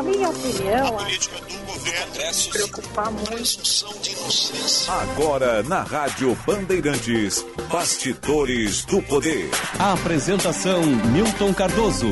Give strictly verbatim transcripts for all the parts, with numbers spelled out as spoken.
Na minha opinião, a política do governo se preocupar muito. Agora na Rádio Bandeirantes, Bastidores do Poder. A apresentação Milton Cardoso.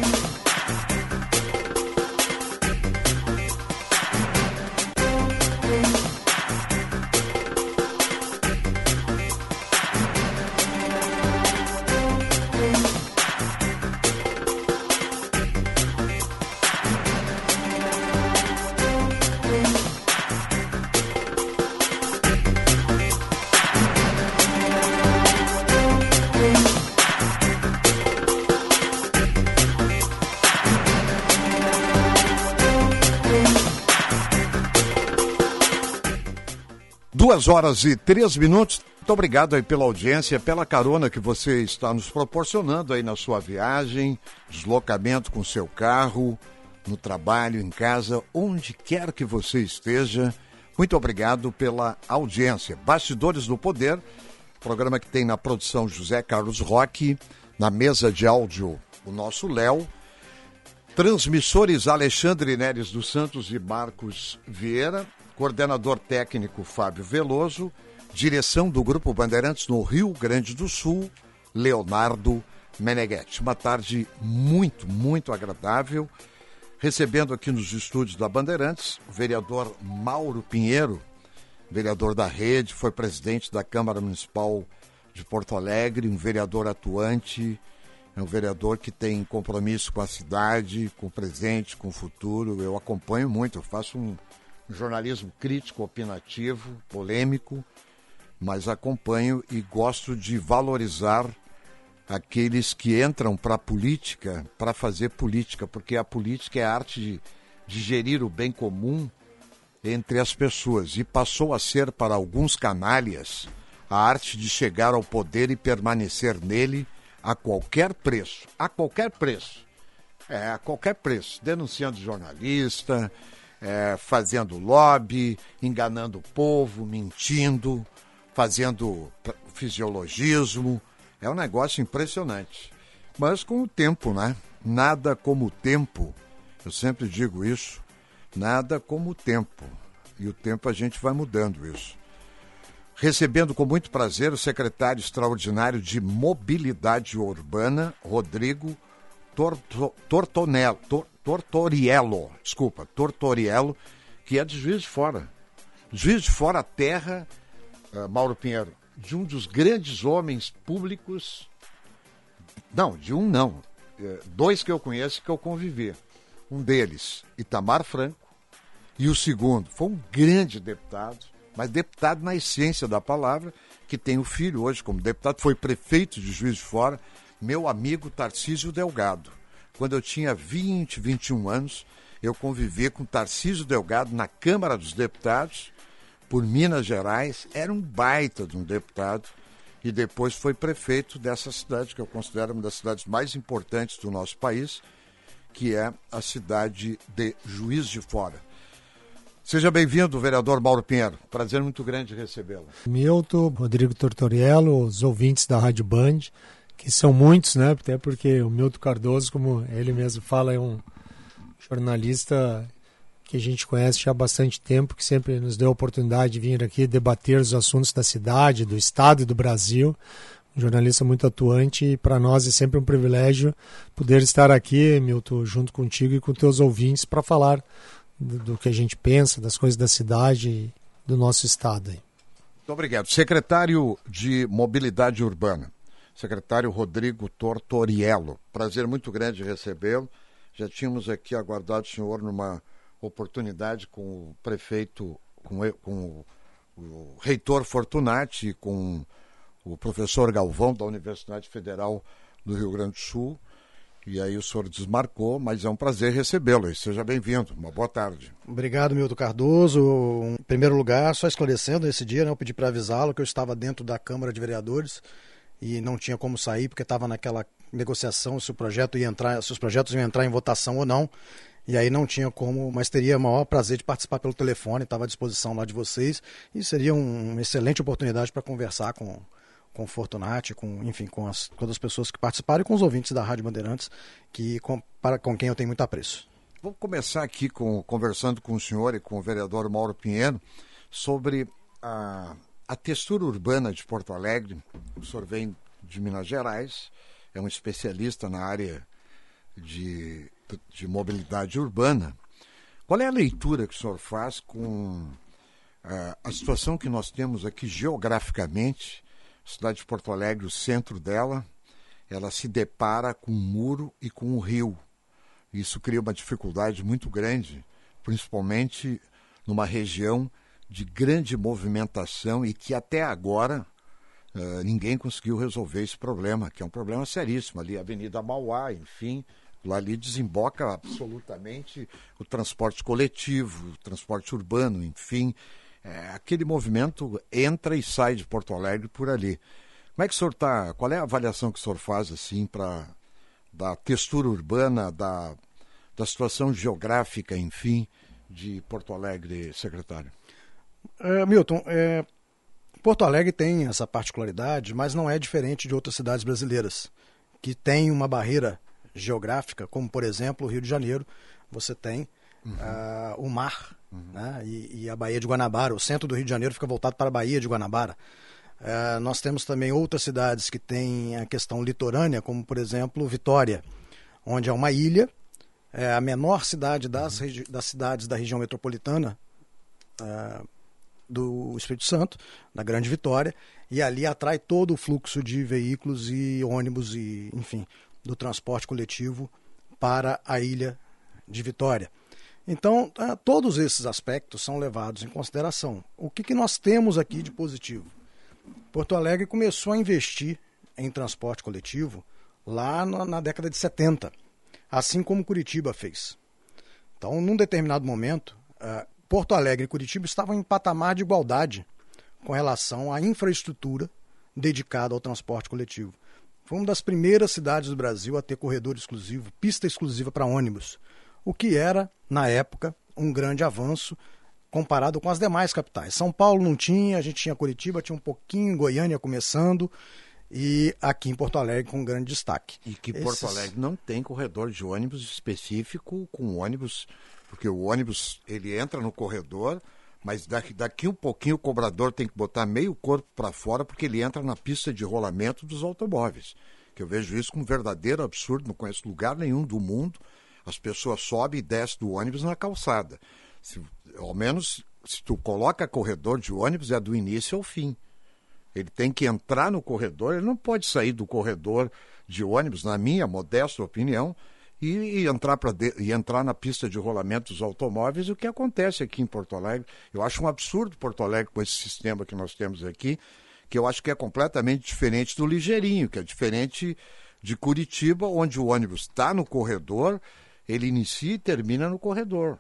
Duas horas e três minutos. Muito obrigado aí pela audiência, pela carona que você está nos proporcionando aí na sua viagem, deslocamento com seu carro, no trabalho, em casa, onde quer que você esteja. Muito obrigado pela audiência. Bastidores do Poder, programa que tem na produção José Carlos Roque, na mesa de áudio o nosso Léo, transmissores Alexandre Neres dos Santos e Marcos Vieira, coordenador técnico Fábio Veloso, direção do Grupo Bandeirantes no Rio Grande do Sul, Leonardo Meneghetti. Uma tarde muito, muito agradável, recebendo aqui nos estúdios da Bandeirantes o vereador Mauro Pinheiro, vereador da Rede, foi presidente da Câmara Municipal de Porto Alegre, um vereador atuante, é um vereador que tem compromisso com a cidade, com o presente, com o futuro. Eu acompanho muito, eu faço um jornalismo crítico, opinativo, polêmico, mas acompanho e gosto de valorizar aqueles que entram para a política, para fazer política, porque a política é a arte de, de gerir o bem comum entre as pessoas, e passou a ser para alguns canalhas a arte de chegar ao poder e permanecer nele a qualquer preço, a qualquer preço, é, a qualquer preço, denunciando jornalista, É, fazendo lobby, enganando o povo, mentindo, fazendo fisiologismo. É um negócio impressionante. Mas com o tempo, né? Nada como o tempo. Eu sempre digo isso. Nada como o tempo. E o tempo a gente vai mudando isso. Recebendo com muito prazer o secretário extraordinário de Mobilidade Urbana, Rodrigo Torto, Tortonello. Tor, Tortoriello, desculpa, Tortoriello, que é de Juiz de Fora. Juiz de Fora, a terra, uh, Mauro Pinheiro, de um dos grandes homens públicos, não, de um não, uh, dois que eu conheço que eu convivi. Um deles, Itamar Franco, e o segundo foi um grande deputado, mas deputado na essência da palavra, que tem o filho hoje como deputado, foi prefeito de Juiz de Fora, meu amigo Tarcísio Delgado. Quando eu tinha vinte, vinte e um anos, eu convivi com Tarcísio Delgado na Câmara dos Deputados, por Minas Gerais. Era um baita de um deputado e depois foi prefeito dessa cidade, que eu considero uma das cidades mais importantes do nosso país, que é a cidade de Juiz de Fora. Seja bem-vindo, vereador Mauro Pinheiro. Prazer muito grande recebê-lo. Milton, Rodrigo Tortoriello, os ouvintes da Rádio Band, que são muitos, né? Até porque o Milton Cardoso, como ele mesmo fala, é um jornalista que a gente conhece já há bastante tempo, que sempre nos deu a oportunidade de vir aqui debater os assuntos da cidade, do estado e do Brasil. Um jornalista muito atuante, e para nós é sempre um privilégio poder estar aqui, Milton, junto contigo e com teus ouvintes, para falar do, do que a gente pensa, das coisas da cidade e do nosso estado. Muito obrigado. Secretário de Mobilidade Urbana, secretário Rodrigo Tortoriello. Prazer muito grande recebê-lo. Já tínhamos aqui aguardado o senhor numa oportunidade com o prefeito, com, com o, o reitor Fortunati e com o professor Galvão da Universidade Federal do Rio Grande do Sul. E aí o senhor desmarcou, mas é um prazer recebê-lo. E seja bem-vindo. Uma boa tarde. Obrigado, Milton Cardoso. Em primeiro lugar, só esclarecendo, esse dia, né, eu pedi para avisá-lo que eu estava dentro da Câmara de Vereadores e não tinha como sair porque estava naquela negociação se o projeto ia entrar, se os projetos iam entrar em votação ou não. E aí não tinha como, mas teria o maior prazer de participar pelo telefone, estava à disposição lá de vocês, e seria um, uma excelente oportunidade para conversar com, com o Fortunati, com, enfim, com as, todas as pessoas que participaram e com os ouvintes da Rádio Bandeirantes, que, com, para, com quem eu tenho muito apreço. Vou começar aqui com, conversando com o senhor e com o vereador Mauro Pinheiro sobre a, a textura urbana de Porto Alegre. O senhor vem de Minas Gerais, é um especialista na área de, de mobilidade urbana. Qual é a leitura que o senhor faz com a, a situação que nós temos aqui geograficamente? A cidade de Porto Alegre, o centro dela, ela se depara com um muro e com um rio. Isso cria uma dificuldade muito grande, principalmente numa região de grande movimentação e que até agora uh, ninguém conseguiu resolver esse problema, que é um problema seríssimo. Ali a Avenida Mauá, enfim, lá ali desemboca absolutamente o transporte coletivo, o transporte urbano, enfim. É, aquele movimento entra e sai de Porto Alegre por ali. Como é que o senhor está? Qual é a avaliação que o senhor faz assim para da textura urbana, da, da situação geográfica, enfim, de Porto Alegre, secretário? É, Milton, é, Porto Alegre tem essa particularidade, mas não é diferente de outras cidades brasileiras, que tem uma barreira geográfica, como, por exemplo, o Rio de Janeiro. Você tem uhum. uh, o mar, uhum. né, e, e a Baía de Guanabara. O centro do Rio de Janeiro fica voltado para a Baía de Guanabara. Uh, nós temos também outras cidades que têm a questão litorânea, como, por exemplo, Vitória, onde é uma ilha, é a menor cidade das, regi- das cidades da região metropolitana uh, do Espírito Santo, da Grande Vitória, e ali atrai todo o fluxo de veículos e ônibus, e, enfim, do transporte coletivo para a ilha de Vitória. Então, uh, todos esses aspectos são levados em consideração. O que, que nós temos aqui de positivo? Porto Alegre começou a investir em transporte coletivo lá na, na década de setenta, assim como Curitiba fez. Então, num determinado momento, uh, Porto Alegre e Curitiba estavam em patamar de igualdade com relação à infraestrutura dedicada ao transporte coletivo. Foi uma das primeiras cidades do Brasil a ter corredor exclusivo, pista exclusiva para ônibus, o que era, na época, um grande avanço comparado com as demais capitais. São Paulo não tinha, a gente tinha Curitiba, tinha um pouquinho, Goiânia começando, e aqui em Porto Alegre com um grande destaque. E que Esses... Porto Alegre não tem corredor de ônibus específico com ônibus, porque o ônibus ele entra no corredor, mas daqui, daqui um pouquinho o cobrador tem que botar meio corpo para fora porque ele entra na pista de rolamento dos automóveis. Que eu vejo isso como um verdadeiro absurdo, não conheço lugar nenhum do mundo. As pessoas sobem e descem do ônibus na calçada. Se, ao menos, se tu coloca corredor de ônibus, é do início ao fim. Ele tem que entrar no corredor, ele não pode sair do corredor de ônibus, na minha modesta opinião, e, e, entrar, pra de, e entrar na pista de rolamento dos automóveis, o que acontece aqui em Porto Alegre. Eu acho um absurdo Porto Alegre com esse sistema que nós temos aqui, que eu acho que é completamente diferente do Ligeirinho, que é diferente de Curitiba, onde o ônibus está no corredor, ele inicia e termina no corredor.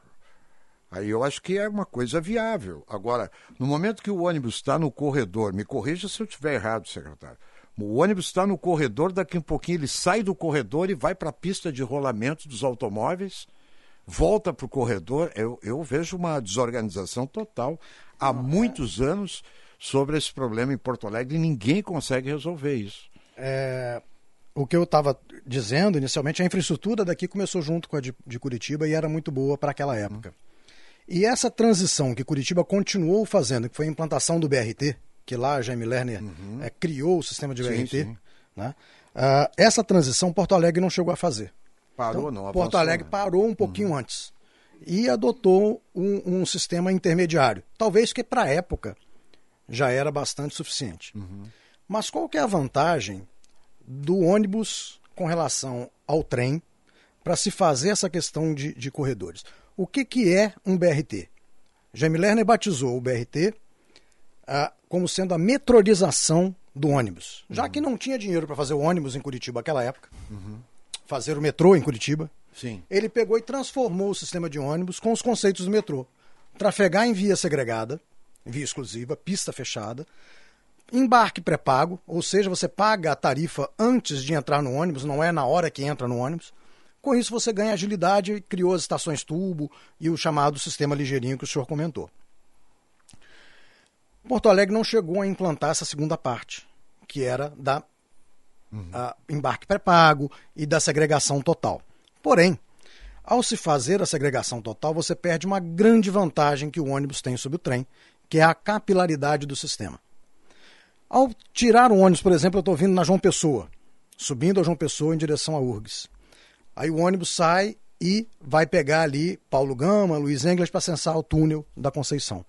Aí eu acho que é uma coisa viável. Agora, no momento que o ônibus está no corredor, me corrija se eu estiver errado, secretário, o ônibus está no corredor, daqui a um pouquinho ele sai do corredor e vai para a pista de rolamento dos automóveis, volta para o corredor. Eu, eu vejo uma desorganização total há muitos anos sobre esse problema em Porto Alegre e ninguém consegue resolver isso. É... O que eu estava dizendo inicialmente, a infraestrutura daqui começou junto com a de, de Curitiba e era muito boa para aquela época. Hum. E essa transição que Curitiba continuou fazendo, que foi a implantação do B R T, que lá Jaime Lerner uhum. é, criou o sistema de B R T, sim, sim. Né? Uh, essa transição Porto Alegre não chegou a fazer. Parou, então, não avançou, Porto Alegre né? parou um pouquinho uhum. antes e adotou um, um sistema intermediário. Talvez que para a época já era bastante suficiente. Uhum. Mas qual que é a vantagem do ônibus com relação ao trem para se fazer essa questão de, de corredores? O que, que é um B R T? Jaime Lerner batizou o B R T ah, como sendo a metrolização do ônibus. Já uhum. que não tinha dinheiro para fazer o ônibus em Curitiba naquela época, uhum. fazer o metrô em Curitiba, Sim. ele pegou e transformou o sistema de ônibus com os conceitos do metrô. Trafegar em via segregada, via exclusiva, pista fechada, embarque pré-pago, ou seja, você paga a tarifa antes de entrar no ônibus, não é na hora que entra no ônibus. Com isso você ganha agilidade e criou as estações tubo e o chamado sistema ligeirinho que o senhor comentou. Porto Alegre não chegou a implantar essa segunda parte, que era da uhum. a, embarque pré-pago e da segregação total. Porém, Ao se fazer a segregação total, você perde uma grande vantagem que o ônibus tem sobre o trem, que é a capilaridade do sistema. Ao tirar o ônibus, por exemplo, eu estou vindo na João Pessoa, subindo a João Pessoa em direção a U R G S. Aí o ônibus sai e vai pegar ali Paulo Gama, Luiz Engels para acessar o túnel da Conceição.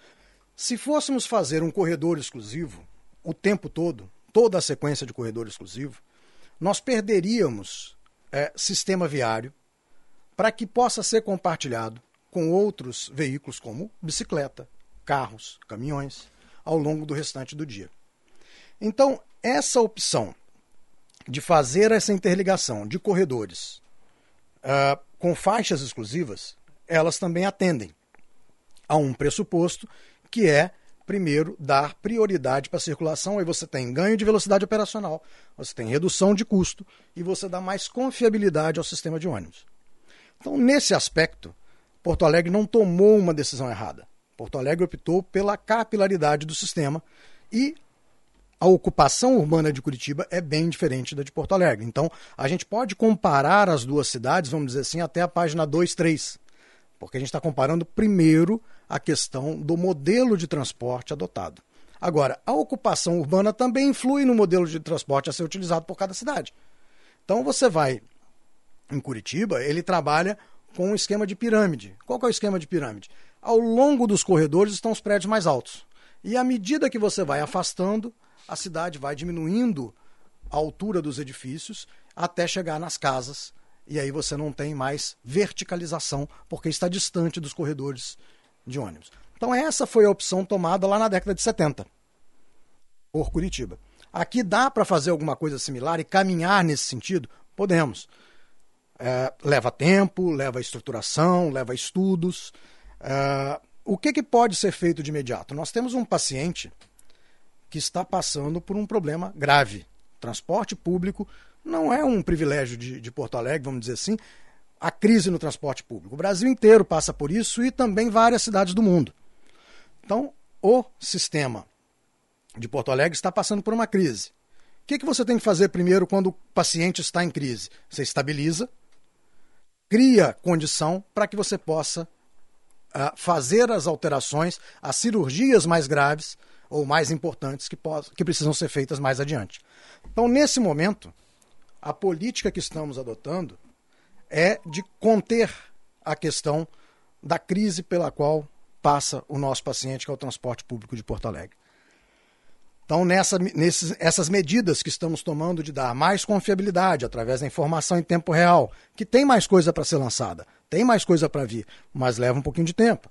Se fôssemos fazer um corredor exclusivo, o tempo todo, toda a sequência de corredor exclusivo, nós perderíamos é, sistema viário para que possa ser compartilhado com outros veículos como bicicleta, carros, caminhões, ao longo do restante do dia. Então, essa opção de fazer essa interligação de corredores uh, com faixas exclusivas, elas também atendem a um pressuposto que é, primeiro, dar prioridade para a circulação. Aí você tem ganho de velocidade operacional, você tem redução de custo e você dá mais confiabilidade ao sistema de ônibus. Então, nesse aspecto, Porto Alegre não tomou uma decisão errada. Porto Alegre optou pela capilaridade do sistema e a ocupação urbana de Curitiba é bem diferente da de Porto Alegre. Então, a gente pode comparar as duas cidades, vamos dizer assim, até a página dois, três, porque a gente está comparando primeiro a questão do modelo de transporte adotado. Agora, a ocupação urbana também influi no modelo de transporte a ser utilizado por cada cidade. Então, você vai em Curitiba, ele trabalha com um esquema de pirâmide. Qual que é o esquema de pirâmide? Ao longo dos corredores estão os prédios mais altos. E à medida que você vai afastando, a cidade vai diminuindo a altura dos edifícios até chegar nas casas. E aí você não tem mais verticalização, porque está distante dos corredores de ônibus. Então essa foi a opção tomada lá na década de setenta, por Curitiba. Aqui dá para fazer alguma coisa similar e caminhar nesse sentido? Podemos. É, leva tempo, leva estruturação, leva estudos. É, o que, que pode ser feito de imediato? Nós temos um paciente que está passando por um problema grave. Transporte público não é um privilégio de, de Porto Alegre, vamos dizer assim, a crise no transporte público. O Brasil inteiro passa por isso e também várias cidades do mundo. Então, o sistema de Porto Alegre está passando por uma crise. O que, que você tem que fazer primeiro quando o paciente está em crise? Você estabiliza, cria condição para que você possa uh, fazer as alterações, as cirurgias mais graves ou mais importantes que, que precisam ser feitas mais adiante. Então, nesse momento, a política que estamos adotando é de conter a questão da crise pela qual passa o nosso paciente, que é o transporte público de Porto Alegre. Então, nessa, nesses, essas medidas que estamos tomando de dar mais confiabilidade através da informação em tempo real, que tem mais coisa para ser lançada, tem mais coisa para vir, mas leva um pouquinho de tempo.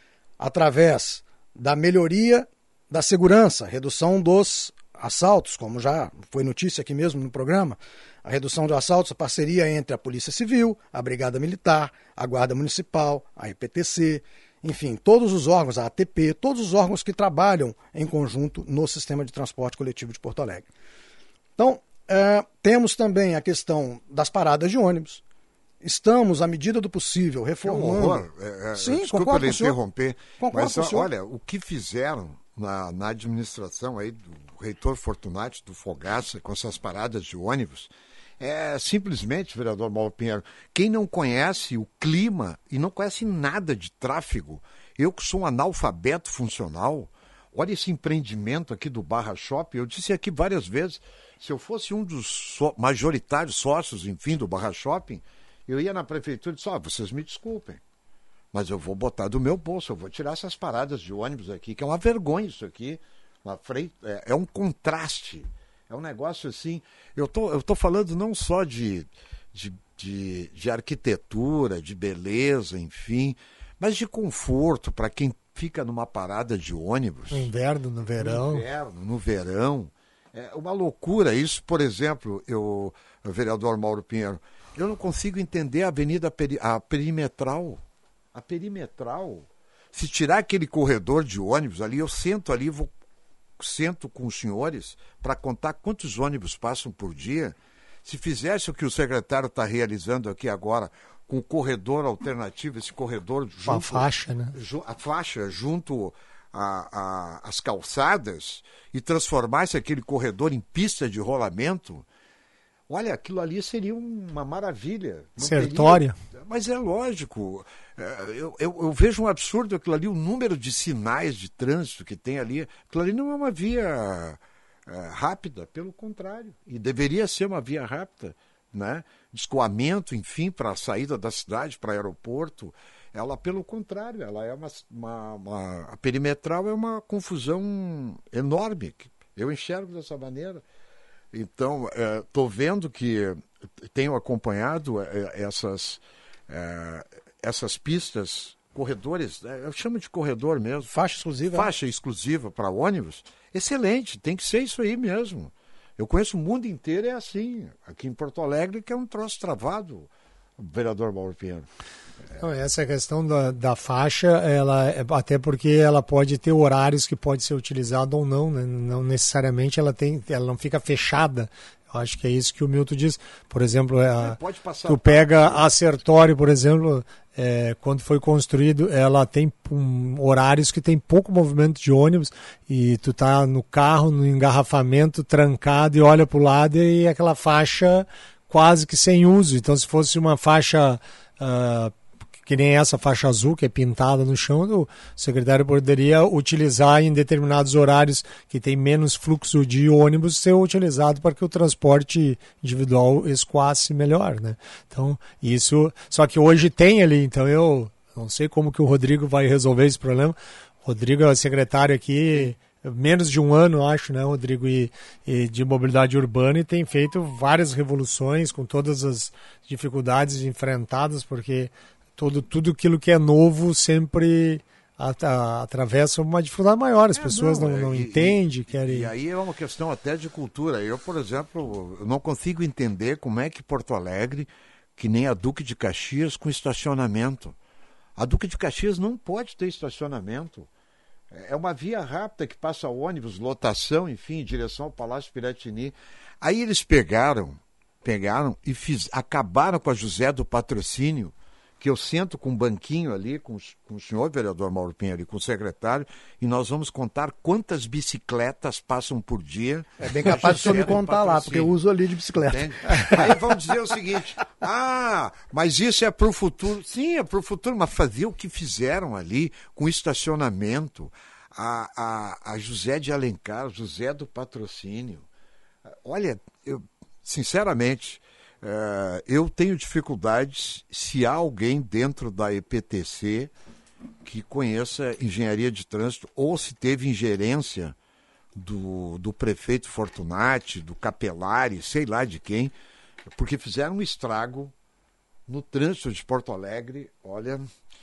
Através da melhoria da segurança, redução dos assaltos, como já foi notícia aqui mesmo no programa, a redução de assaltos, a parceria entre a Polícia Civil, a Brigada Militar, a Guarda Municipal, a I P T C, enfim, todos os órgãos, a A T P, todos os órgãos que trabalham em conjunto no sistema de transporte coletivo de Porto Alegre. Então, é, temos também a questão das paradas de ônibus. Estamos, à medida do possível, reformando... É, é, Sim, desculpa lhe interromper, mas com olha, o que fizeram na, na administração aí do reitor Fortunati, do Fogaça, com essas paradas de ônibus, é simplesmente, vereador Mauro Pinheiro, quem não conhece o clima e não conhece nada de tráfego, eu que sou um analfabeto funcional, olha esse empreendimento aqui do Barra Shopping, eu disse aqui várias vezes, se eu fosse um dos so- majoritários sócios, enfim, do Barra Shopping, eu ia na prefeitura e disse, ó, oh, vocês me desculpem, mas eu vou botar do meu bolso, eu vou tirar essas paradas de ônibus aqui, que é uma vergonha isso aqui, uma frente, é, é um contraste. É um negócio assim, eu tô, eu tô falando não só de, de, de, de arquitetura, de beleza, enfim, mas de conforto para quem fica numa parada de ônibus. No inverno, no verão. No inverno, no verão. É uma loucura isso, por exemplo, eu, o vereador Mauro Pinheiro, eu não consigo entender a avenida peri, a perimetral. A perimetral. Se tirar aquele corredor de ônibus ali, eu sento ali, vou sento com os senhores para contar quantos ônibus passam por dia. Se fizesse o que o secretário está realizando aqui agora, com o corredor alternativo, esse corredor junto... A faixa, né? Ju, a faixa junto às calçadas e transformasse aquele corredor em pista de rolamento, Olha, aquilo ali seria uma maravilha. Sertória. Teria... Mas é lógico. Eu, eu, eu vejo um absurdo aquilo ali, o número de sinais de trânsito que tem ali. Aquilo ali não é uma via é, rápida, pelo contrário. E deveria ser uma via rápida, né? De escoamento, enfim, para a saída da cidade, para o aeroporto. Ela, pelo contrário, ela é uma, uma, uma... A perimetral é uma confusão enorme. Eu enxergo dessa maneira. Então, estou é, vendo que tenho acompanhado é, essas, é, essas pistas, corredores, é, eu chamo de corredor mesmo. Faixa exclusiva. Faixa exclusiva para ônibus. Excelente, tem que ser isso aí mesmo. Eu conheço o mundo inteiro, é assim. Aqui em Porto Alegre, que é um troço travado, o vereador Mauro Pinheiro. Não, essa questão da, da faixa, ela, até porque ela pode ter horários que pode ser utilizada ou não, né? Não necessariamente ela, tem, ela não fica fechada. Eu acho que é isso que o Milton diz. Por exemplo, a, pode passar tu pega a Sertório, por exemplo, é, quando foi construído, ela tem um, horários que tem pouco movimento de ônibus e tu tá no carro, no engarrafamento, trancado e olha para o lado e aquela faixa quase que sem uso. Então, se fosse uma faixa... Uh, que nem essa faixa azul que é pintada no chão, o secretário poderia utilizar em determinados horários que tem menos fluxo de ônibus, ser utilizado para que o transporte individual escoasse melhor, né? Então, isso... Só que hoje tem ali, então eu não sei como que o Rodrigo vai resolver esse problema. O Rodrigo é secretário aqui... menos de um ano, acho, né, Rodrigo, e, e de mobilidade urbana, e tem feito várias revoluções com todas as dificuldades enfrentadas, porque todo, tudo aquilo que é novo sempre at, a, atravessa uma dificuldade maior, as é, pessoas não, não, não e, entendem, e, querem... E aí é uma questão até de cultura. Eu, por exemplo, eu não consigo entender como é que Porto Alegre, que nem a Duque de Caxias, com estacionamento. A Duque de Caxias não pode ter estacionamento. É uma via rápida que passa ônibus, lotação, enfim, em direção ao Palácio Piratini. Aí eles pegaram, pegaram e fiz, acabaram com a José do Patrocínio, que eu sento com um banquinho ali, com, com o senhor vereador Mauro Pinheiro e com o secretário, e nós vamos contar quantas bicicletas passam por dia. É bem capaz de o senhor me contar lá, porque eu uso ali de bicicleta. Entende? Aí vão dizer o seguinte, ah, mas isso é para o futuro. Sim, é para o futuro, mas fazer o que fizeram ali com estacionamento, a, a, a José de Alencar, José do Patrocínio. Olha, eu, sinceramente... Uh, eu tenho dificuldades se há alguém dentro da E P T C que conheça engenharia de trânsito ou se teve ingerência do, do prefeito Fortunati, do Capelari, sei lá de quem, porque fizeram um estrago no trânsito de Porto Alegre. Olha,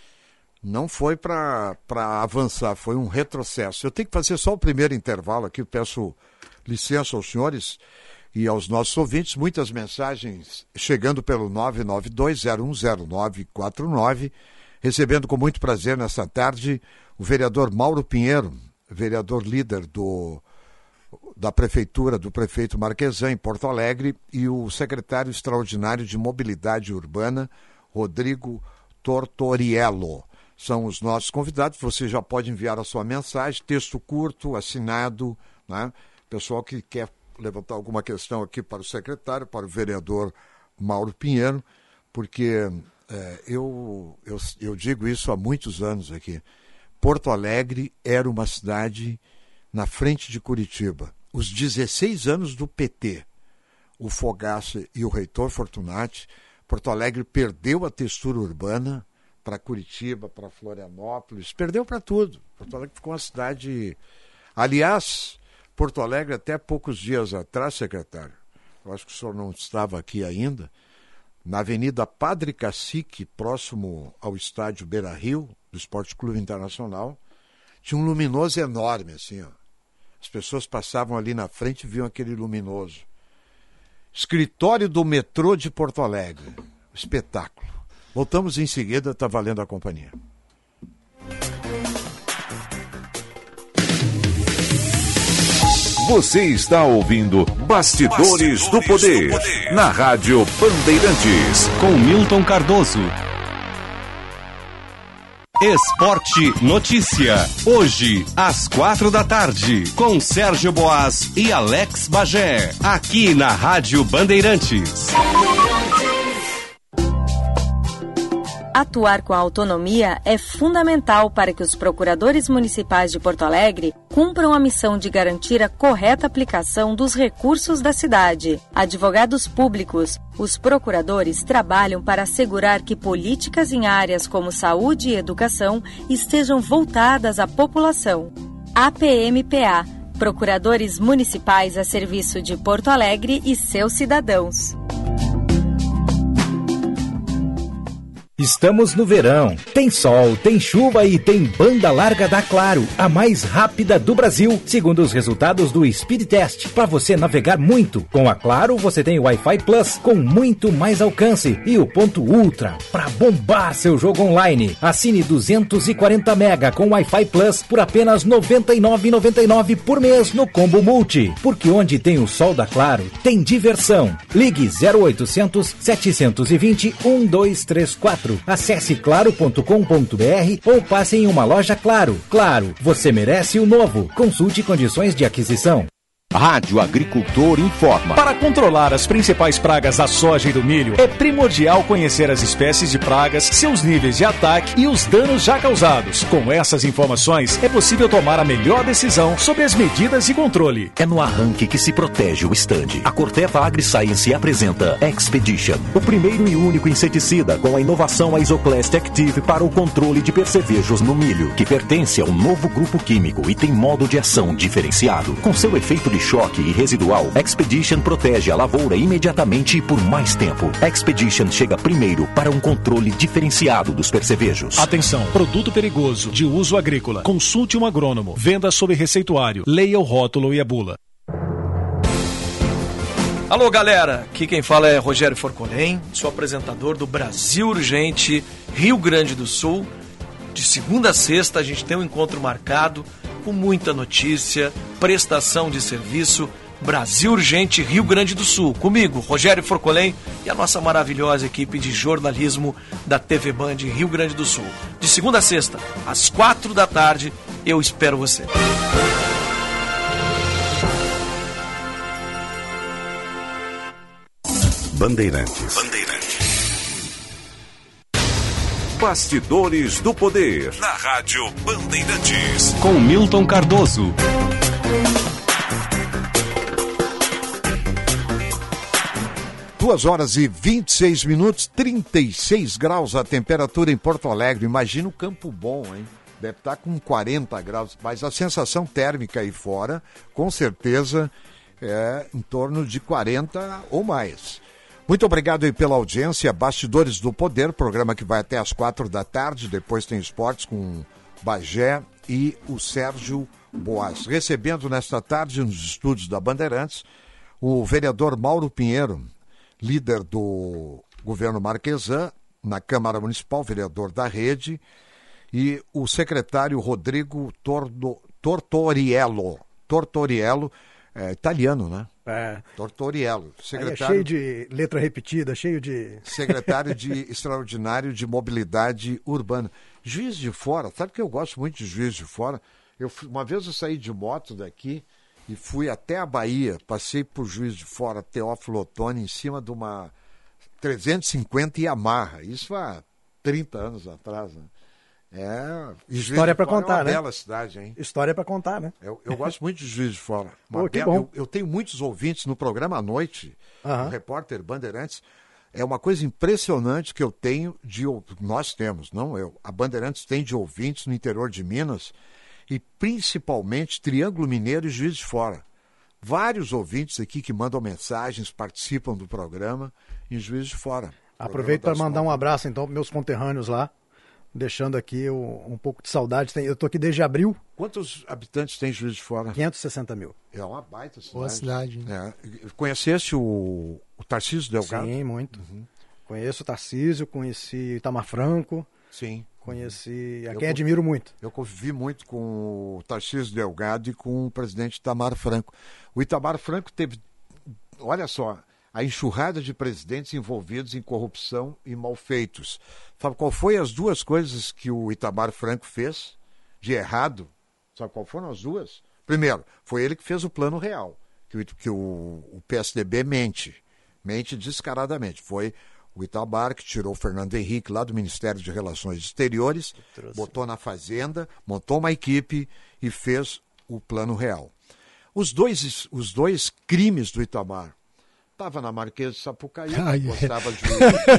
não foi para avançar, foi um retrocesso. Eu tenho que fazer só o primeiro intervalo aqui, eu peço licença aos senhores e aos nossos ouvintes, muitas mensagens chegando pelo nove nove dois zero um zero nove quatro nove, recebendo com muito prazer nessa tarde o vereador Mauro Pinheiro, vereador líder do, da prefeitura, do prefeito Marquesan em Porto Alegre, e o secretário extraordinário de mobilidade urbana, Rodrigo Tortoriello. São os nossos convidados. Você já pode enviar a sua mensagem, texto curto, assinado, né? Pessoal que quer levantar alguma questão aqui para o secretário, para o vereador Mauro Pinheiro, porque é, eu, eu, eu digo isso há muitos anos aqui. Porto Alegre era uma cidade na frente de Curitiba. Os dezesseis anos do P T, o Fogaça e o reitor Fortunati, Porto Alegre perdeu a textura urbana para Curitiba, para Florianópolis, perdeu para tudo. Porto Alegre ficou uma cidade... Aliás... Porto Alegre, até poucos dias atrás, secretário, eu acho que o senhor não estava aqui ainda, na Avenida Padre Cacique, próximo ao estádio Beira-Rio, do Esporte Clube Internacional, tinha um luminoso enorme, assim, ó. As pessoas passavam ali na frente e viam aquele luminoso. Escritório do metrô de Porto Alegre. Espetáculo. Voltamos em seguida, está valendo a companhia. Você está ouvindo Bastidores, Bastidores do, Poder, do Poder, na Rádio Bandeirantes, com Milton Cardoso. Esporte Notícia. Hoje, às quatro da tarde, com Sérgio Boas e Alex Bagé. Aqui na Rádio Bandeirantes. Atuar com a autonomia é fundamental para que os procuradores municipais de Porto Alegre cumpram a missão de garantir a correta aplicação dos recursos da cidade. Advogados públicos, os procuradores trabalham para assegurar que políticas em áreas como saúde e educação estejam voltadas à população. A P M P A, Procuradores Municipais a serviço de Porto Alegre e seus cidadãos. Estamos no verão. Tem sol, tem chuva e tem banda larga da Claro, a mais rápida do Brasil, segundo os resultados do Speed Test, para você navegar muito. Com a Claro, você tem o Wi-Fi Plus com muito mais alcance e o ponto Ultra para bombar seu jogo online. Assine duzentos e quarenta mega com Wi-Fi Plus por apenas noventa e nove reais e noventa e nove centavos por mês no Combo Multi. Porque onde tem o sol da Claro, tem diversão. Ligue zero oitocentos, setecentos e vinte, doze trinta e quatro. Acesse claro ponto com ponto br ou passe em uma loja Claro. Claro, você merece o novo. Consulte condições de aquisição. Rádio Agricultor informa. Para controlar as principais pragas da soja e do milho, é primordial conhecer as espécies de pragas, seus níveis de ataque e os danos já causados. Com essas informações, é possível tomar a melhor decisão sobre as medidas de controle. É no arranque que se protege o estande. A Corteva AgriScience apresenta Expedition, o primeiro e único inseticida com a inovação Isoclast Active para o controle de percevejos no milho, que pertence a um novo grupo químico e tem modo de ação diferenciado. Com seu efeito de choque e residual, Expedition protege a lavoura imediatamente e por mais tempo. Expedition chega primeiro para um controle diferenciado dos percevejos. Atenção, produto perigoso, de uso agrícola. Consulte um agrônomo. Venda sob receituário. Leia o rótulo e a bula. Alô, galera. Aqui quem fala é Rogério Forcolém, sou apresentador do Brasil Urgente, Rio Grande do Sul. De segunda a sexta a gente tem um encontro marcado com muita notícia, prestação de serviço, Brasil Urgente, Rio Grande do Sul. Comigo, Rogério Forcolém e a nossa maravilhosa equipe de jornalismo da T V Band Rio Grande do Sul. De segunda a sexta, às quatro da tarde, eu espero você. Bandeirantes. Bandeirantes. Bastidores do Poder, na Rádio Bandeirantes. Com Milton Cardoso. Duas horas e vinte e seis minutos, trinta e seis graus a temperatura em Porto Alegre. Imagina o Campo Bom, hein? Deve estar com quarenta graus, mas a sensação térmica aí fora, com certeza, é em torno de quarenta ou mais. Muito obrigado aí pela audiência. Bastidores do Poder, programa que vai até às quatro da tarde. Depois tem esportes com Bagé e o Sérgio Boas. Recebendo nesta tarde, nos estúdios da Bandeirantes, o vereador Mauro Pinheiro, líder do governo Marquesan, na Câmara Municipal, vereador da Rede, e o secretário Rodrigo Tordo, Tortoriello. Tortoriello, é, italiano, né? É. Tortoriello, secretário... Aí é cheio de letra repetida, cheio de... Secretário de Extraordinário de Mobilidade Urbana. Juiz de Fora, sabe que eu gosto muito de Juiz de Fora? Eu, uma vez eu saí de moto daqui e fui até a Bahia, passei por Juiz de Fora, Teófilo Otoni, em cima de uma trezentos e cinquenta Yamaha. Isso há trinta anos atrás, né? É, história para contar, é uma né? bela cidade, hein? História para contar, né? Eu, eu gosto muito de Juiz de Fora. Pô, que bela, bom. Eu, eu tenho muitos ouvintes no programa à noite, Aham. o repórter Bandeirantes. É uma coisa impressionante que eu tenho de... Nós temos, não eu. A Bandeirantes tem de ouvintes no interior de Minas e principalmente Triângulo Mineiro e Juiz de Fora. Vários ouvintes aqui que mandam mensagens, participam do programa em Juiz de Fora. Aproveito para mandar um abraço, então, para meus conterrâneos lá. Deixando aqui um, um pouco de saudade. Eu estou aqui desde abril. Quantos habitantes tem Juiz de Fora? quinhentos e sessenta mil. É uma baita cidade. Boa cidade. Né? É. Conhecesse o, o Tarcísio Delgado? Sim, muito. Uhum. Conheço o Tarcísio, conheci Itamar Franco. Sim. Conheci a eu quem admiro muito. Eu convivi muito com o Tarcísio Delgado e com o presidente Itamar Franco. O Itamar Franco teve... Olha só, a enxurrada de presidentes envolvidos em corrupção e malfeitos. Sabe qual foi as duas coisas que o Itamar Franco fez de errado? Sabe qual foram as duas? Primeiro, foi ele que fez o Plano Real, que o, que o, o P S D B mente, mente descaradamente. Foi o Itamar que tirou o Fernando Henrique lá do Ministério de Relações Exteriores, botou na Fazenda, montou uma equipe e fez o Plano Real. Os dois, os dois crimes do Itamar, estava na Marquesa de Sapucaí, Ai, gostava de...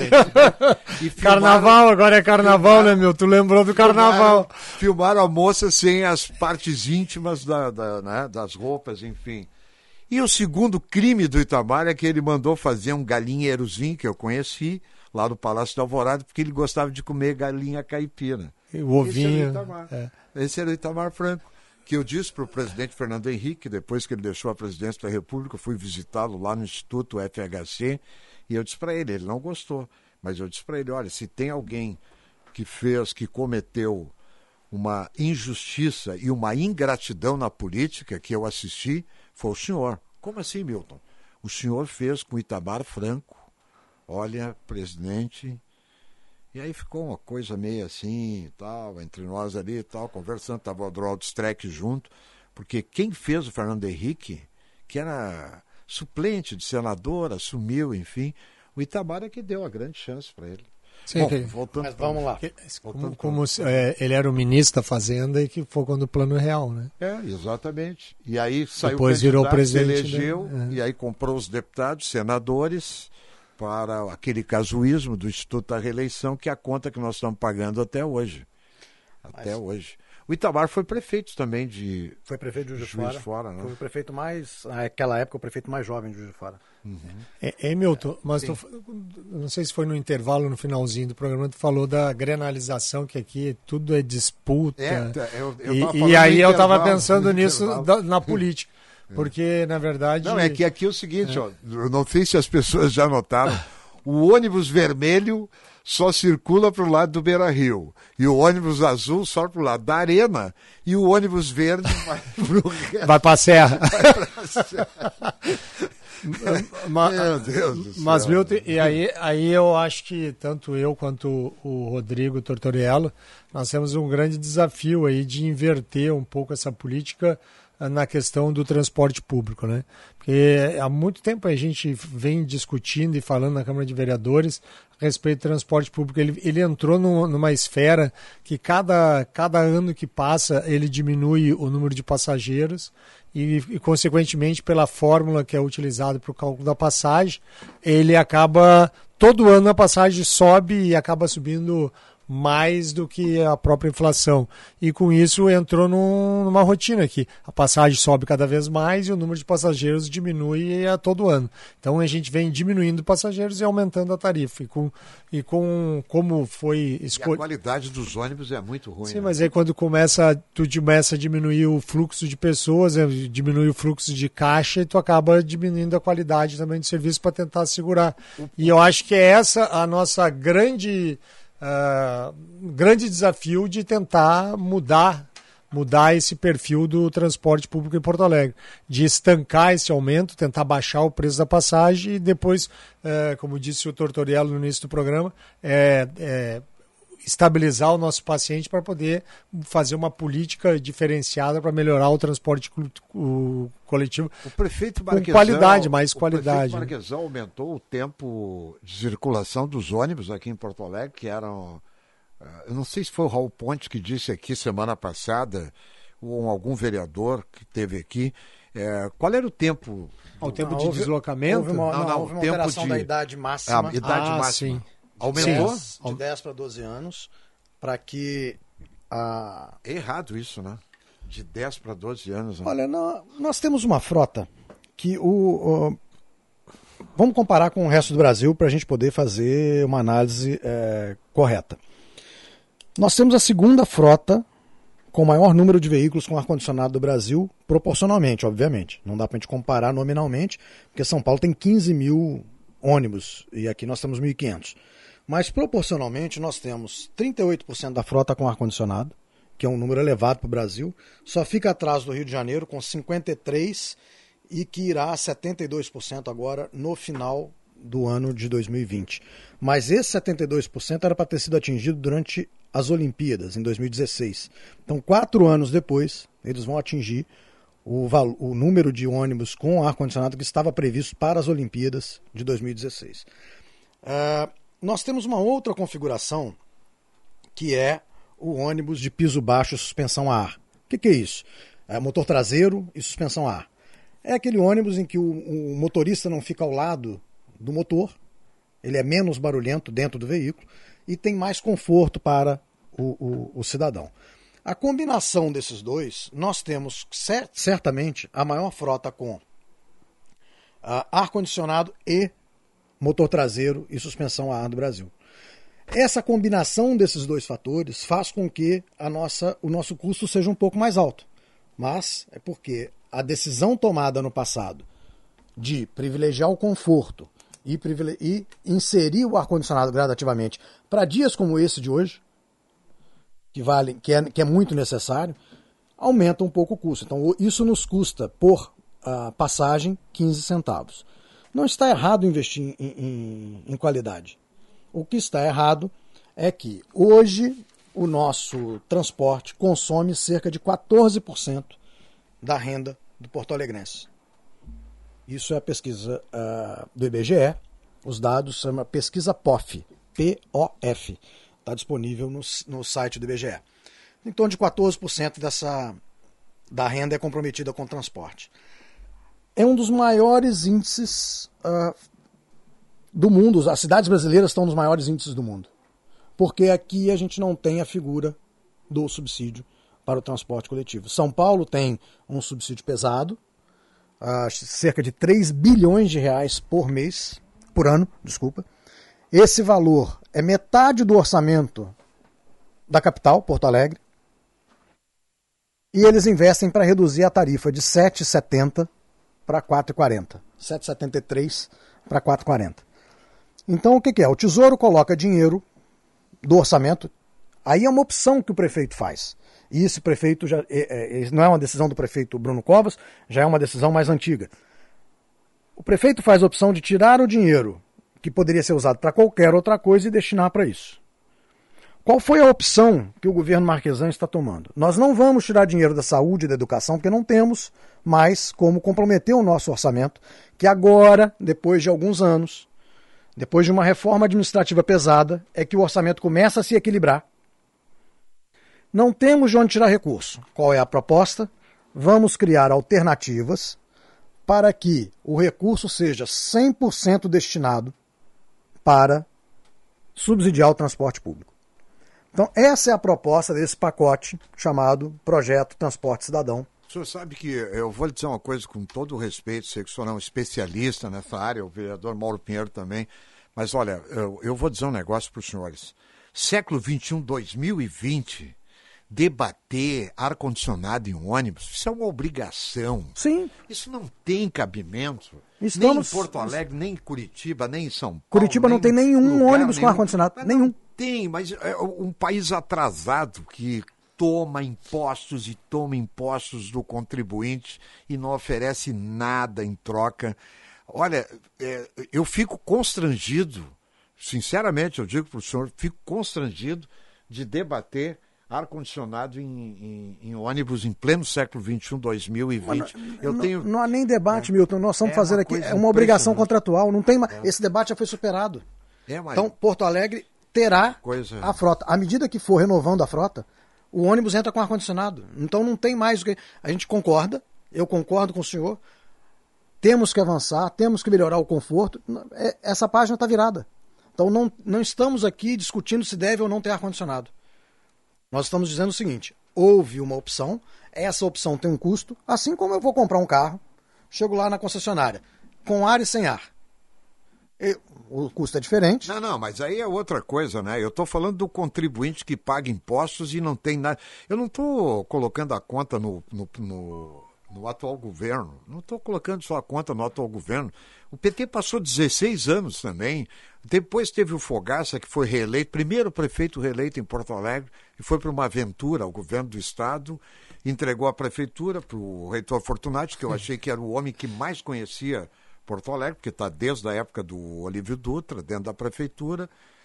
e filmaram... Carnaval, agora é carnaval, filmaram, né, meu? Tu lembrou do carnaval. Filmaram, filmaram a moça sem as partes íntimas da, da, né, das roupas, enfim. E o segundo crime do Itamar é que ele mandou fazer um galinheirozinho, que eu conheci, lá no Palácio da Alvorada, porque ele gostava de comer galinha caipira. O ovinho. Esse era o Itamar, é. Esse era o Itamar Franco. Que eu disse para o presidente Fernando Henrique, depois que ele deixou a presidência da República, eu fui visitá-lo lá no Instituto F H C, e eu disse para ele, ele não gostou, mas eu disse para ele, olha, se tem alguém que fez, que cometeu uma injustiça e uma ingratidão na política que eu assisti, foi o senhor. Como assim, Milton? O senhor fez com Itamar Franco, olha, presidente... E aí ficou uma coisa meio assim, e tal, entre nós ali e tal, conversando, estava o Adroaldo Streck junto, porque quem fez o Fernando Henrique, que era suplente de senador, assumiu, enfim, o Itamar é que deu a grande chance para ele. Sim, Bom, que... voltando Mas vamos lá. Que, como como é, ele era o ministro da Fazenda e que foi quando o Plano Real, né? É, exatamente. E aí saiu Depois o virou candidato, se presidente, elegeu, né? É. E aí comprou os deputados, senadores... para aquele casuísmo do Instituto da Reeleição, que é a conta que nós estamos pagando até hoje. Até Mas... hoje. O Itamar foi prefeito também de... Foi prefeito de Juiz de Juiz Fora. Fora, né? Foi o prefeito mais... Naquela época, o prefeito mais jovem de Juiz de Fora. Uhum. É, é, Milton, mas tu, não sei se foi no intervalo, no finalzinho do programa, tu falou da grenalização, que aqui tudo é disputa. É, eu, eu e, e aí eu estava pensando nisso da, na política. Porque, na verdade... Não, é que aqui é o seguinte, é. ó, eu não sei se as pessoas já notaram, o ônibus vermelho só circula para o lado do Beira-Rio, e o ônibus azul só para o lado da Arena, e o ônibus verde vai para Vai para a Serra. Vai pra serra. Mas, Meu Deus do céu. Mas, Milton, e aí, aí eu acho que tanto eu quanto o Rodrigo Tortoriello, nós temos um grande desafio aí de inverter um pouco essa política na questão do transporte público, né? Porque há muito tempo a gente vem discutindo e falando na Câmara de Vereadores a respeito do transporte público. Ele, ele entrou num, numa esfera que cada, cada ano que passa ele diminui o número de passageiros e, e consequentemente, pela fórmula que é utilizada para o cálculo da passagem, ele acaba, todo ano a passagem sobe e acaba subindo mais do que a própria inflação. E com isso entrou num, numa rotina que a passagem sobe cada vez mais e o número de passageiros diminui a todo ano. Então a gente vem diminuindo passageiros e aumentando a tarifa. E com, e com como foi escolhido... A qualidade dos ônibus é muito ruim. Sim, né? mas aí quando começa, tu começa a diminuir o fluxo de pessoas, diminui o fluxo de caixa e tu acaba diminuindo a qualidade também do serviço para tentar segurar. E eu acho que é essa a nossa grande... Uh, grande desafio de tentar mudar, mudar esse perfil do transporte público em Porto Alegre, de estancar esse aumento, tentar baixar o preço da passagem e depois, uh, como disse o Tortoriello no início do programa, é, é, estabilizar o nosso paciente para poder fazer uma política diferenciada para melhorar o transporte o coletivo o prefeito com qualidade, mais qualidade. O prefeito Marquesão aumentou o tempo de circulação dos ônibus aqui em Porto Alegre, que eram... Eu não sei se foi o Raul Ponte que disse aqui semana passada, ou algum vereador que esteve aqui, é, qual era o tempo... Ah, o tempo não, de houve, deslocamento? Houve uma, não, não, não, houve uma tempo alteração de... da idade máxima. Ah, idade ah, máxima. Sim. Aumentou? Sim, de dez para doze anos, para que... A... É errado isso, né? De dez para doze anos. Né? Olha, não, nós temos uma frota que o... o... Vamos comparar com o resto do Brasil para a gente poder fazer uma análise é, correta. Nós temos a segunda frota com o maior número de veículos com ar-condicionado do Brasil, proporcionalmente, obviamente. Não dá para a gente comparar nominalmente, porque São Paulo tem quinze mil ônibus e aqui nós temos mil e quinhentos. Mas proporcionalmente nós temos trinta e oito por cento da frota com ar-condicionado, que é um número elevado para o Brasil. Só fica atrás do Rio de Janeiro com cinquenta e três por cento e que irá a setenta e dois por cento agora no final do ano de dois mil e vinte. Mas esse setenta e dois por cento era para ter sido atingido durante as Olimpíadas, em dois mil e dezesseis. Então, quatro anos depois, eles vão atingir o, o número de ônibus com ar-condicionado que estava previsto para as Olimpíadas de dois mil e dezesseis. Uh, nós temos uma outra configuração, que é o ônibus de piso baixo e suspensão a ar. O que, que é isso? É motor traseiro e suspensão a ar. É aquele ônibus em que o, o motorista não fica ao lado do motor, ele é menos barulhento dentro do veículo e tem mais conforto para o, o, o cidadão. A combinação desses dois, nós temos cer- certamente a maior frota com uh, ar-condicionado e motor traseiro e suspensão a ar do Brasil. Essa combinação desses dois fatores faz com que a nossa, o nosso custo seja um pouco mais alto. Mas é porque a decisão tomada no passado de privilegiar o conforto e, privile- e inserir o ar-condicionado gradativamente para dias como esse de hoje, que, vale, que, é, que é muito necessário, aumenta um pouco o custo. Então isso nos custa por uh, passagem quinze centavos. Não está errado investir em, em, em qualidade. O que está errado é que hoje o nosso transporte consome cerca de quatorze por cento da renda do porto-alegrense. Isso é a pesquisa uh, do I B G E, os dados chama pesquisa P O F, P O F, está disponível no, no site do I B G E. Em torno de quatorze por cento dessa, da renda é comprometida com o transporte. É um dos maiores índices uh, do mundo, as cidades brasileiras estão nos maiores índices do mundo, porque aqui a gente não tem a figura do subsídio para o transporte coletivo. São Paulo tem um subsídio pesado, uh, cerca de três bilhões de reais por mês, por ano, desculpa. Esse valor é metade do orçamento da capital, Porto Alegre, e eles investem para reduzir a tarifa de sete reais e setenta centavos para quatro reais e quarenta centavos. sete reais e setenta e três para quatro reais e quarenta centavos. Então o que, que é? O Tesouro coloca dinheiro do orçamento, aí é uma opção que o prefeito faz. E esse prefeito já é, é, não é uma decisão do prefeito Bruno Covas, já é uma decisão mais antiga. O prefeito faz a opção de tirar o dinheiro que poderia ser usado para qualquer outra coisa e destinar para isso. Qual foi a opção que o governo Marquesan está tomando? Nós não vamos tirar dinheiro da saúde e da educação, porque não temos mais como comprometer o nosso orçamento, que agora, depois de alguns anos, depois de uma reforma administrativa pesada, é que o orçamento começa a se equilibrar. Não temos de onde tirar recurso. Qual é a proposta? Vamos criar alternativas para que o recurso seja cem por cento destinado para subsidiar o transporte público. Então, essa é a proposta desse pacote chamado Projeto Transporte Cidadão. O senhor sabe que eu vou lhe dizer uma coisa com todo o respeito, sei que o senhor é um especialista nessa área, o vereador Mauro Pinheiro também, mas olha, eu, eu vou dizer um negócio para os senhores. Século vinte e um, dois mil e vinte, debater ar-condicionado em ônibus, isso é uma obrigação. Sim. Isso não tem cabimento. Estamos... Nem em Porto Alegre, nem em Curitiba, nem em São Paulo. Curitiba não tem nenhum ônibus com ar-condicionado. Nenhum. Não tem, mas é um país atrasado que toma impostos e toma impostos do contribuinte e não oferece nada em troca. Olha, é, eu fico constrangido, sinceramente eu digo para o senhor, fico constrangido de debater ar-condicionado em, em, em ônibus em pleno século vinte e um, dois mil e vinte. Não, eu não, tenho... não há nem debate, é, Milton, nós estamos é fazendo aqui, é uma obrigação contratual, não tem uma, é. Esse debate já foi superado. É, mas... Então, Porto Alegre terá coisa... a frota. À medida que for renovando a frota, o ônibus entra com ar-condicionado. Então não tem mais o que... A gente concorda, eu concordo com o senhor, temos que avançar, temos que melhorar o conforto. Essa página está virada. Então não, não estamos aqui discutindo se deve ou não ter ar-condicionado. Nós estamos dizendo o seguinte, houve uma opção, essa opção tem um custo, assim como eu vou comprar um carro, chego lá na concessionária, com ar e sem ar. Eu, o custo é diferente. Não, não, mas aí é outra coisa, né? Eu estou falando do contribuinte que paga impostos e não tem nada. Eu não estou colocando a conta no, no, no, no atual governo, não estou colocando só a conta no atual governo, o P T passou dezesseis anos também, depois teve o Fogaça, que foi reeleito, primeiro prefeito reeleito em Porto Alegre, e foi para uma aventura ao governo do estado, entregou a prefeitura para o reitor Fortunati, que eu achei que era o homem que mais conhecia Porto Alegre, porque está desde a época do Olívio Dutra, dentro da prefeitura,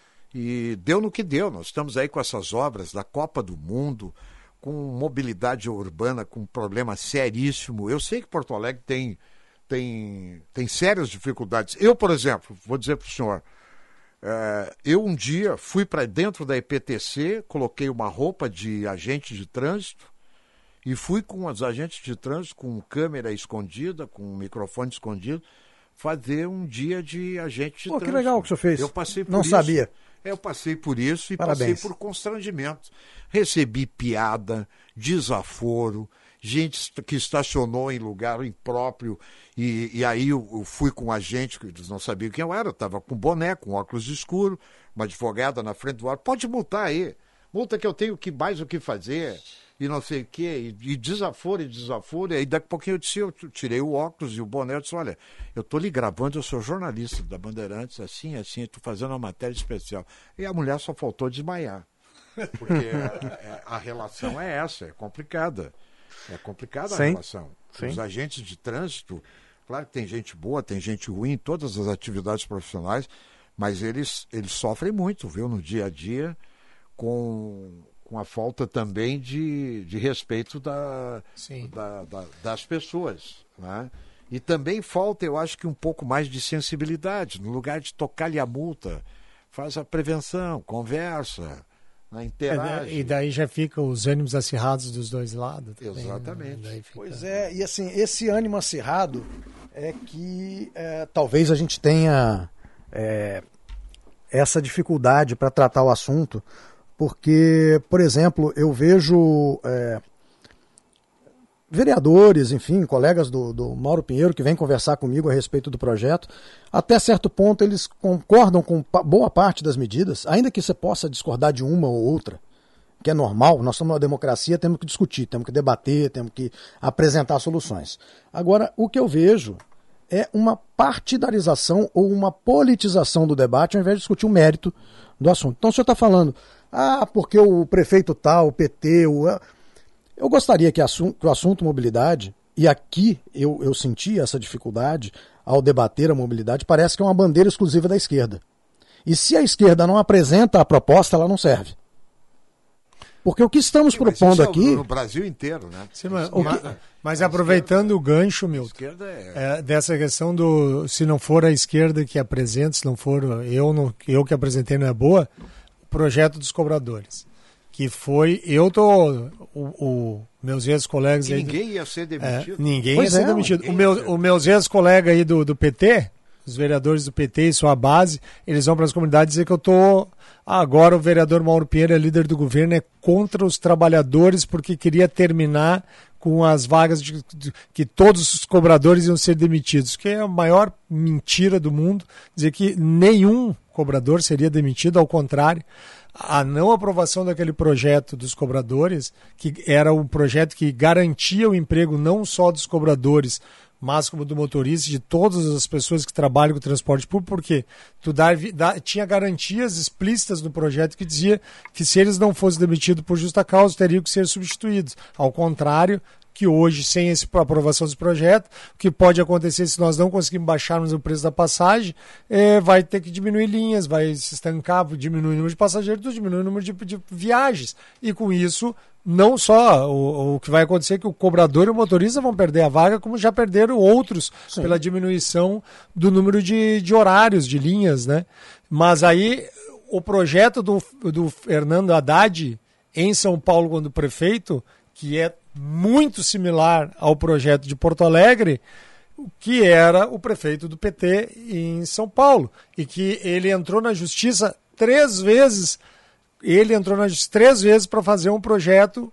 e deu no que deu. Nós estamos aí com essas obras da Copa do Mundo, com mobilidade urbana, com um problema seríssimo. Eu sei que Porto Alegre tem, tem, tem sérias dificuldades. Eu, por exemplo, vou dizer para o senhor, é, eu um dia fui para dentro da E P T C, coloquei uma roupa de agente de trânsito e fui com os agentes de trânsito com câmera escondida, com microfone escondido, fazer um dia de agente de Pô, trânsito. Que legal que o senhor fez. Eu passei por Não isso. sabia. Eu passei por isso e Parabéns. passei por constrangimento. Recebi piada, desaforo, gente que estacionou em lugar impróprio e, e aí eu, eu fui com um agente, que eles não sabiam quem eu era, estava com boné, com óculos escuros, uma advogada na frente do ar. Pode multar aí. Multa que eu tenho que mais o que fazer e não sei o quê, e, e desaforo e desaforo. E aí daqui a pouquinho eu disse, eu tirei o óculos e o boné, eu disse, olha, eu estou lhe gravando, eu sou jornalista da Bandeirantes, assim, assim, estou fazendo uma matéria especial. E a mulher só faltou desmaiar, porque a, a, a relação é essa, é complicada. É complicada a Sim. relação. Sim. Os agentes de trânsito, claro que tem gente boa, tem gente ruim em todas as atividades profissionais, mas eles, eles sofrem muito, viu, no dia a dia, com... com a falta também de, de respeito da, da, da, das pessoas. Né? E também falta, eu acho que um pouco mais de sensibilidade. No lugar de tocar-lhe a multa, faz a prevenção, conversa, né? Interage. É, e daí já ficam os ânimos acirrados dos dois lados. Também, Exatamente. né? Fica... Pois é, e assim, esse ânimo acirrado é que é, talvez a gente tenha é, essa dificuldade para tratar o assunto. Porque, por exemplo, eu vejo é, vereadores, enfim, colegas do, do Mauro Pinheiro que vêm conversar comigo a respeito do projeto. Até certo ponto eles concordam com boa parte das medidas, ainda que você possa discordar de uma ou outra, que é normal. Nós somos uma democracia, temos que discutir, temos que debater, temos que apresentar soluções. Agora, o que eu vejo é uma partidarização ou uma politização do debate ao invés de discutir o mérito do assunto. Então o senhor está falando... Ah, porque o prefeito tal, o P T... O... Eu gostaria que, assunto, que o assunto mobilidade, e aqui eu, eu senti essa dificuldade ao debater a mobilidade, parece que é uma bandeira exclusiva da esquerda. E se a esquerda não apresenta a proposta, ela não serve. Porque o que estamos Sim, propondo mas isso aqui... é no Brasil inteiro, né? Sim, mas, que... mas aproveitando o gancho, Milton, é... É, dessa questão do... Se não for a esquerda que apresenta, se não for eu, não, eu que apresentei não é boa... Projeto dos cobradores, que foi, eu tô, o, o meus ex-colegas aí... Ninguém ia ser demitido. É, ninguém pois ia é, ser demitido. O meu, ser. o meus ex-colegas aí do, do P T, os vereadores do P T e sua base, eles vão para as comunidades dizer que eu tô, agora o vereador Mauro Pinheiro é líder do governo, é contra os trabalhadores porque queria terminar com as vagas de, de que todos os cobradores iam ser demitidos, que é a maior mentira do mundo, dizer que nenhum cobrador seria demitido, ao contrário, a não aprovação daquele projeto dos cobradores, que era um projeto que garantia o emprego não só dos cobradores, mas como do motorista, de todas as pessoas que trabalham com o transporte público, porque tu dá, dá, tinha garantias explícitas no projeto que dizia que se eles não fossem demitidos por justa causa, teriam que ser substituídos. Ao contrário, que hoje, sem essa aprovação desse projeto, o que pode acontecer se nós não conseguirmos baixarmos o preço da passagem, é, vai ter que diminuir linhas, vai se estancar, diminuir o número de passageiros, diminuir o número de, de viagens. E com isso, não só o, o que vai acontecer é que o cobrador e o motorista vão perder a vaga, como já perderam outros Sim. pela diminuição do número de, de horários, de linhas, né? Mas aí, o projeto do, do Fernando Haddad, em São Paulo, quando prefeito, que é muito similar ao projeto de Porto Alegre, que era o prefeito do P T em São Paulo, e que ele entrou na justiça três vezes, ele entrou na justiça três vezes para fazer um projeto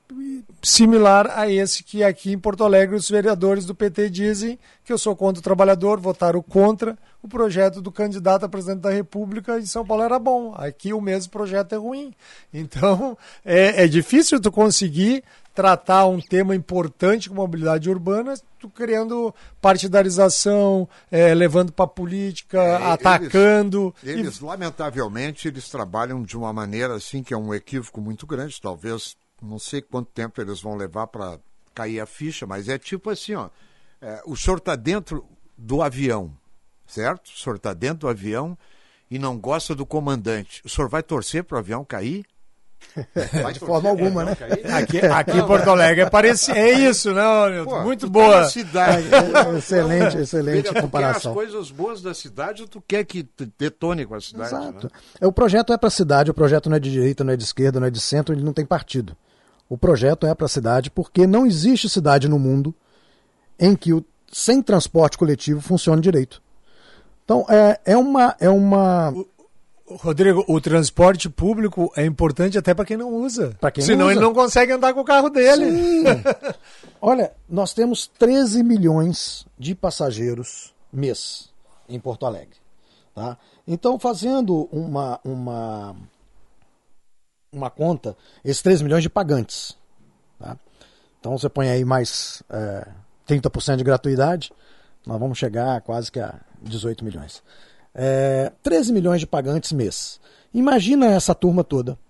similar a esse que aqui em Porto Alegre os vereadores do P T dizem que eu sou contra o trabalhador, votaram contra, o projeto do candidato a presidente da República em São Paulo era bom. Aqui o mesmo projeto é ruim. Então, é, é difícil tu conseguir tratar um tema importante como mobilidade urbana, tu criando partidarização, é, levando para a política, é, atacando. Eles, eles e... lamentavelmente, eles trabalham de uma maneira assim que é um equívoco muito grande. Talvez, não sei quanto tempo eles vão levar para cair a ficha, mas é tipo assim, ó, é, o senhor está dentro do avião, certo? O senhor está dentro do avião e não gosta do comandante. O senhor vai torcer para o avião cair? Vai de forma alguma, né? Aqui, aqui em Porto Alegre é parecido. É isso, né? Pô, muito boa. Tá cidade. É, excelente, excelente tu comparação. Tu quer as coisas boas da cidade ou tu quer que detone com a cidade? Exato. Né? O projeto é para a cidade, o projeto não é de direita, não é de esquerda, não é de centro, ele não tem partido. O projeto é para a cidade porque não existe cidade no mundo em que o, sem transporte coletivo funcione direito. Então, é, é uma... É uma... Rodrigo, o transporte público é importante até para quem não usa. Pra quem Senão não usa. Ele não consegue andar com o carro dele. Sim. Olha, nós temos treze milhões de passageiros mês em Porto Alegre. Tá? Então, fazendo uma, uma, uma conta, esses treze milhões de pagantes. Tá? Então, você põe aí mais é, trinta por cento de gratuidade, nós vamos chegar a quase que a dezoito milhões. É, treze milhões de pagantes mês. Imagina essa turma toda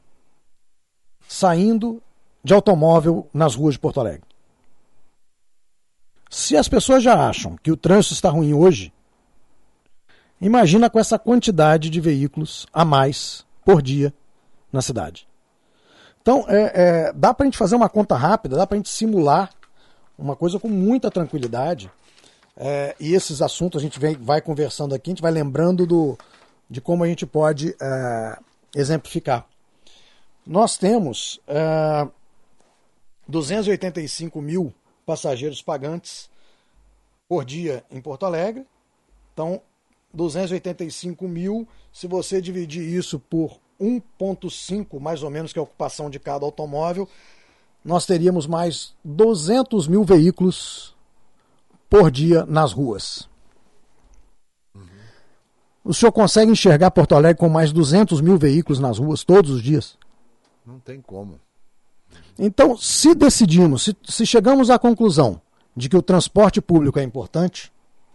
saindo de automóvel nas ruas de Porto Alegre. Se as pessoas já acham que o trânsito está ruim hoje, imagina com essa quantidade de veículos a mais por dia na cidade. Então, é, é, dá para a gente fazer uma conta rápida, dá para a gente simular uma coisa com muita tranquilidade. É, e esses assuntos a gente vem, vai conversando aqui, a gente vai lembrando do, de como a gente pode é, exemplificar. Nós temos é, duzentos e oitenta e cinco mil passageiros pagantes por dia em Porto Alegre. Então, duzentos e oitenta e cinco mil, se você dividir isso por um vírgula cinco, mais ou menos, que é a ocupação de cada automóvel, nós teríamos mais duzentos mil veículos por dia nas ruas. Uhum. O senhor consegue enxergar Porto Alegre com mais duzentos mil veículos nas ruas todos os dias? Não tem como. Então, se decidimos, se, se chegamos à conclusão de que o transporte público é importante,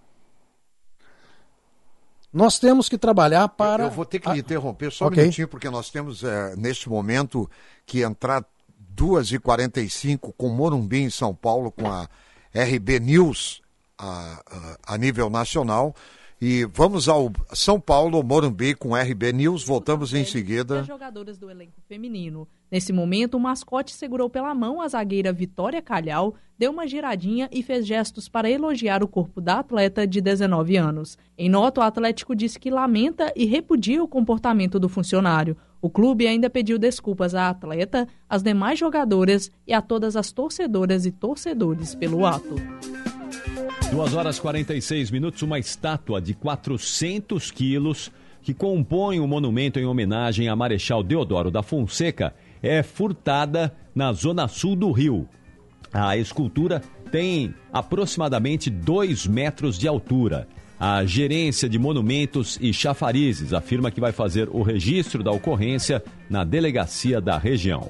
nós temos que trabalhar para... Eu, eu vou ter que lhe interromper só okay. um minutinho, porque nós temos, é, neste momento, que entrar duas e quarenta e cinco com Morumbi em São Paulo, com a R B News a, a, a nível nacional. E vamos ao São Paulo, Morumbi com R B News, voltamos em seguida. As jogadoras do elenco feminino. Nesse momento, o mascote segurou pela mão a zagueira Vitória Calhau, deu uma giradinha e fez gestos para elogiar o corpo da atleta de dezenove anos. Em nota, o Atlético disse que lamenta e repudia o comportamento do funcionário. O clube ainda pediu desculpas à atleta, às demais jogadoras e a todas as torcedoras e torcedores pelo ato. duas horas e quarenta e seis minutos, uma estátua de quatrocentos quilos que compõe um monumento em homenagem a Marechal Deodoro da Fonseca é furtada na zona sul do Rio. A escultura tem aproximadamente dois metros de altura. A Gerência de Monumentos e Chafarizes afirma que vai fazer o registro da ocorrência na delegacia da região.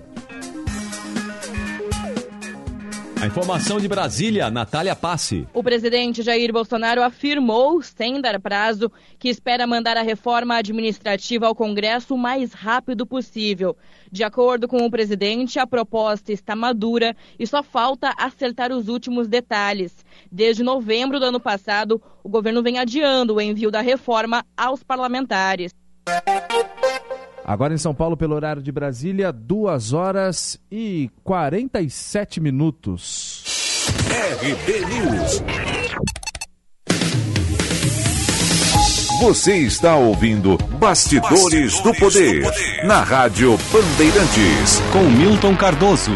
A informação de Brasília, Natália Passe. O presidente Jair Bolsonaro afirmou, sem dar prazo, que espera mandar a reforma administrativa ao Congresso o mais rápido possível. De acordo com o presidente, a proposta está madura e só falta acertar os últimos detalhes. Desde novembro do ano passado, o governo vem adiando o envio da reforma aos parlamentares. Agora em São Paulo, pelo horário de Brasília, duas horas e quarenta e sete minutos. R B News. Você está ouvindo Bastidores, Bastidores do, Poder, do Poder, na Rádio Bandeirantes, com Milton Cardoso.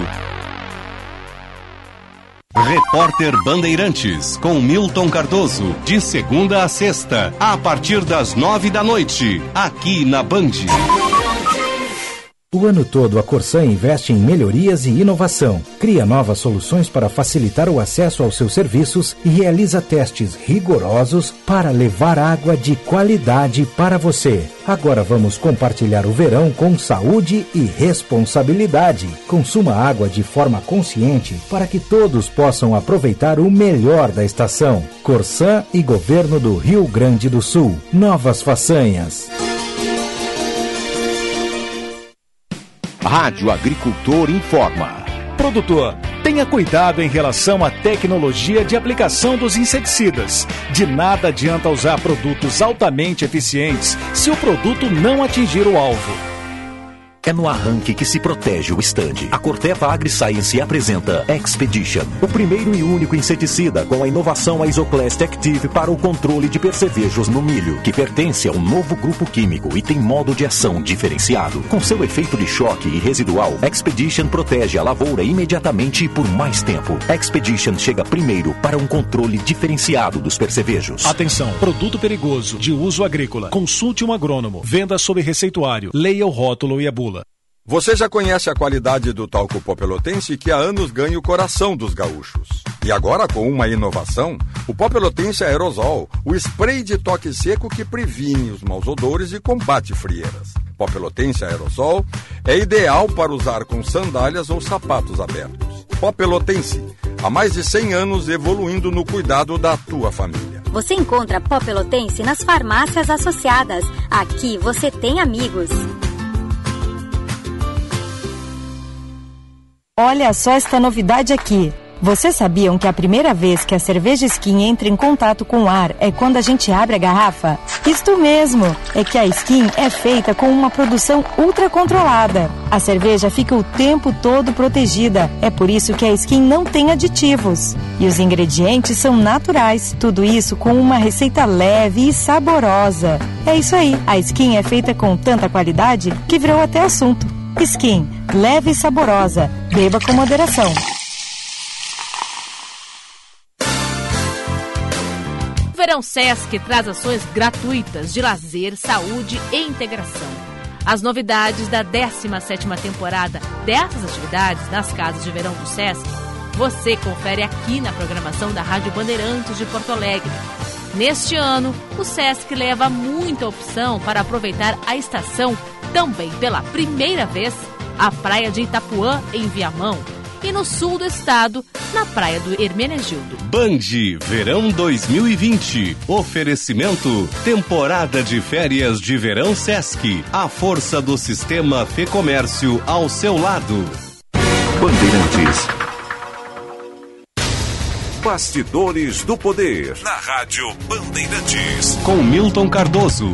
Repórter Bandeirantes, com Milton Cardoso, de segunda a sexta, a partir das nove da noite, aqui na Band. O ano todo, a Corsan investe em melhorias e inovação, cria novas soluções para facilitar o acesso aos seus serviços e realiza testes rigorosos para levar água de qualidade para você. Agora vamos compartilhar o verão com saúde e responsabilidade. Consuma água de forma consciente para que todos possam aproveitar o melhor da estação. Corsan e Governo do Rio Grande do Sul. Novas façanhas. Rádio Agricultor informa. Produtor, tenha cuidado em relação à tecnologia de aplicação dos inseticidas. De nada adianta usar produtos altamente eficientes se o produto não atingir o alvo. É no arranque que se protege o estande. A Corteva AgriScience apresenta Expedition, o primeiro e único inseticida com a inovação Isoclast Active para o controle de percevejos no milho, que pertence a um novo grupo químico e tem modo de ação diferenciado. Com seu efeito de choque e residual, Expedition protege a lavoura imediatamente e por mais tempo. Expedition chega primeiro para um controle diferenciado dos percevejos. Atenção, produto perigoso de uso agrícola. Consulte um agrônomo. Venda sob receituário. Leia o rótulo e a bula. Você já conhece a qualidade do talco Pó Pelotense, que há anos ganha o coração dos gaúchos. E agora, com uma inovação, o Pó Pelotense Aerosol, o spray de toque seco que previne os maus odores e combate frieiras. Pó Pelotense Aerosol é ideal para usar com sandálias ou sapatos abertos. Pó Pelotense, há mais de cem anos evoluindo no cuidado da tua família. Você encontra Pó Pelotense nas farmácias associadas. Aqui você tem amigos. Olha só esta novidade aqui. Vocês sabiam que a primeira vez que a cerveja Skin entra em contato com o ar é quando a gente abre a garrafa? Isto mesmo, é que a Skin é feita com uma produção ultra controlada. A cerveja fica o tempo todo protegida, é por isso que a Skin não tem aditivos. E os ingredientes são naturais, tudo isso com uma receita leve e saborosa. É isso aí, a Skin é feita com tanta qualidade que virou até assunto. Skin, leve e saborosa, beba com moderação. O Verão Sesc traz ações gratuitas de lazer, saúde e integração. As novidades da décima sétima temporada dessas atividades nas casas de verão do Sesc, você confere aqui na programação da Rádio Bandeirantes de Porto Alegre. Neste ano, o Sesc leva muita opção para aproveitar a estação, também pela primeira vez, a praia de Itapuã, em Viamão, e no sul do estado, na praia do Hermenegildo. Band Verão dois mil e vinte. Oferecimento temporada de férias de verão Sesc. A força do sistema Fê Comércio ao seu lado. Bandeirantes. Bastidores do Poder. Na Rádio Bandeirantes. Com Milton Cardoso.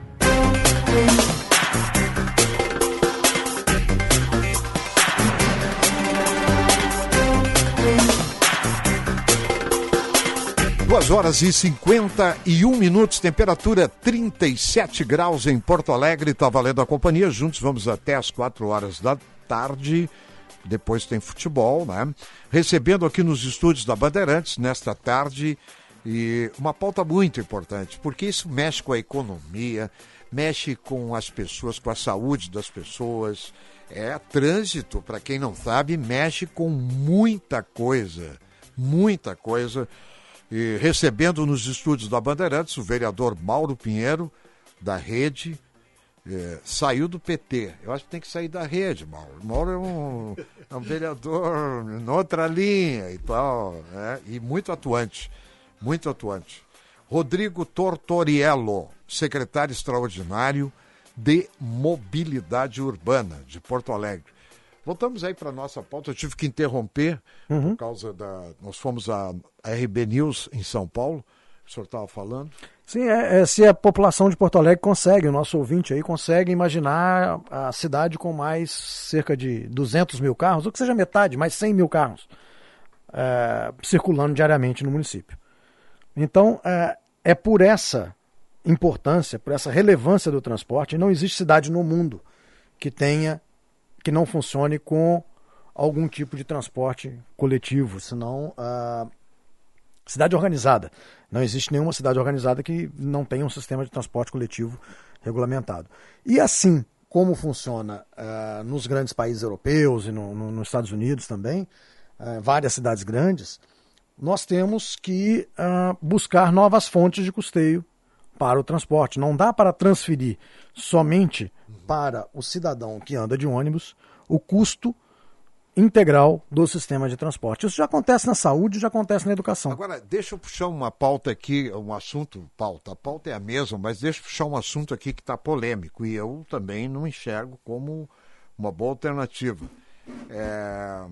Duas horas e cinquenta e um minutos, temperatura trinta e sete graus em Porto Alegre. Tá valendo a companhia, juntos vamos até as quatro horas da tarde. Depois tem futebol, né? Recebendo aqui nos estúdios da Bandeirantes, nesta tarde, e uma pauta muito importante, porque isso mexe com a economia, mexe com as pessoas, com a saúde das pessoas. É trânsito, para quem não sabe, mexe com muita coisa, muita coisa. E recebendo nos estúdios da Bandeirantes o vereador Mauro Pinheiro, da Rede, é, saiu do P T. Eu acho que tem que sair da Rede, Mauro. Mauro é um, é um vereador em outra linha e tal, né? E muito atuante, muito atuante. Rodrigo Tortoriello, secretário extraordinário de Mobilidade Urbana de Porto Alegre. Voltamos aí para a nossa pauta, eu tive que interromper, uhum. por causa da... Nós fomos à R B News em São Paulo, o senhor estava falando? Sim, é, é, se a população de Porto Alegre consegue, o nosso ouvinte aí consegue imaginar a cidade com mais cerca de duzentos mil carros, ou que seja metade, mais cem mil carros, é, circulando diariamente no município. Então, é, é por essa importância, por essa relevância do transporte, não existe cidade no mundo que tenha que não funcione com algum tipo de transporte coletivo, senão a cidade organizada. Não existe nenhuma cidade organizada que não tenha um sistema de transporte coletivo regulamentado. E assim, como funciona uh, nos grandes países europeus e no, no, nos Estados Unidos também, uh, várias cidades grandes, nós temos que uh, buscar novas fontes de custeio para o transporte. Não dá para transferir somente para o cidadão que anda de ônibus o custo integral do sistema de transporte. Isso já acontece na saúde, já acontece na educação. Agora, deixa eu puxar uma pauta aqui, um assunto, pauta, a pauta é a mesma, mas deixa eu puxar um assunto aqui que está polêmico e eu também não enxergo como uma boa alternativa. É...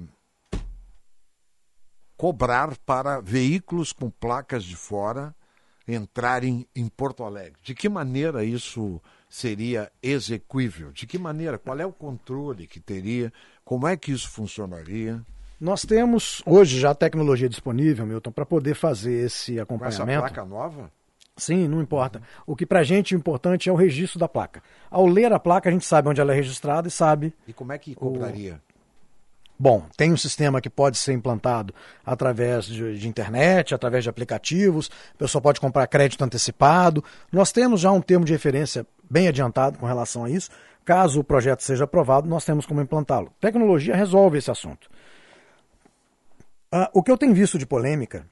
Cobrar para veículos com placas de fora entrarem em Porto Alegre. De que maneira isso seria execuível? De que maneira? Qual é o controle que teria? Como é que isso funcionaria? Nós temos hoje já a tecnologia disponível, Milton, para poder fazer esse acompanhamento. Com essa placa nova? Sim, não importa. Uhum. O que para a gente é importante é o registro da placa. Ao ler a placa, a gente sabe onde ela é registrada e sabe... E como é que cobraria? O... Bom, tem um sistema que pode ser implantado através de, de internet, através de aplicativos, a pessoa pode comprar crédito antecipado. Nós temos já um termo de referência bem adiantado com relação a isso. Caso o projeto seja aprovado, nós temos como implantá-lo. Tecnologia resolve esse assunto. Ah, o que eu tenho visto de polêmica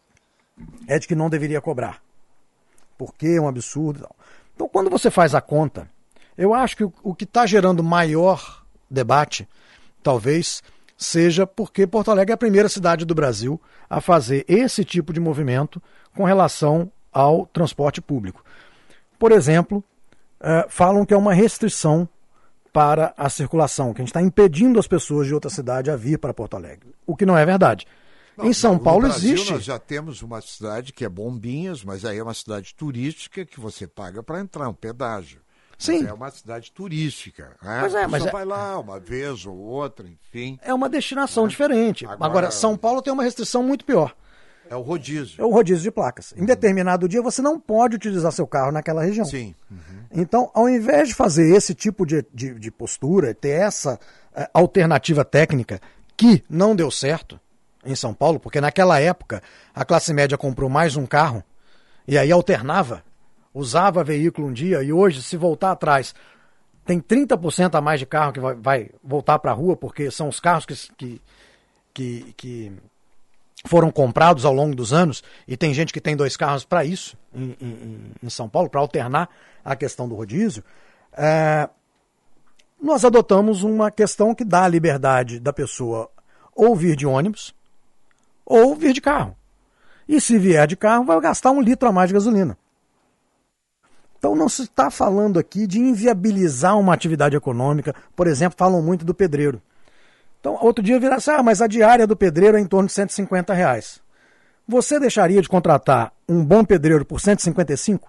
é de que não deveria cobrar, porque é um absurdo. Então, quando você faz a conta, eu acho que o, o que está gerando maior debate, talvez... seja porque Porto Alegre é a primeira cidade do Brasil a fazer esse tipo de movimento com relação ao transporte público. Por exemplo, uh, falam que é uma restrição para a circulação, que a gente está impedindo as pessoas de outra cidade a vir para Porto Alegre, o que não é verdade. Não, em São Paulo no Brasil, existe... Nós já temos uma cidade que é Bombinhas, mas aí é uma cidade turística que você paga para entrar, um pedágio. Sim. Mas é uma cidade turística. Né? Mas é, a mas pessoa é... vai lá uma vez ou outra, enfim. É uma destinação é. diferente. Agora... Agora, São Paulo tem uma restrição muito pior. É o rodízio. É o rodízio de placas. Uhum. Em determinado dia, você não pode utilizar seu carro naquela região. Sim. Uhum. Então, ao invés de fazer esse tipo de, de, de postura, ter essa uh, alternativa técnica que não deu certo em São Paulo, porque naquela época a classe média comprou mais um carro e aí alternava. Usava veículo um dia e hoje, se voltar atrás, tem trinta por cento a mais de carro que vai, vai voltar para a rua, porque são os carros que, que, que, que foram comprados ao longo dos anos, e tem gente que tem dois carros para isso, em, em, em São Paulo, para alternar a questão do rodízio. É, nós adotamos uma questão que dá a liberdade da pessoa ou vir de ônibus ou vir de carro. E se vier de carro, vai gastar um litro a mais de gasolina. Então não se está falando aqui de inviabilizar uma atividade econômica. Por exemplo, falam muito do pedreiro. Então, outro dia viraram assim, ah, mas a diária do pedreiro é em torno de cento e cinquenta reais. Você deixaria de contratar um bom pedreiro por cento e cinquenta e cinco?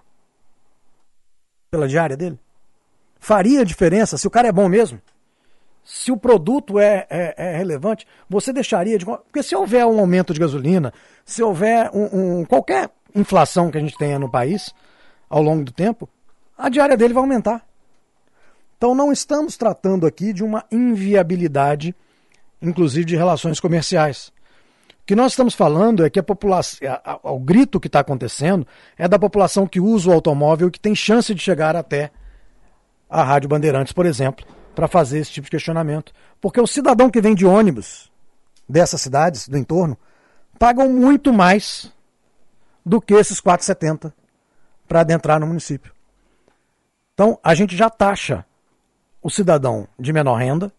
Pela diária dele? Faria diferença se o cara é bom mesmo? Se o produto é, é, é relevante? Você deixaria de... Porque se houver um aumento de gasolina, se houver um, um, qualquer inflação que a gente tenha no país... ao longo do tempo, a diária dele vai aumentar. Então não estamos tratando aqui de uma inviabilidade, inclusive de relações comerciais. O que nós estamos falando é que a população, a, a, o grito que está acontecendo é da população que usa o automóvel e que tem chance de chegar até a Rádio Bandeirantes, por exemplo, para fazer esse tipo de questionamento. Porque o cidadão que vem de ônibus dessas cidades, do entorno, pagam muito mais do que esses quatro reais e setenta centavos para adentrar no município. Então, a gente já taxa o cidadão de menor renda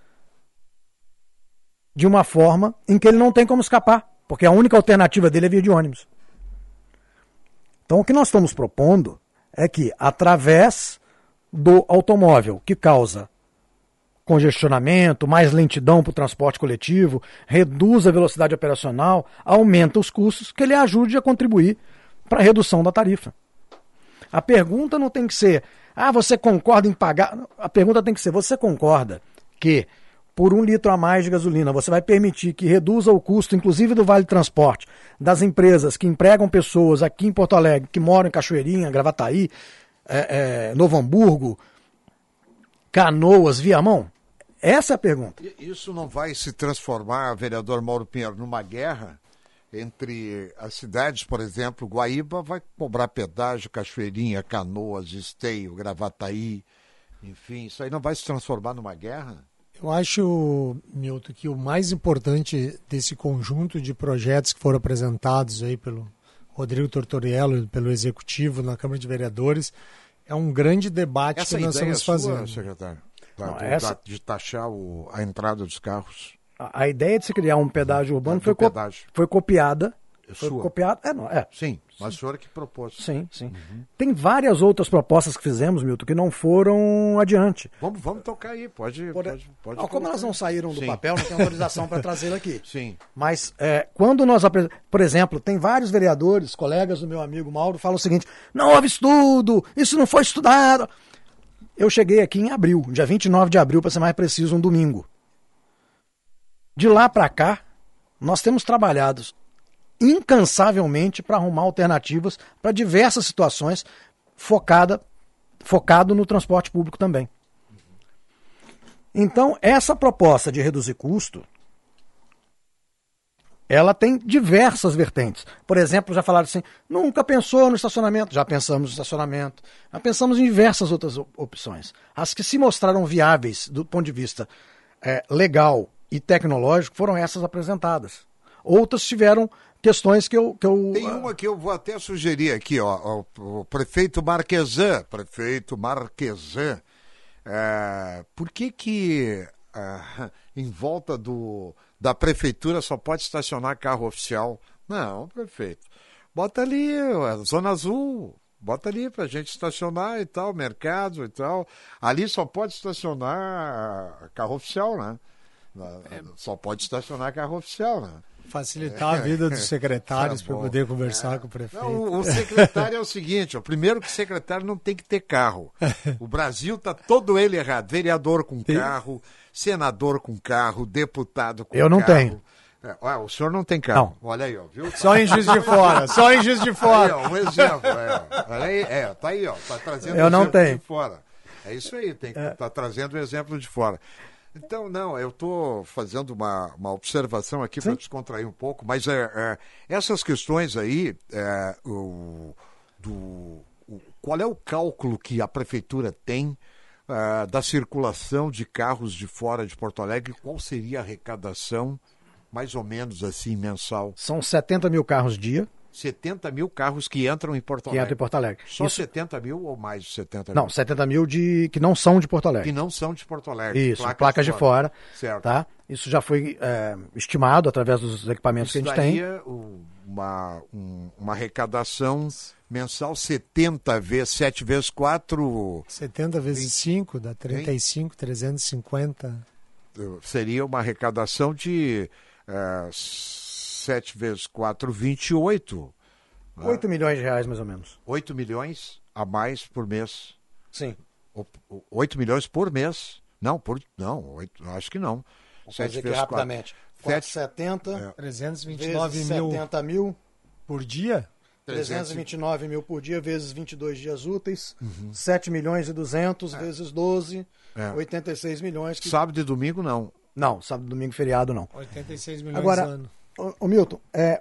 de uma forma em que ele não tem como escapar, porque a única alternativa dele é vir de ônibus. Então, o que nós estamos propondo é que, através do automóvel, que causa congestionamento, mais lentidão para o transporte coletivo, reduz a velocidade operacional, aumenta os custos, que ele ajude a contribuir para a redução da tarifa. A pergunta não tem que ser, ah, você concorda em pagar? A pergunta tem que ser, você concorda que por um litro a mais de gasolina você vai permitir que reduza o custo, inclusive do Vale Transporte, das empresas que empregam pessoas aqui em Porto Alegre, que moram em Cachoeirinha, Gravataí, é, é, Novo Hamburgo, Canoas, Viamão? Essa é a pergunta. Isso não vai se transformar, vereador Mauro Pinheiro, numa guerra entre as cidades, por exemplo, Guaíba vai cobrar pedágio, Cachoeirinha, Canoas, Esteio, Gravataí, Enfim, isso aí não vai se transformar numa guerra? Eu acho, Milton, que o mais importante desse conjunto de projetos que foram apresentados aí pelo Rodrigo Tortoriello e pelo Executivo na Câmara de Vereadores é um grande debate Essa que nós ideia estamos é sua, fazendo. secretário? Da, Não, do, essa... da, de taxar o, a entrada dos carros? A, a ideia de se criar um pedágio urbano do foi, co pedágio. foi copiada. É foi sua? copiada. É, não, é. Sim, mas o senhor que propôs. Sim, sim. Uhum. Tem várias outras propostas que fizemos, Milton, que não foram adiante. Vamos, vamos tocar aí, pode. pode, pode, pode não, como elas não saíram do sim. papel, não tem autorização para trazê-la aqui. Sim. Mas é, quando nós apresentamos, por exemplo, tem vários vereadores, colegas do meu amigo Mauro, falam o seguinte: não houve estudo, isso não foi estudado. Eu cheguei aqui em abril, dia vinte e nove de abril, para ser mais preciso, um domingo. De lá para cá, nós temos trabalhado incansavelmente para arrumar alternativas para diversas situações, focada, focado no transporte público também. Então, essa proposta de reduzir custo, ela tem diversas vertentes. Por exemplo, já falaram assim, nunca pensou no estacionamento? Já pensamos no estacionamento. Já pensamos em diversas outras opções. As que se mostraram viáveis do ponto de vista é, legal e tecnológico foram essas apresentadas. Outras tiveram questões que eu... Que eu Tem uma que eu vou até sugerir aqui, ó, o, o prefeito Marquesan, prefeito Marquesan, é, por que que é, em volta do, da prefeitura só pode estacionar carro oficial? Não, prefeito, bota ali, a Zona Azul, bota ali pra gente estacionar e tal, mercado e tal, ali só pode estacionar carro oficial, né? É. Só pode estacionar carro oficial, né? Facilitar a vida dos secretários para poder conversar é. com o prefeito. Não, o secretário é o seguinte, ó, primeiro que o secretário não tem que ter carro. O Brasil está todo ele errado. Vereador com tem... carro, senador com carro, deputado com carro. Eu não carro. tenho. É, ó, o senhor não tem carro. Não. Olha aí, ó, viu? Só em Juiz de Fora, só em Juiz de Fora. Aí, ó, um exemplo. É, olha aí, é, tá aí, ó, tá trazendo Eu um não exemplo tenho. de fora. É isso aí, tem que é. tá trazendo o um exemplo de fora. Então, não, eu estou fazendo uma, uma observação aqui para descontrair um pouco, mas é, é, essas questões aí, é, o, do, o, qual é o cálculo que a prefeitura tem é, da circulação de carros de fora de Porto Alegre? Qual seria a arrecadação, mais ou menos assim, mensal? São setenta mil carros dia. setenta mil carros que entram em Porto Alegre. Que entram em Porto Alegre. Só Isso... setenta mil ou mais de setenta mil? Não, setenta mil de... que não são de Porto Alegre. Que não são de Porto Alegre. Isso, placas, placas de, fora. de fora. Certo. Tá? Isso já foi é, estimado através dos equipamentos Isso que a gente tem. daria uma, um, uma arrecadação mensal setenta vezes, sete vezes quatro... setenta vezes cinco dá trinta e cinco, hein? trezentos e cinquenta. Seria uma arrecadação de... Uh, sete vezes quatro, vinte e oito. oito milhões de reais, mais ou menos. oito milhões a mais por mês. Sim. oito milhões por mês. Não, por, não oito, acho que não. Vou fazer aqui rapidamente. quatrocentos e setenta, é. trezentos e vinte e nove mil. setenta mil por dia? trezentos e vinte e nove mil por dia, vezes vinte e dois dias úteis. Uhum. sete milhões e duzentos, é. vezes doze, é. oitenta e seis milhões. Que... Sábado e domingo, não. Não, sábado e domingo, feriado, não. oitenta e seis milhões Agora, ano. Ô, ô Milton, é,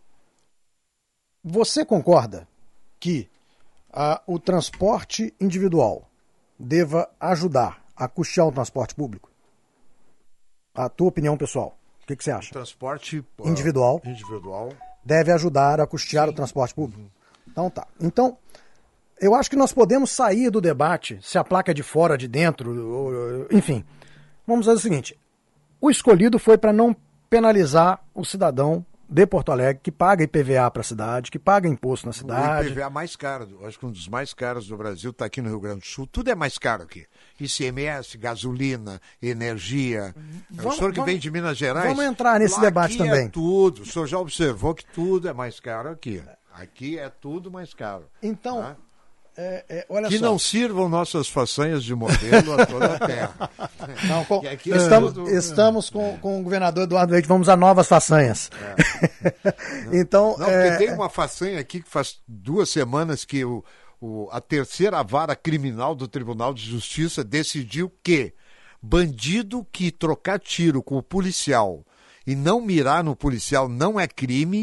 você concorda que ah, o transporte individual deva ajudar a custear o transporte público? A tua opinião pessoal, o que, que você acha? O transporte individual, uh, individual deve ajudar a custear Sim. o transporte público? Uhum. Então tá. Então, eu acho que nós podemos sair do debate se a placa é de fora, de dentro, ou, enfim. Vamos fazer o seguinte, o escolhido foi para não penalizar o cidadão de Porto Alegre que paga I P V A para a cidade, que paga imposto na cidade. O I P V A mais caro, acho que um dos mais caros do Brasil está aqui no Rio Grande do Sul. Tudo é mais caro aqui. I C M S, gasolina, energia. Vamos, o senhor que vamos, vem de Minas Gerais... Vamos entrar nesse debate aqui também. É tudo. O senhor já observou que tudo é mais caro aqui. Aqui é tudo mais caro. Então... Tá? É, é, olha que só. não sirvam nossas façanhas de modelo a toda a terra. Não, com, estamos, é estamos com, com o governador Eduardo Leite, vamos a novas façanhas. É. Não, então, não, é... porque tem uma façanha aqui que faz duas semanas que o, o, a terceira vara criminal do Tribunal de Justiça decidiu que bandido que trocar tiro com o policial e não mirar no policial não é crime.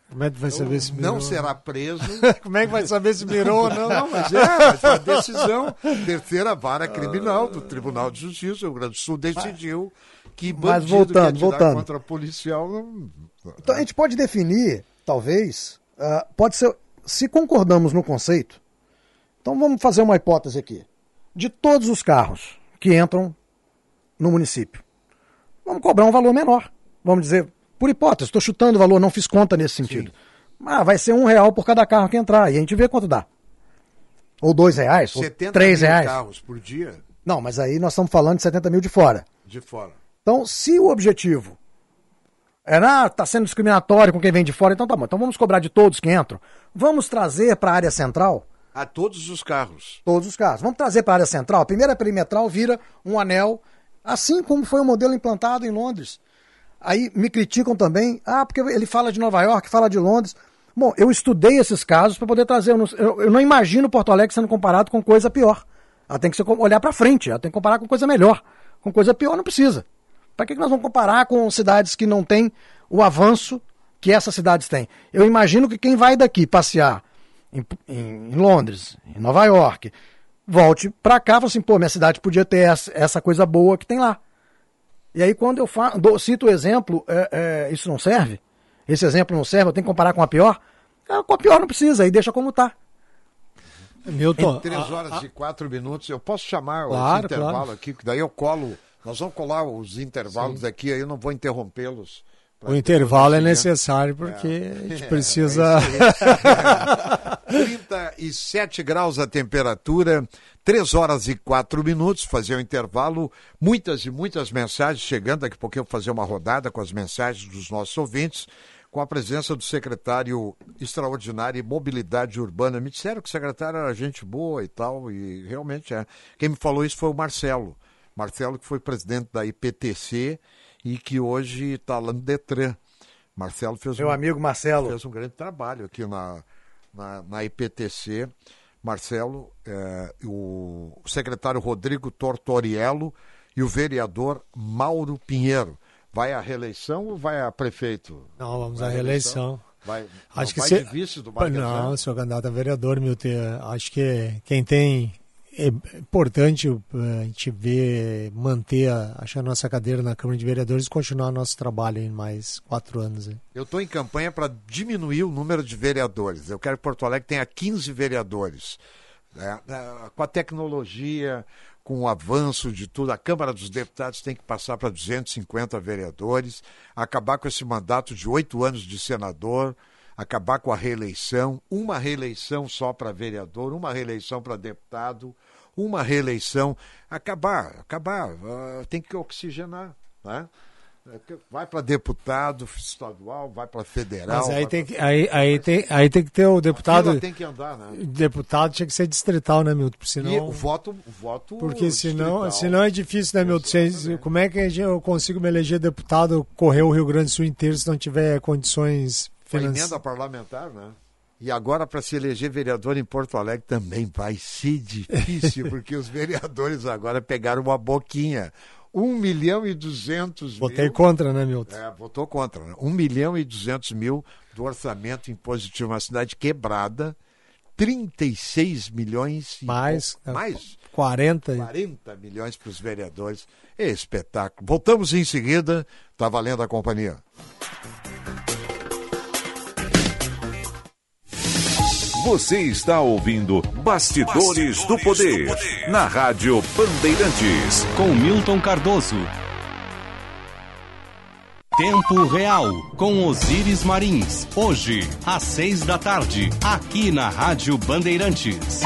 Como é que vai saber se mirou? Não será preso. Como é que vai saber se mirou ou não? Não, mas é, mas a decisão, terceira vara criminal do Tribunal de Justiça, o Rio Grande do Sul decidiu que bandido mas voltando, que atirar voltando. contra policial não... Então a gente pode definir, talvez, uh, pode ser, se concordamos no conceito, então vamos fazer uma hipótese aqui. De todos os carros que entram no município, vamos cobrar um valor menor. Vamos dizer, por hipótese, estou chutando o valor, não fiz conta nesse sentido. Sim. Ah, vai ser um real por cada carro que entrar, e a gente vê quanto dá. Ou dois reais, ou três reais. Carros por dia? Não, mas aí nós estamos falando de setenta mil de fora. De fora. Então, se o objetivo é, ah, está sendo discriminatório com quem vem de fora, então tá bom. Então vamos cobrar de todos que entram. Vamos trazer para a área central... A todos os carros. Todos os carros. Vamos trazer para a área central. A primeira perimetral vira um anel, assim como foi o modelo implantado em Londres. Aí me criticam também, ah, porque ele fala de Nova York, fala de Londres. Bom, eu estudei esses casos para poder trazer. Eu não, eu, eu não imagino Porto Alegre sendo comparado com coisa pior. Ela tem que ser, olhar para frente, ela tem que comparar com coisa melhor. Com coisa pior não precisa. Para que, que nós vamos comparar com cidades que não têm o avanço que essas cidades têm? Eu imagino que quem vai daqui passear em, em, em Londres, em Nova York, volte para cá e fala assim, pô, minha cidade podia ter essa, essa coisa boa que tem lá. E aí quando eu fa- dou, cito o exemplo, é, é, isso não serve? Esse exemplo não serve, eu tenho que comparar com a pior? É, com a pior não precisa, aí deixa como está. Milton, em três horas a, a... e quatro minutos, eu posso chamar claro, o intervalo claro. aqui, que daí eu colo, nós vamos colar os intervalos Sim. aqui, aí eu não vou interrompê-los. O intervalo é necessário porque é. a gente precisa... É trinta e sete graus a temperatura, três horas e quatro minutos, fazer o intervalo, muitas e muitas mensagens chegando, daqui a pouquinho eu vou fazer uma rodada com as mensagens dos nossos ouvintes, com a presença do secretário extraordinário de Mobilidade Urbana. Me disseram que o secretário era gente boa e tal, e realmente é. Quem me falou isso foi o Marcelo. Marcelo, que foi presidente da I P T C e que hoje está lá no Detran. Marcelo fez Meu um, amigo Marcelo. Fez um grande trabalho aqui na, na, na I P T C. Marcelo, é, o secretário Rodrigo Tortoriello e o vereador Mauro Pinheiro. Vai à reeleição ou vai a prefeito? Não, vamos à reeleição. Vai, acho não, que vai se... de vice do Marquesano? Não, sou candidato a vereador, Milton. Acho que quem tem... É importante a gente ver, manter a, a nossa cadeira na Câmara de Vereadores e continuar nosso trabalho em mais quatro anos. Hein? Eu estou em campanha para diminuir o número de vereadores. Eu quero que Porto Alegre tenha quinze vereadores. É, é, com a tecnologia, com o avanço de tudo, a Câmara dos Deputados tem que passar para duzentos e cinquenta vereadores, acabar com esse mandato de oito anos de senador, acabar com a reeleição, uma reeleição só para vereador, uma reeleição para deputado, uma reeleição, acabar, acabar, uh, tem que oxigenar, né? Vai para deputado estadual, vai para federal. Mas aí tem, pra... que, aí, aí, tem, aí tem que ter o deputado. Tem que andar, né? Deputado tinha que ser distrital, né, Milton? Senão, e o voto, o voto porque senão, senão é difícil, né, Milton? Se, como é que eu consigo me eleger deputado, correr o Rio Grande do Sul inteiro se não tiver condições financeiras? A emenda parlamentar, né? E agora, para se eleger vereador em Porto Alegre, também vai ser difícil, porque os vereadores agora pegaram uma boquinha. Um milhão e duzentos mil... Votei contra, né, Milton? É, votou contra. Né? Um milhão e duzentos mil do orçamento impositivo. Uma cidade quebrada, trinta e seis milhões... Mais, e... mais quarenta. quarenta milhões para os vereadores. É espetáculo. Voltamos em seguida. Tá valendo a companhia. Você está ouvindo Bastidores, Bastidores do, Poder, do Poder, na Rádio Bandeirantes, com Milton Cardoso. Tempo Real, com Osíris Marins. Hoje, às seis da tarde, aqui na Rádio Bandeirantes.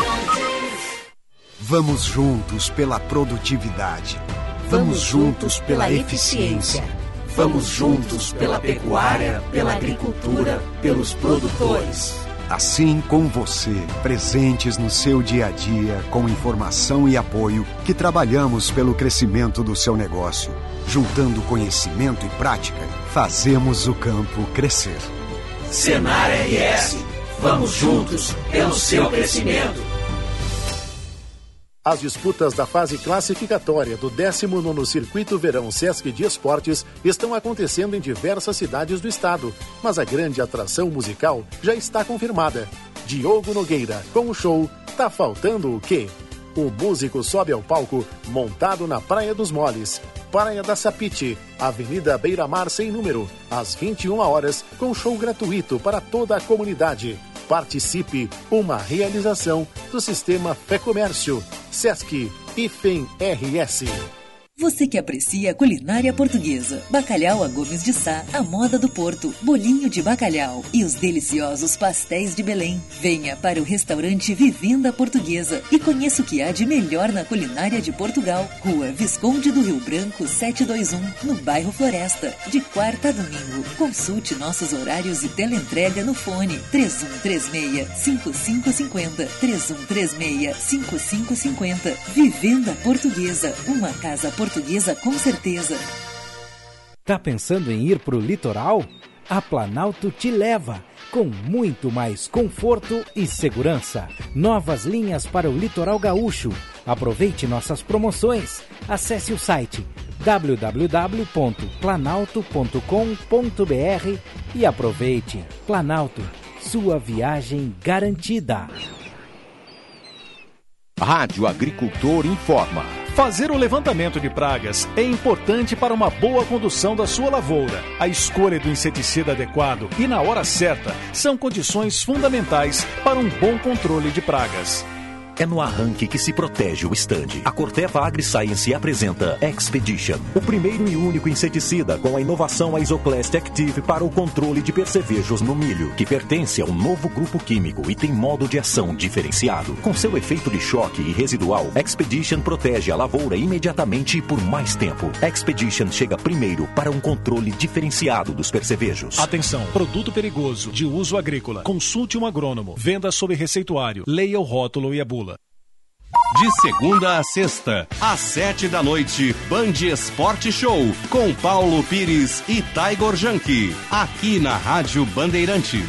Vamos juntos pela produtividade. Vamos juntos pela eficiência. Vamos juntos pela pecuária, pela agricultura, pelos produtores. Assim com você, presentes no seu dia a dia, com informação e apoio, que trabalhamos pelo crescimento do seu negócio. Juntando conhecimento e prática, fazemos o campo crescer. Senar R S, vamos juntos pelo seu crescimento. As disputas da fase classificatória do décimo nono Circuito Verão Sesc de Esportes estão acontecendo em diversas cidades do estado, mas a grande atração musical já está confirmada. Diogo Nogueira, com o show Tá Faltando o Quê? O músico sobe ao palco montado na Praia dos Moles, Praia da Sapite, Avenida Beira-Mar sem número, às vinte e uma horas, com show gratuito para toda a comunidade. Participe, uma realização do Sistema Fé Comércio, Sesc e F E M R S. Você que aprecia a culinária portuguesa, bacalhau a Gomes de Sá, a moda do Porto, bolinho de bacalhau e os deliciosos pastéis de Belém. Venha para o restaurante Vivenda Portuguesa e conheça o que há de melhor na culinária de Portugal. Rua Visconde do Rio Branco setecentos e vinte e um, no bairro Floresta, de quarta a domingo. Consulte nossos horários e teleentrega no fone três um três seis, cinco cinco cinco zero, três um três seis, cinco cinco cinco zero. Vivenda Portuguesa, uma casa portuguesa Portuguesa com certeza. Tá pensando em ir pro litoral? A Planalto te leva, com muito mais conforto e segurança. Novas linhas para o litoral gaúcho. Aproveite nossas promoções. Acesse o site w w w ponto planalto ponto com ponto b r e aproveite. Planalto, sua viagem garantida. Rádio Agricultor informa. Fazer o levantamento de pragas é importante para uma boa condução da sua lavoura. A escolha do inseticida adequado e na hora certa são condições fundamentais para um bom controle de pragas. É no arranque que se protege o estande. A Corteva AgriScience apresenta Expedition, o primeiro e único inseticida com a inovação Isoclast Active para o controle de percevejos no milho, que pertence a um novo grupo químico e tem modo de ação diferenciado. Com seu efeito de choque e residual, Expedition protege a lavoura imediatamente e por mais tempo. Expedition chega primeiro para um controle diferenciado dos percevejos. Atenção, produto perigoso de uso agrícola. Consulte um agrônomo. Venda sob receituário. Leia o rótulo e a bula. De segunda a sexta, às sete da noite, Band Esporte Show, com Paulo Pires e Taigor Janki, aqui na Rádio Bandeirantes.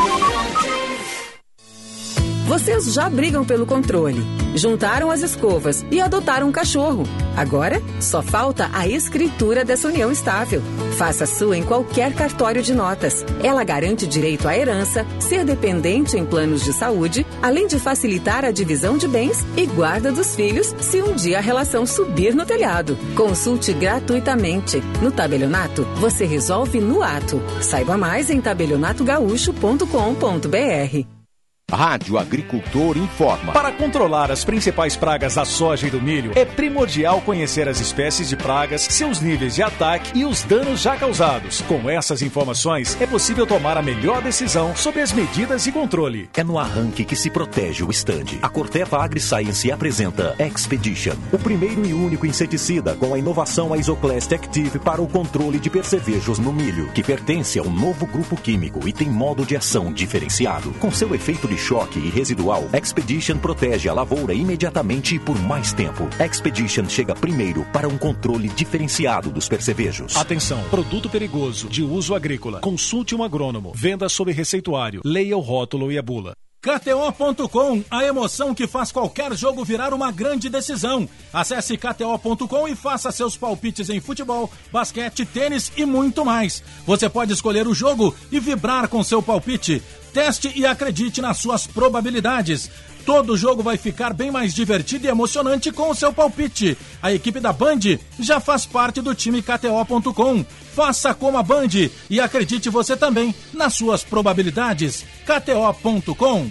Vocês já brigam pelo controle, juntaram as escovas e adotaram um cachorro. Agora, só falta a escritura dessa união estável. Faça sua em qualquer cartório de notas. Ela garante direito à herança, ser dependente em planos de saúde, além de facilitar a divisão de bens e guarda dos filhos se um dia a relação subir no telhado. Consulte gratuitamente. No tabelionato, você resolve no ato. Saiba mais em tabelionato gaúcho ponto com ponto b r. Rádio Agricultor informa. Para controlar as principais pragas da soja e do milho, é primordial conhecer as espécies de pragas, seus níveis de ataque e os danos já causados. Com essas informações, é possível tomar a melhor decisão sobre as medidas de controle. É no arranque que se protege o estande. A Corteva AgriScience apresenta Expedition, o primeiro e único inseticida com a inovação Isoclast Active para o controle de percevejos no milho, que pertence a um novo grupo químico e tem modo de ação diferenciado. Com seu efeito de choque e residual, Expedition protege a lavoura imediatamente e por mais tempo. Expedition chega primeiro para um controle diferenciado dos percevejos. Atenção, produto perigoso de uso agrícola. Consulte um agrônomo. Venda sob receituário. Leia o rótulo e a bula. K T O ponto com, a emoção que faz qualquer jogo virar uma grande decisão. Acesse K T O ponto com e faça seus palpites em futebol, basquete, tênis e muito mais. Você pode escolher o jogo e vibrar com seu palpite. Teste e acredite nas suas probabilidades. Todo jogo vai ficar bem mais divertido e emocionante com o seu palpite. A equipe da Band já faz parte do time K T O ponto com. Faça como a Band e acredite você também nas suas probabilidades. K T O ponto com.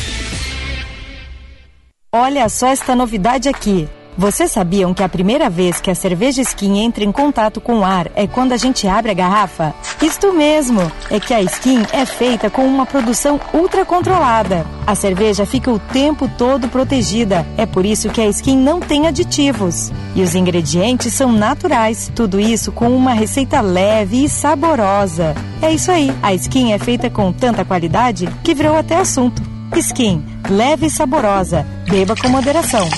Olha só esta novidade aqui. Vocês sabiam que a primeira vez que a cerveja Skin entra em contato com o ar é quando a gente abre a garrafa? Isto mesmo, é que a Skin é feita com uma produção ultra controlada. A cerveja fica o tempo todo protegida, é por isso que a Skin não tem aditivos. E os ingredientes são naturais, tudo isso com uma receita leve e saborosa. É isso aí, a Skin é feita com tanta qualidade que virou até assunto. Skin, leve e saborosa, beba com moderação.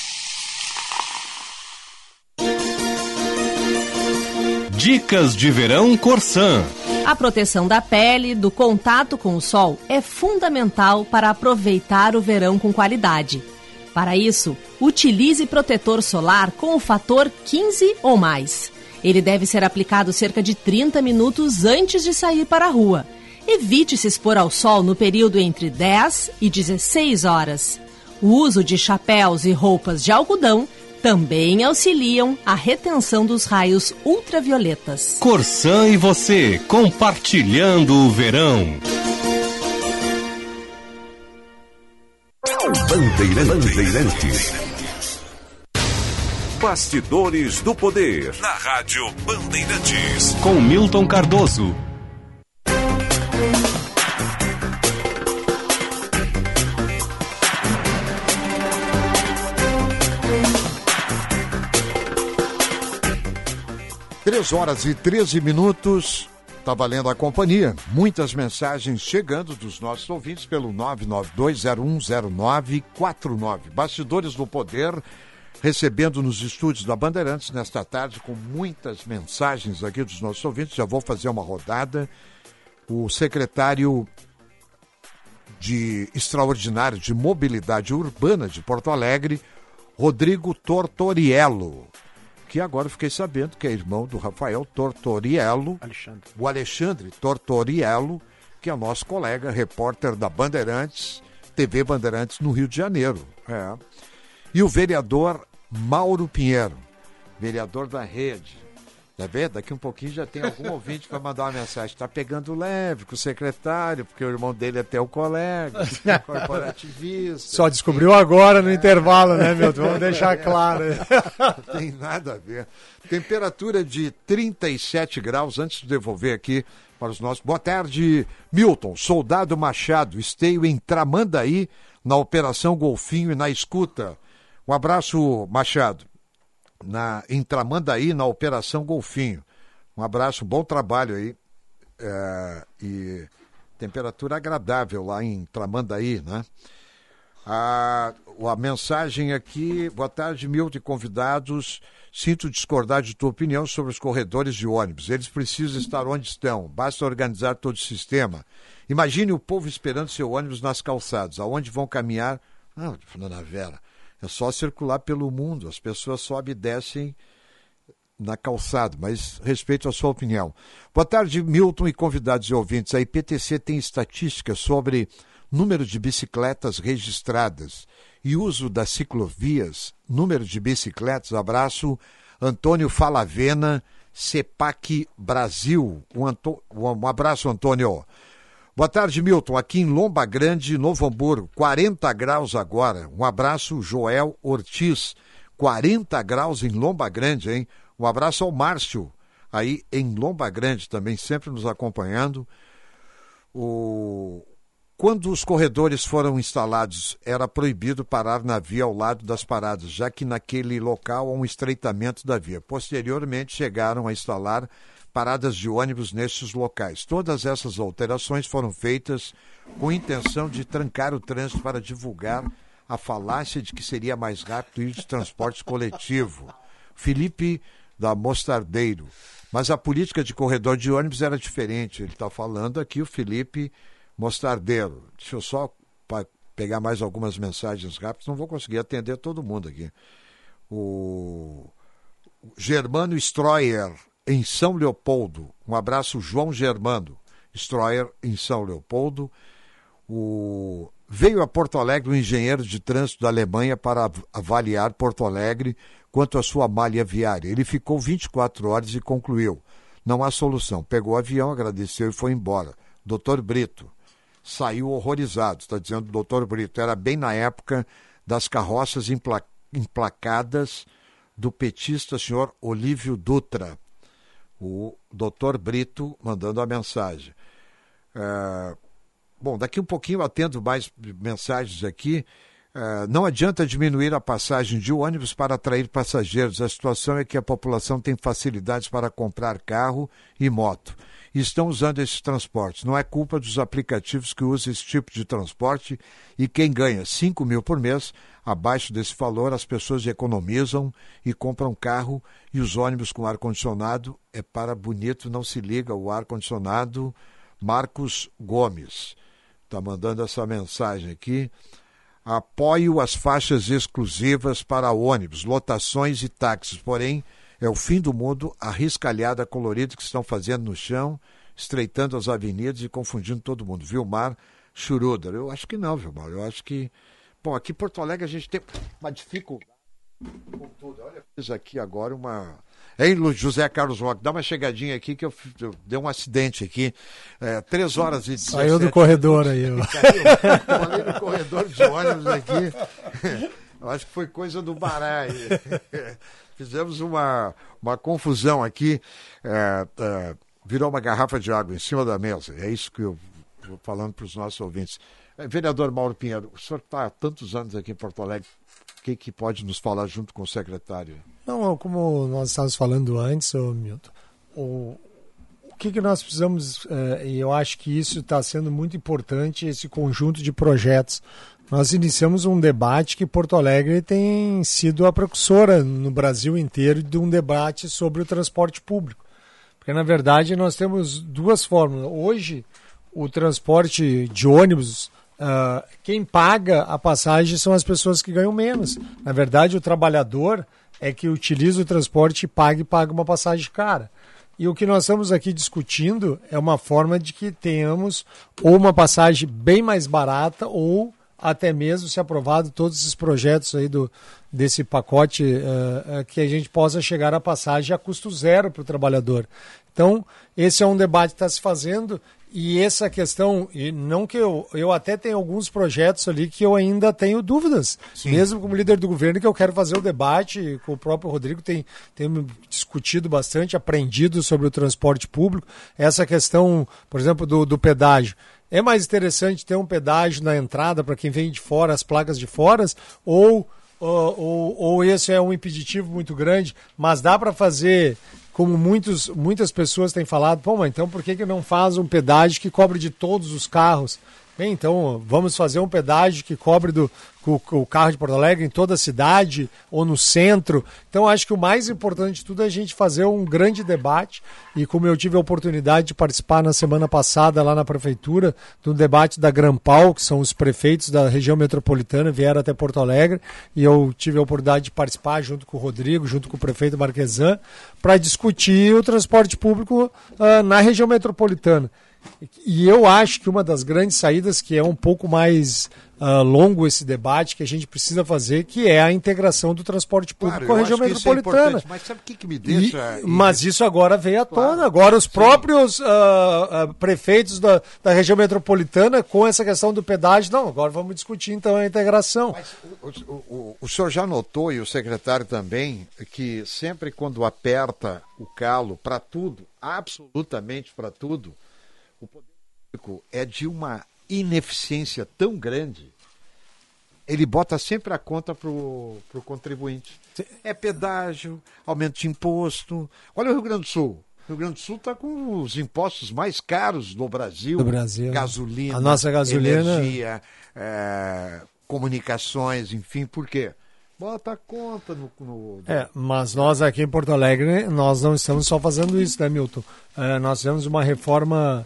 Dicas de verão Corsan. A proteção da pele do contato com o sol é fundamental para aproveitar o verão com qualidade. Para isso, Utilize protetor solar com o fator quinze ou mais. Ele deve ser aplicado cerca de trinta minutos antes de sair para a rua. Evite se expor ao sol no período entre dez e dezesseis horas. O uso de chapéus e roupas de algodão também auxiliam a retenção dos raios ultravioletas. Corsan e você, compartilhando o verão. Bandeirantes. Bandeirantes. Bastidores do Poder, na Rádio Bandeirantes. Com Milton Cardoso. Três horas e treze minutos, está valendo a companhia. Muitas mensagens chegando dos nossos ouvintes pelo nove nove dois zero um zero nove quatro nove. Bastidores do Poder, recebendo nos estúdios da Bandeirantes nesta tarde com muitas mensagens aqui dos nossos ouvintes. Já vou fazer uma rodada. O secretário de extraordinário de Mobilidade Urbana de Porto Alegre, Rodrigo Tortoriello, que agora eu fiquei sabendo que é irmão do Rafael Tortoriello, Alexandre. o Alexandre Tortoriello, que é nosso colega, repórter da Bandeirantes, T V Bandeirantes no Rio de Janeiro. É. E o vereador Mauro Pinheiro, vereador da Rede. Tá vendo? Daqui um pouquinho já tem algum ouvinte que vai mandar uma mensagem. Está pegando leve com o secretário, porque o irmão dele é teu colega, corporativista. Só descobriu agora no é. intervalo, né, Milton? Vamos deixar claro. Não tem nada a ver. Temperatura de trinta e sete graus, antes de devolver aqui para os nossos... Boa tarde, Milton. Soldado Machado, esteio em Tramandaí, na Operação Golfinho e na escuta. Um abraço, Machado. Na, em Tramandaí, na Operação Golfinho. Um abraço, bom trabalho aí. É, e temperatura agradável lá em Tramandaí, né? A, a mensagem aqui, boa tarde, Milton e convidados. Sinto discordar de tua opinião sobre os corredores de ônibus. Eles precisam estar onde estão. Basta organizar todo o sistema. Imagine o povo esperando seu ônibus nas calçadas. Aonde vão caminhar? Ah, Dona Vera, é só circular pelo mundo, as pessoas sobem e descem na calçada, mas respeito a sua opinião. Boa tarde, Milton e convidados e ouvintes. A I P T C tem estatísticas sobre número de bicicletas registradas e uso das ciclovias, número de bicicletas. Abraço, Antônio Falavena, CEPAC Brasil. Um, Anto... um abraço, Antônio. Boa tarde, Milton. Aqui em Lomba Grande, Novo Hamburgo, quarenta graus agora. Um abraço, Joel Ortiz. quarenta graus em Lomba Grande, hein? Um abraço ao Márcio, aí em Lomba Grande também, sempre nos acompanhando. O... Quando os corredores foram instalados, era proibido parar na via ao lado das paradas, já que naquele local há um estreitamento da via. Posteriormente, chegaram a instalar paradas de ônibus nesses locais. Todas essas alterações foram feitas com intenção de trancar o trânsito para divulgar a falácia de que seria mais rápido ir de transporte coletivo. Felipe da Mostardeiro. Mas a política de corredor de ônibus era diferente. Ele está falando aqui, o Felipe Mostardeiro. Deixa eu só pegar mais algumas mensagens rápidas, não vou conseguir atender todo mundo aqui. O Germano Stroyer, em São Leopoldo. Um abraço, João Germano Stroyer, em São Leopoldo. O... Veio a Porto Alegre um engenheiro de trânsito da Alemanha para avaliar Porto Alegre quanto à sua malha viária. Ele ficou vinte e quatro horas e concluiu. Não há solução. Pegou o avião, agradeceu e foi embora. doutor Brito saiu horrorizado, está dizendo o doutor Brito. Era bem na época das carroças empla... emplacadas do petista senhor Olívio Dutra. O doutor Brito mandando a mensagem. É, bom, daqui um pouquinho eu atendo mais mensagens aqui. É, não adianta diminuir a passagem de ônibus para atrair passageiros. A situação é que a população tem facilidades para comprar carro e moto. E estão usando esses transportes. Não é culpa dos aplicativos que usam esse tipo de transporte e quem ganha cinco mil por mês, abaixo desse valor, as pessoas economizam e compram carro e os ônibus com ar-condicionado é para bonito, não se liga o ar-condicionado. Marcos Gomes está mandando essa mensagem aqui. Apoio às faixas exclusivas para ônibus, lotações e táxis, porém é o fim do mundo a riscalhada colorida que estão fazendo no chão, estreitando as avenidas e confundindo todo mundo. Vilmar Schroeder. Eu acho que não, Vilmar. Eu acho que... Bom, aqui em Porto Alegre a gente tem uma dificuldade com tudo. Olha, fiz aqui agora uma... Hein, José Carlos Roque, dá uma chegadinha aqui que eu, eu dei um acidente aqui. É, três horas e dezessete. Saiu do corredor aí. Eu falei no corredor de ônibus aqui. Eu acho que foi coisa do Bará. Fizemos uma, uma confusão aqui. É, é, virou uma garrafa de água em cima da mesa. É isso que eu estou falando para os nossos ouvintes. É, vereador Mauro Pinheiro, o senhor está há tantos anos aqui em Porto Alegre. O que, que pode nos falar junto com o secretário? Não, como nós estávamos falando antes, ô Milton, o, o que, que nós precisamos, eh, e eu acho que isso está sendo muito importante, esse conjunto de projetos. Nós iniciamos um debate que Porto Alegre tem sido a precursora no Brasil inteiro de um debate sobre o transporte público. Porque, na verdade, nós temos duas formas. Hoje, o transporte de ônibus... Uh, quem paga a passagem são as pessoas que ganham menos. Na verdade, o trabalhador é que utiliza o transporte e paga e paga uma passagem cara. E o que nós estamos aqui discutindo é uma forma de que tenhamos ou uma passagem bem mais barata ou até mesmo, se aprovado todos esses projetos aí do, desse pacote, uh, uh, que a gente possa chegar à passagem a custo zero para o trabalhador. Então, esse é um debate que está se fazendo. E essa questão, e não que eu, eu até tenho alguns projetos ali que eu ainda tenho dúvidas, Sim. mesmo como líder do governo, que eu quero fazer o debate, com o próprio Rodrigo tem, tem discutido bastante, aprendido sobre o transporte público, essa questão, por exemplo, do, do pedágio. É mais interessante ter um pedágio na entrada para quem vem de fora, as placas de fora, ou, ou, ou, ou esse é um impeditivo muito grande, mas dá para fazer... Como muitos, muitas pessoas têm falado, pô, mas então por que, que não faz um pedágio que cobre de todos os carros? Bem, então vamos fazer um pedágio que cobre do, com, com o carro de Porto Alegre em toda a cidade ou no centro. Então acho que o mais importante de tudo é a gente fazer um grande debate, e como eu tive a oportunidade de participar na semana passada lá na prefeitura do debate da Grampal, que são os prefeitos da região metropolitana, vieram até Porto Alegre, e eu tive a oportunidade de participar junto com o Rodrigo, junto com o prefeito Marquesan, para discutir o transporte público uh, na região metropolitana. E eu acho que uma das grandes saídas, que é um pouco mais uh, longo esse debate, que a gente precisa fazer, que é a integração do transporte público claro, com a região metropolitana. É mas sabe o que, que me deixa... E, mas isso agora veio à tona. Claro, agora os sim. próprios uh, uh, prefeitos da, da região metropolitana, com essa questão do pedágio, não, agora vamos discutir então a integração. Mas o, o, o, o senhor já notou, e o secretário também, que sempre quando aperta o calo para tudo, absolutamente para tudo, o poder público é de uma ineficiência tão grande, ele bota sempre a conta para o contribuinte. É pedágio, aumento de imposto. Olha o Rio Grande do Sul. O Rio Grande do Sul está com os impostos mais caros do Brasil. Do Brasil. Gasolina, a nossa gasolina, energia, é, comunicações, enfim, por quê? Bota a conta no, no... É, mas nós aqui em Porto Alegre, nós não estamos só fazendo isso, né, Milton? É, nós fizemos uma reforma...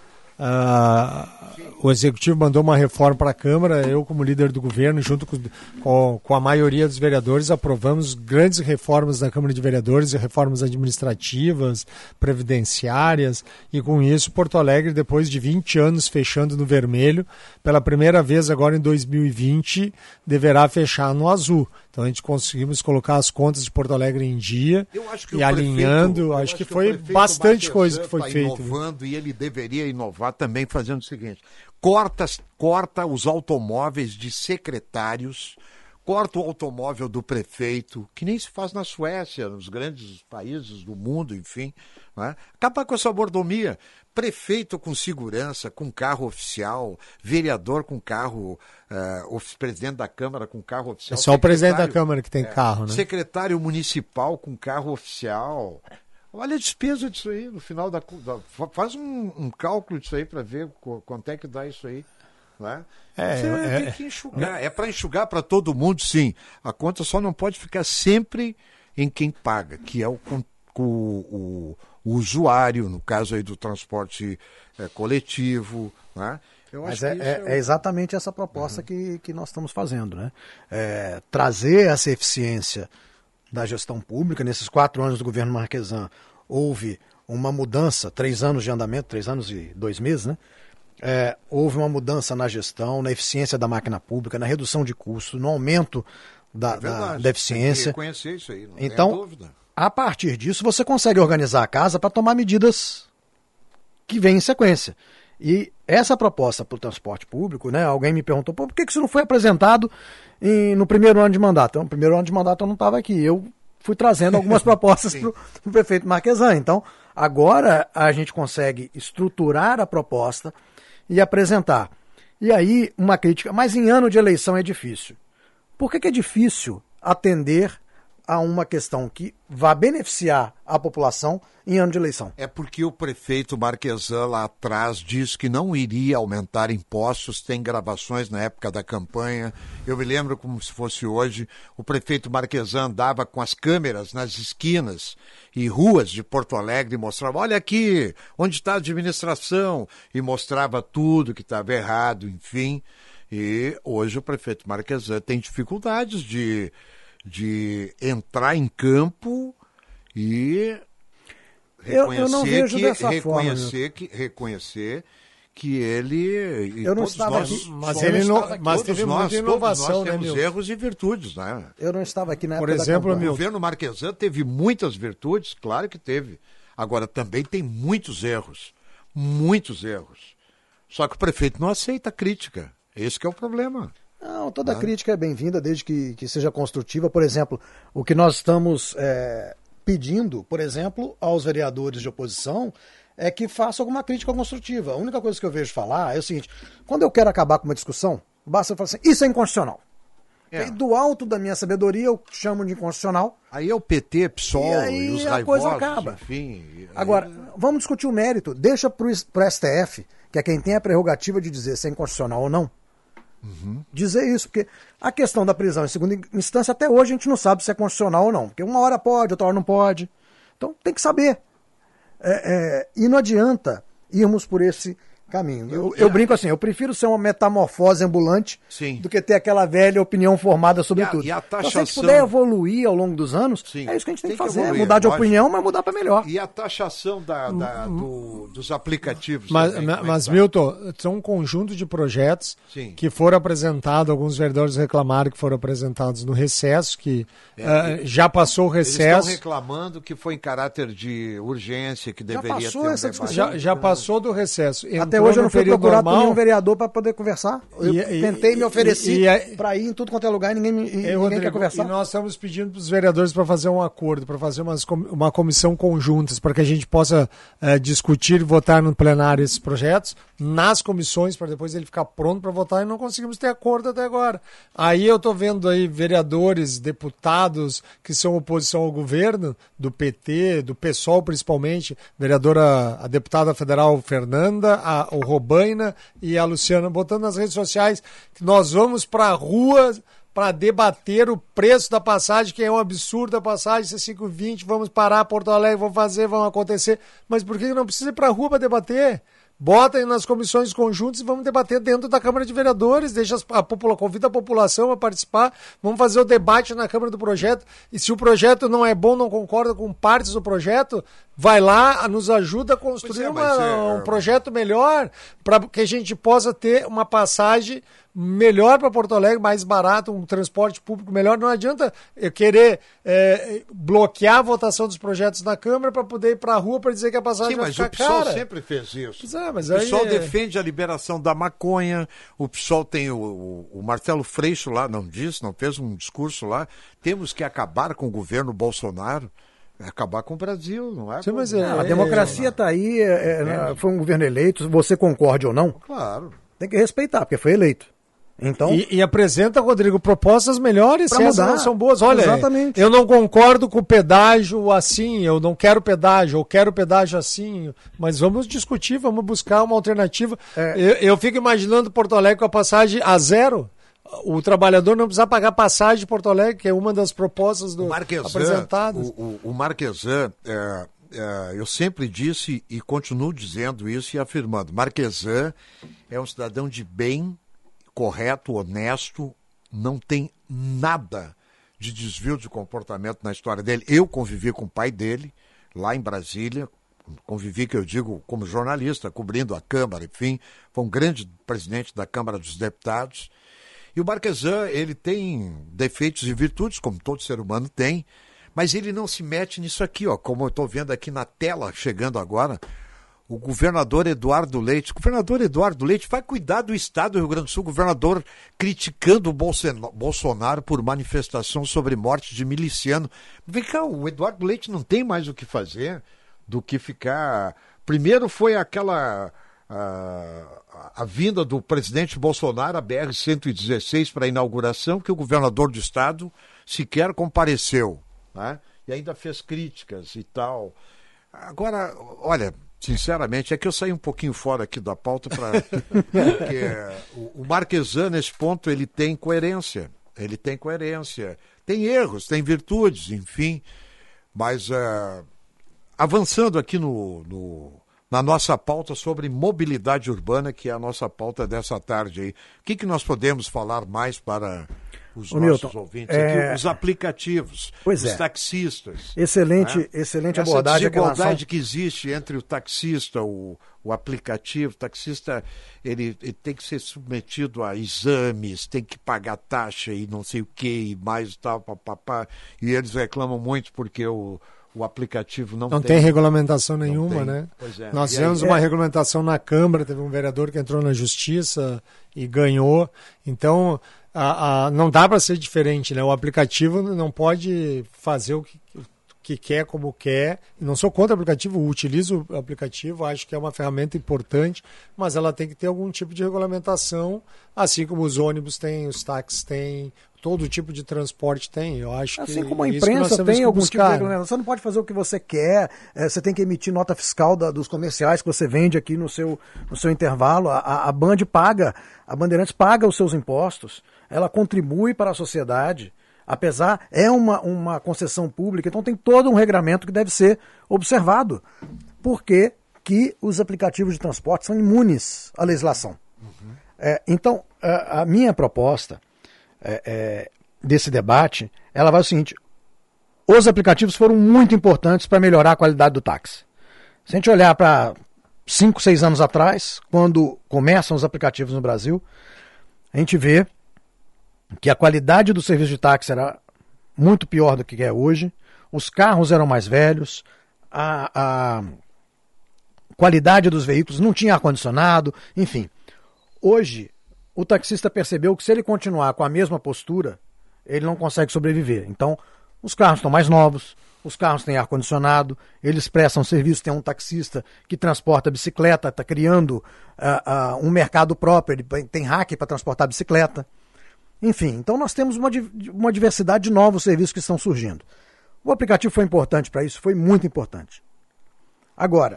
Uh, o Executivo mandou uma reforma para a Câmara, eu como líder do governo, junto com, com, com a maioria dos vereadores, aprovamos grandes reformas na Câmara de Vereadores, reformas administrativas, previdenciárias, e com isso Porto Alegre, depois de vinte anos fechando no vermelho, pela primeira vez agora em dois mil e vinte, deverá fechar no azul. Então a gente conseguimos colocar as contas de Porto Alegre em dia e alinhando, prefeito, acho, acho que, que foi bastante coisa que foi tá feita. Inovando, e ele deveria inovar também fazendo o seguinte, corta, corta os automóveis de secretários, corta o automóvel do prefeito, que nem se faz na Suécia, nos grandes países do mundo, enfim. Né? Acaba com essa mordomia. Prefeito com segurança, com carro oficial, vereador com carro, uh, presidente da Câmara com carro oficial. É só o presidente da Câmara que tem é, carro, né? Secretário municipal com carro oficial. Olha a despesa disso aí no final da... da faz um, um cálculo disso aí para ver quanto é que dá isso aí. Né? É, Você é, tem que enxugar. É, é para enxugar para todo mundo, sim. A conta só não pode ficar sempre em quem paga, que é o, o, o, o usuário, no caso aí do transporte é, coletivo. Né? Eu Mas acho é, que é, isso é exatamente essa proposta uhum. que, que nós estamos fazendo, né? É, trazer essa eficiência da gestão pública. Nesses quatro anos do governo Marquesan, houve uma mudança, três anos de andamento, três anos e dois meses, né? É, houve uma mudança na gestão, na eficiência da máquina pública, na redução de custos, no aumento da, é da, da eficiência. Tem que reconhecer isso aí, não então, tem dúvida. A partir disso, você consegue organizar a casa para tomar medidas que vêm em sequência. E essa proposta para o transporte público, né? Alguém me perguntou, Pô, por que isso não foi apresentado em, no primeiro ano de mandato? Então, no primeiro ano de mandato eu não estava aqui. Eu fui trazendo algumas propostas para o prefeito Marquesan. Então, agora a gente consegue estruturar a proposta e apresentar. E aí, uma crítica, mas em ano de eleição é difícil. Por que, que é difícil atender a uma questão que vá beneficiar a população em ano de eleição? É porque o prefeito Marquesan lá atrás disse que não iria aumentar impostos, tem gravações na época da campanha. Eu me lembro como se fosse hoje, o prefeito Marquesan andava com as câmeras nas esquinas e ruas de Porto Alegre e mostrava, olha aqui, onde está a administração, e mostrava tudo que estava errado, enfim. E hoje o prefeito Marquesan tem dificuldades de... de entrar em campo e reconhecer, eu, eu não vejo que, dessa reconhecer, forma, que, reconhecer que ele... Eu não estava nós, aqui. Mas, ele não, aqui, mas teve nós, muita inovação, nós né, temos Milton? erros e virtudes, né? Eu não estava aqui na Por época exemplo, da o governo Marquesan teve muitas virtudes, claro que teve. Agora, também tem muitos erros. Muitos erros. Só que o prefeito não aceita a crítica. Esse que é o problema. Não, toda Ah. crítica é bem-vinda, desde que, que seja construtiva. Por exemplo, o que nós estamos é, pedindo, por exemplo, aos vereadores de oposição, é que façam alguma crítica construtiva. A única coisa que eu vejo falar é o seguinte, quando eu quero acabar com uma discussão, basta eu falar assim, isso é inconstitucional. É. E do alto da minha sabedoria, eu chamo de inconstitucional. Aí é o P T, PSOL e, aí e os a raivosos, coisa acaba. enfim. Aí... Agora, vamos discutir o mérito. Deixa para o S T F, que é quem tem a prerrogativa de dizer se é inconstitucional ou não, Uhum. dizer isso, porque a questão da prisão em segunda instância, até hoje a gente não sabe se é constitucional ou não, porque uma hora pode, outra hora não pode, então tem que saber, é, é, e não adianta irmos por esse caminho. Eu, eu brinco assim, eu prefiro ser uma metamorfose ambulante Sim. do que ter aquela velha opinião formada sobre E a- tudo. e a Então, se a gente taxação- puder evoluir ao longo dos anos, Sim. é isso que a gente tem, Tem que que fazer, evoluir, mudar de lógico. opinião, mas mudar para melhor. E a taxação da, da- do- dos aplicativos. Mas, também, como é que mas tá? Milton, são um conjunto de projetos Sim. que foram apresentados, alguns vereadores reclamaram que foram apresentados no recesso, que É, ah, já passou o Eles estão recesso. reclamando que foi em caráter de urgência, que deveria passou ter um essa debate. discussão. Já, já passou do recesso. Até Entrou hoje eu no não fui período procurado por normal. nenhum vereador para poder conversar. Eu E- e- tentei, me ofereci e- e- para ir em tudo quanto é lugar e ninguém, me, e Ei, ninguém Rodrigo, quer conversar. E nós estamos pedindo para os vereadores para fazer um acordo, para fazer umas, com- uma comissão conjuntas, para que a gente possa eh, discutir e votar no plenário esses projetos, nas comissões, para depois ele ficar pronto para votar, e não conseguimos ter acordo até agora. Aí eu estou vendo aí vereadores, deputados que são oposição ao governo, do P T, do PSOL principalmente, vereadora, a deputada federal Fernanda, a, o Robaina e a Luciana, botando nas redes sociais que nós vamos para a rua para debater o preço da passagem, que é um absurdo a passagem, ser cinco e vinte, vamos parar Porto Alegre, vamos fazer, vamos acontecer. Mas por que não precisa ir para a rua para debater? Bota aí nas comissões conjuntas e vamos debater dentro da Câmara de Vereadores, deixa as- a popula, convida a população a participar, vamos fazer o debate na Câmara do projeto, e se o projeto não é bom, não concorda com partes do projeto, vai lá, nos ajuda a construir Pois é, uma- mas é- um projeto melhor, para que a gente possa ter uma passagem melhor para Porto Alegre, mais barato, um transporte público melhor. Não adianta eu querer é, bloquear a votação dos projetos na Câmara para poder ir para a rua para dizer que a passagem Sim, vai mas ficar o PSOL cara. sempre fez isso. Pois é, mas o PSOL aí- defende a liberação da maconha, o PSOL tem o, o, o Marcelo Freixo lá, não disse, não fez um discurso lá, temos que acabar com o governo Bolsonaro, acabar com o Brasil, não é? Sim, mas Não, é- A democracia está aí, é, é, foi um governo eleito, você concorde ou não, Claro. tem que respeitar, porque foi eleito. Então, E, e apresenta, Rodrigo, propostas melhores, Pra se essas mudar. não são boas. Olha, Exatamente. eu não concordo com o pedágio assim, eu não quero pedágio, eu quero pedágio assim, mas vamos discutir, vamos buscar uma alternativa. É. Eu, eu fico imaginando Porto Alegre com a passagem a zero. O trabalhador não precisa pagar passagem de Porto Alegre, que é uma das propostas do Marquesan, apresentadas. o, o, o Marquesan, é, uh, eu sempre disse e continuo dizendo isso e afirmando, Marquesan é um cidadão de bem, correto, honesto, não tem nada de desvio de comportamento na história dele. Eu convivi com o pai dele, lá em Brasília, convivi, que eu digo, como jornalista, cobrindo a Câmara, enfim, foi um grande presidente da Câmara dos Deputados. E o Marquesan, ele tem defeitos e virtudes, como todo ser humano tem, mas ele não se mete nisso aqui, ó, como eu estou vendo aqui na tela, chegando agora, o governador Eduardo Leite. O governador Eduardo Leite vai cuidar do estado do Rio Grande do Sul, o governador criticando o Bolsonaro por manifestação sobre morte de miliciano. Vem cá, o Eduardo Leite não tem mais o que fazer do que ficar... Primeiro foi aquela... A, a vinda do presidente Bolsonaro, a B R cento e dezesseis, para a inauguração, que o governador do estado sequer compareceu, né? E ainda fez críticas e tal. Agora, olha, sinceramente, é que eu saí um pouquinho fora aqui da pauta, para porque o, o Marquesan, nesse ponto, ele tem coerência, ele tem coerência, tem erros, tem virtudes, enfim, mas uh, avançando aqui no... no na nossa pauta sobre mobilidade urbana, que é a nossa pauta dessa tarde aí. O que, que nós podemos falar mais para os Ô, nossos Milton, ouvintes é... aqui? Os aplicativos, pois os é. taxistas. Excelente, né? excelente Essa abordagem. desigualdade relação... que existe entre o taxista, o, o aplicativo. O taxista, ele, ele tem que ser submetido a exames, tem que pagar taxa e não sei o que, e mais tal, papapá. E eles reclamam muito porque o O aplicativo não, não tem... tem regulamentação nenhuma, tem. né? Pois é. Nós E tivemos aí, uma é... regulamentação na Câmara, teve um vereador que entrou na Justiça e ganhou. Então, a, a, não dá para ser diferente, né? O aplicativo não pode fazer o que, que quer, como quer. Não sou contra o aplicativo, utilizo o aplicativo, acho que é uma ferramenta importante, mas ela tem que ter algum tipo de regulamentação, assim como os ônibus têm, os táxis têm, todo tipo de transporte tem. Eu acho assim que como a isso que nós imprensa temos tem que algum buscar, tipo de né? regulamentação. Você não pode fazer o que você quer, é, você tem que emitir nota fiscal da, dos comerciais que você vende aqui no seu, no seu intervalo. A, a, a Band paga, a Bandeirantes paga os seus impostos, ela contribui para a sociedade, apesar, é uma, uma concessão pública, então tem todo um regramento que deve ser observado. Por que que os aplicativos de transporte são imunes à legislação? Uhum. É, então, a, a minha proposta é, é, desse debate, ela vai o seguinte: os aplicativos foram muito importantes para melhorar a qualidade do táxi. Se a gente olhar para cinco, seis anos atrás, quando começam os aplicativos no Brasil, a gente vê que a qualidade do serviço de táxi era muito pior do que é hoje, os carros eram mais velhos, a, a qualidade dos veículos não tinha ar-condicionado, enfim. Hoje, o taxista percebeu que se ele continuar com a mesma postura, ele não consegue sobreviver. Então, os carros estão mais novos, os carros têm ar-condicionado, eles prestam serviço, tem um taxista que transporta bicicleta, está criando uh, uh, um mercado próprio, ele tem hack para transportar bicicleta. Enfim, então nós temos uma, uma diversidade de novos serviços que estão surgindo. O aplicativo foi importante para isso, foi muito importante. Agora,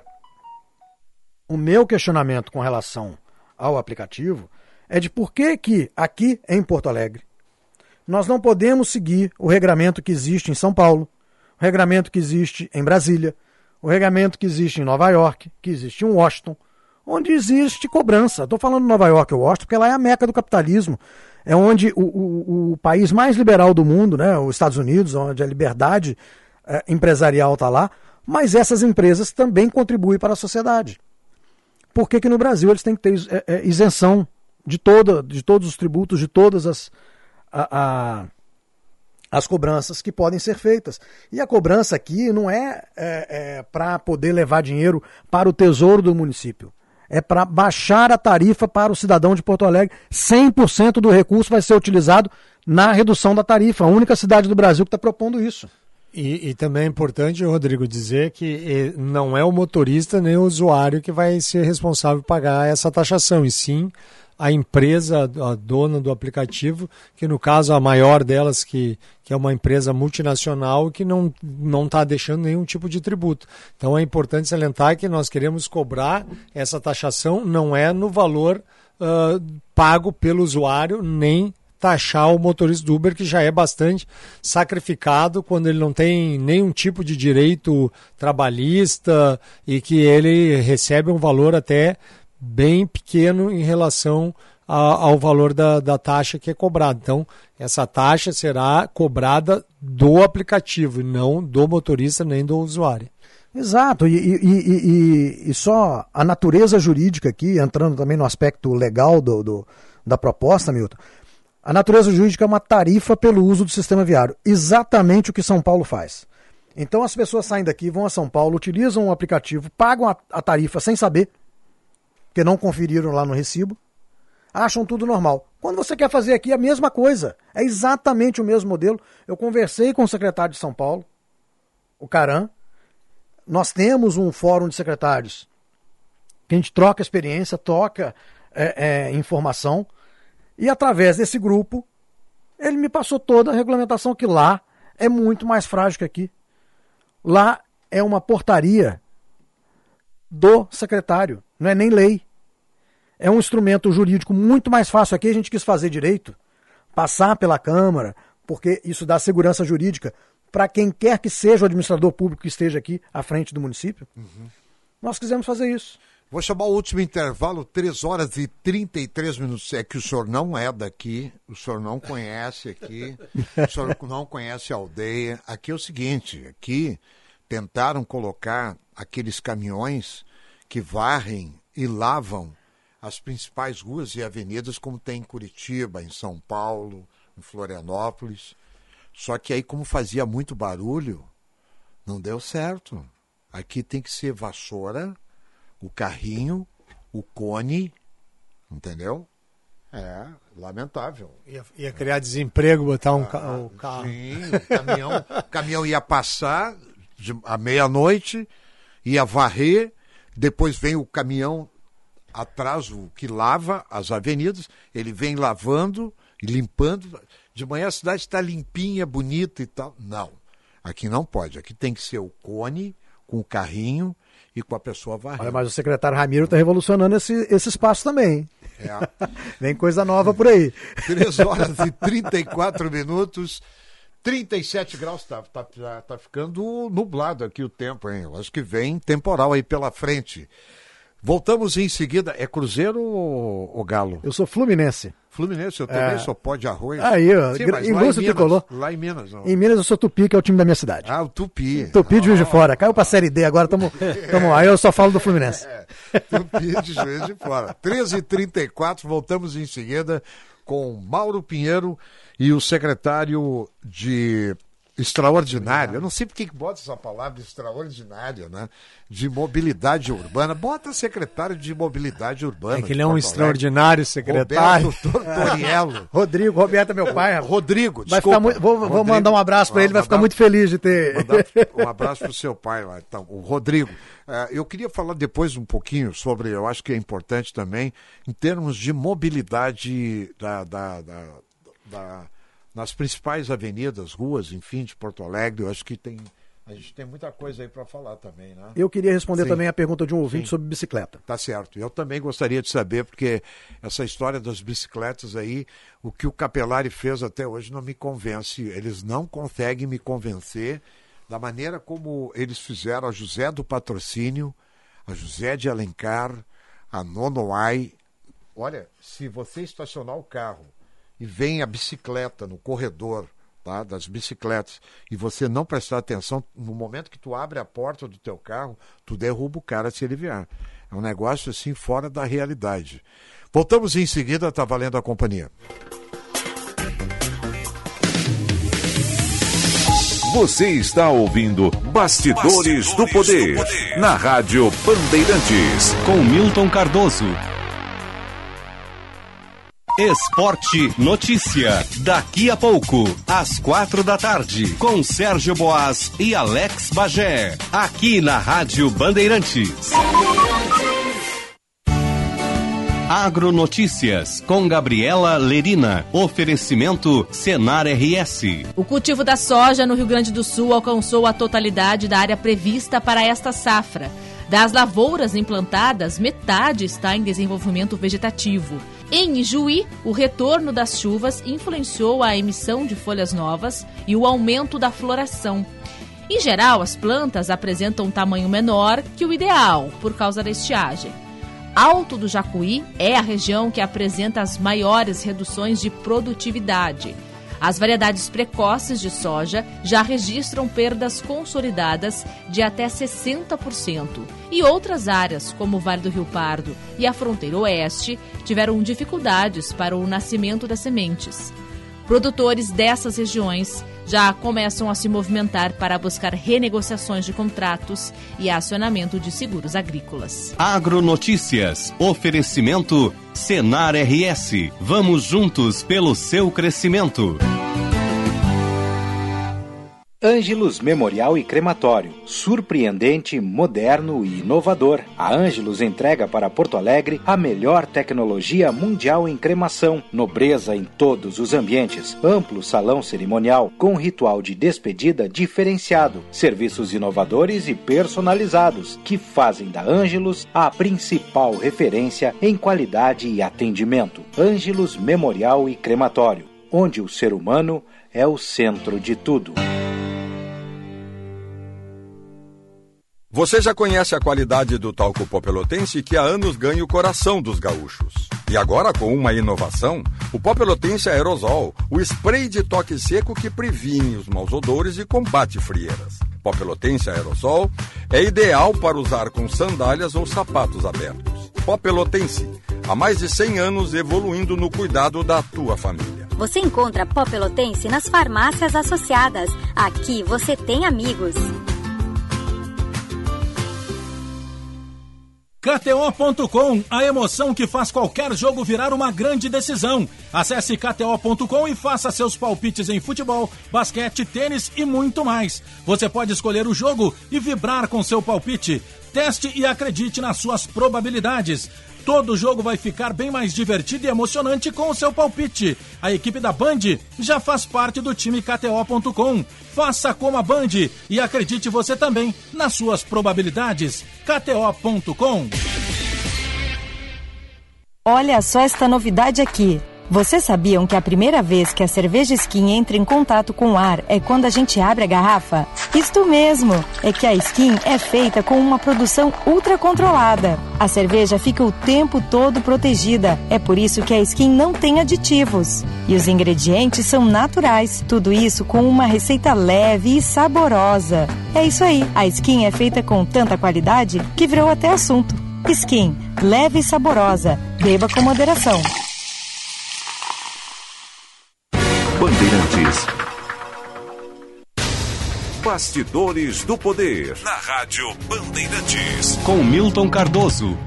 o meu questionamento com relação ao aplicativo é de por que que aqui em Porto Alegre nós não podemos seguir o regramento que existe em São Paulo, o regramento que existe em Brasília, o regramento que existe em Nova York, que existe em Washington, onde existe cobrança. Estou falando de Nova York e Washington porque lá é a meca do capitalismo. É onde o, o, o país mais liberal do mundo, né, os Estados Unidos, onde a liberdade é, empresarial está lá, mas essas empresas também contribuem para a sociedade. Por que que no Brasil eles têm que ter é, é, isenção de, toda, de todos os tributos, de todas as, a, a, as cobranças que podem ser feitas? E a cobrança aqui não é, é, é para poder levar dinheiro para o tesouro do município. É para baixar a tarifa para o cidadão de Porto Alegre. cem por cento do recurso vai ser utilizado na redução da tarifa. A única cidade do Brasil que está propondo isso. E, e também é importante, Rodrigo, dizer que não é o motorista nem o usuário que vai ser responsável por pagar essa taxação, e sim a empresa, a dona do aplicativo, que no caso a maior delas, que, que é uma empresa multinacional que não não está deixando nenhum tipo de tributo. Então é importante salientar que nós queremos cobrar essa taxação, não é no valor uh, pago pelo usuário, nem taxar o motorista do Uber, que já é bastante sacrificado quando ele não tem nenhum tipo de direito trabalhista e que ele recebe um valor até bem pequeno em relação a, ao valor da, da taxa que é cobrada. Então, essa taxa será cobrada do aplicativo, e não do motorista nem do usuário. Exato, e, e, e, e só a natureza jurídica aqui, entrando também no aspecto legal do, do, da proposta, Milton, a natureza jurídica é uma tarifa pelo uso do sistema viário, exatamente o que São Paulo faz. Então as pessoas saem daqui, vão a São Paulo, utilizam o aplicativo, pagam a, a tarifa sem saber, porque não conferiram lá no recibo, acham tudo normal. Quando você quer fazer aqui, é a mesma coisa, é exatamente o mesmo modelo. Eu conversei com o secretário de São Paulo, o Caran. Nós temos um fórum de secretários que a gente troca experiência, troca é, é, informação, e através desse grupo ele me passou toda a regulamentação, que lá é muito mais frágil que aqui. Lá é uma portaria do secretário, não é nem lei. É um instrumento jurídico muito mais fácil. Aqui a gente quis fazer direito, passar pela Câmara, porque isso dá segurança jurídica para quem quer que seja o administrador público que esteja aqui à frente do município. Uhum. Nós quisemos fazer isso. Vou chamar o último intervalo, três horas e trinta e três minutos. É que o senhor não é daqui, o senhor não conhece aqui, o senhor não conhece a aldeia. Aqui é o seguinte, aqui tentaram colocar aqueles caminhões que varrem e lavam as principais ruas e avenidas, como tem em Curitiba, em São Paulo, em Florianópolis. Só que aí, como fazia muito barulho, não deu certo. Aqui tem que ser vassoura, o carrinho, o cone, entendeu? É, lamentável. Ia, ia criar desemprego, botar um ah, o carro. Sim, o caminhão, o caminhão ia passar de, à meia-noite, ia varrer, depois vem o caminhão atrás, o que lava as avenidas, ele vem lavando e limpando. De manhã a cidade está limpinha, bonita e tal. Não, aqui não pode. Aqui tem que ser o cone com o carrinho e com a pessoa varrendo. Olha, mas o secretário Ramiro está revolucionando esse, esse espaço também. É. Vem coisa nova por aí. três horas e trinta e quatro minutos, trinta e sete graus, tá, tá, tá ficando nublado aqui o tempo, hein? Eu acho que vem temporal aí pela frente. Voltamos em seguida. É Cruzeiro ou, ou Galo? Eu sou Fluminense. Fluminense, eu também é. sou pó de arroz. Aí, ó, Sim, indústria tricolor. Lá em Minas. Não. Em Minas eu sou Tupi, que é o time da minha cidade. Ah, o Tupi. Tupi de Juiz de Fora. Caiu pra Série D, agora estamos aí, eu só falo do Fluminense. É, Tupi de Juiz de Fora. treze e trinta e quatro, voltamos em seguida com Mauro Pinheiro e o secretário de extraordinário. Eu não sei por que bota essa palavra extraordinário, né? De mobilidade urbana. Bota secretário de mobilidade urbana. É que ele é um extraordinário secretário. Roberto Tortoriello. Rodrigo, Roberto é meu pai. Rodrigo, vai ficar muito, vou, Rodrigo, vou mandar um abraço para ele, vai ficar muito feliz de ter. Um abraço para o seu pai lá, então, o Rodrigo. Uh, eu queria falar depois um pouquinho sobre, eu acho que é importante também, em termos de mobilidade da, da, da, da nas principais avenidas, ruas, enfim, de Porto Alegre. Eu acho que tem, a gente tem muita coisa aí para falar também, né? Eu queria responder Sim. também a pergunta de um ouvinte Sim. sobre bicicleta. Tá certo. Eu também gostaria de saber, porque essa história das bicicletas aí, o que o Capelari fez até hoje não me convence. Eles não conseguem me convencer da maneira como eles fizeram a José do Patrocínio, a José de Alencar, a Nonoai. Olha, se você estacionar o carro e vem a bicicleta no corredor, tá, das bicicletas, e você não prestar atenção, no momento que tu abre a porta do teu carro, tu derruba o cara se ele vier. É um negócio assim fora da realidade. Voltamos em seguida, tá valendo a companhia. Você está ouvindo Bastidores, Bastidores do, Poder, do Poder, na Rádio Bandeirantes, com Milton Cardoso. Esporte Notícia. Daqui a pouco, às quatro da tarde, com Sérgio Boas e Alex Bagé. Aqui na Rádio Bandeirantes. Agronotícias, com Gabriela Lerina. Oferecimento Senar R S. O cultivo da soja no Rio Grande do Sul alcançou a totalidade da área prevista para esta safra. Das lavouras implantadas, metade está em desenvolvimento vegetativo. Em Ijuí, o retorno das chuvas influenciou a emissão de folhas novas e o aumento da floração. Em geral, as plantas apresentam um tamanho menor que o ideal por causa da estiagem. Alto do Jacuí é a região que apresenta as maiores reduções de produtividade. As variedades precoces de soja já registram perdas consolidadas de até sessenta por cento. E outras áreas, como o Vale do Rio Pardo e a fronteira oeste, tiveram dificuldades para o nascimento das sementes. Produtores dessas regiões já começam a se movimentar para buscar renegociações de contratos e acionamento de seguros agrícolas. Agronotícias. Oferecimento Senar R S. Vamos juntos pelo seu crescimento. Ângelus Memorial e Crematório. Surpreendente, moderno e inovador. A Ângelus entrega para Porto Alegre a melhor tecnologia mundial em cremação. Nobreza em todos os ambientes. Amplo salão cerimonial com ritual de despedida diferenciado. Serviços inovadores e personalizados que fazem da Ângelus a principal referência em qualidade e atendimento. Ângelus Memorial e Crematório, onde o ser humano é o centro de tudo. Você já conhece a qualidade do talco pó pelotense que há anos ganha o coração dos gaúchos. E agora, com uma inovação, o pó pelotense aerosol, o spray de toque seco que previne os maus odores e combate frieiras. Pó pelotense aerosol é ideal para usar com sandálias ou sapatos abertos. Pó pelotense, há mais de cem anos evoluindo no cuidado da tua família. Você encontra pó pelotense nas farmácias associadas. Aqui você tem amigos. K T O ponto com, a emoção que faz qualquer jogo virar uma grande decisão. Acesse K T O ponto com e faça seus palpites em futebol, basquete, tênis e muito mais. Você pode escolher o jogo e vibrar com seu palpite. Teste e acredite nas suas probabilidades. Todo jogo vai ficar bem mais divertido e emocionante com o seu palpite. A equipe da Band já faz parte do time K T O ponto com. Faça como a Band e acredite você também nas suas probabilidades. K T O ponto com. Olha só esta novidade aqui. Vocês sabiam que a primeira vez que a cerveja Skin entra em contato com o ar é quando a gente abre a garrafa? Isto mesmo, é que a Skin é feita com uma produção ultra controlada. A cerveja fica o tempo todo protegida, é por isso que a Skin não tem aditivos. E os ingredientes são naturais, tudo isso com uma receita leve e saborosa. É isso aí, a Skin é feita com tanta qualidade que virou até assunto. Skin, leve e saborosa, beba com moderação. Bandeirantes. Bastidores do Poder. Na Rádio Bandeirantes. Com Milton Cardoso.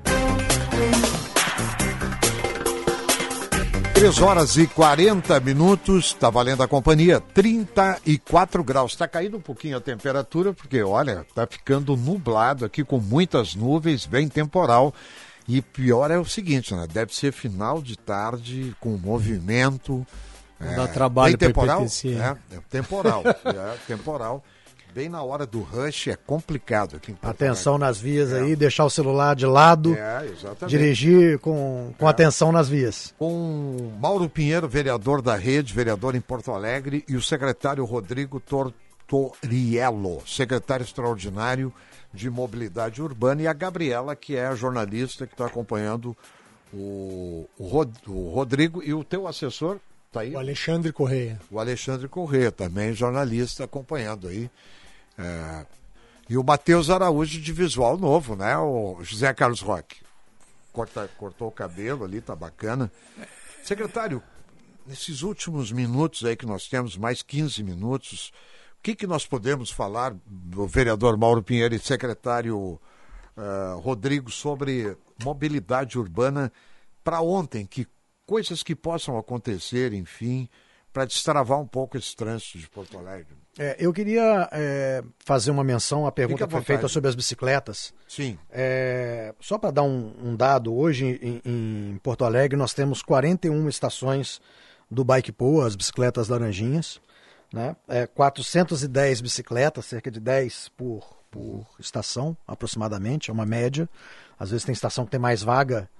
três horas e quarenta minutos, está valendo a companhia, trinta e quatro graus. Está caindo um pouquinho a temperatura, porque, olha, está ficando nublado aqui com muitas nuvens, bem temporal. E pior é o seguinte, né? Deve ser final de tarde, com movimento. Não dá trabalho para temporal, I P T C. É, é temporal, é temporal. Bem na hora do rush é complicado aqui em Porto Atenção Alegre. nas vias é. aí, deixar o celular de lado, é, exatamente. dirigir com, com é. atenção nas vias. Com Mauro Pinheiro, vereador da Rede, vereador em Porto Alegre, e o secretário Rodrigo Tortoriello, secretário extraordinário de Mobilidade Urbana, e a Gabriela, que é a jornalista que está acompanhando o, o, Rod, o Rodrigo, e o teu assessor... Tá aí? O Alexandre Correia. O Alexandre Correia, também jornalista, acompanhando aí. É... E o Matheus Araújo, de Visual Novo, né? O José Carlos Roque. Corta, cortou o cabelo ali, tá bacana. Secretário, nesses últimos minutos aí que nós temos, mais quinze minutos, o que, que nós podemos falar do vereador Mauro Pinheiro e secretário uh, Rodrigo sobre mobilidade urbana para ontem, que coisas que possam acontecer, enfim, para destravar um pouco esse trânsito de Porto Alegre. É, eu queria é, fazer uma menção à pergunta que foi feita sobre as bicicletas. Sim. É, só para dar um, um dado, hoje em, em Porto Alegre nós temos quarenta e uma estações do Bike Pool, as bicicletas laranjinhas, né? É, quatrocentas e dez bicicletas, cerca de dez por, por estação, aproximadamente, é uma média. Às vezes tem estação que tem mais vaga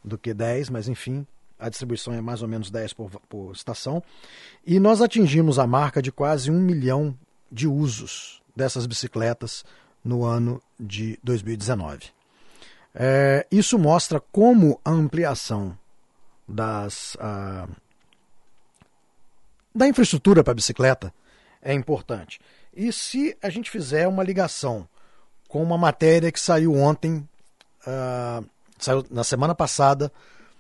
do que dez, mas enfim, a distribuição é mais ou menos dez por, por estação. E nós atingimos a marca de quase um milhão de usos dessas bicicletas no ano de dois mil e dezenove. É, isso mostra como a ampliação das, a, da infraestrutura para a bicicleta é importante. E se a gente fizer uma ligação com uma matéria que saiu ontem, uh, saiu na semana passada,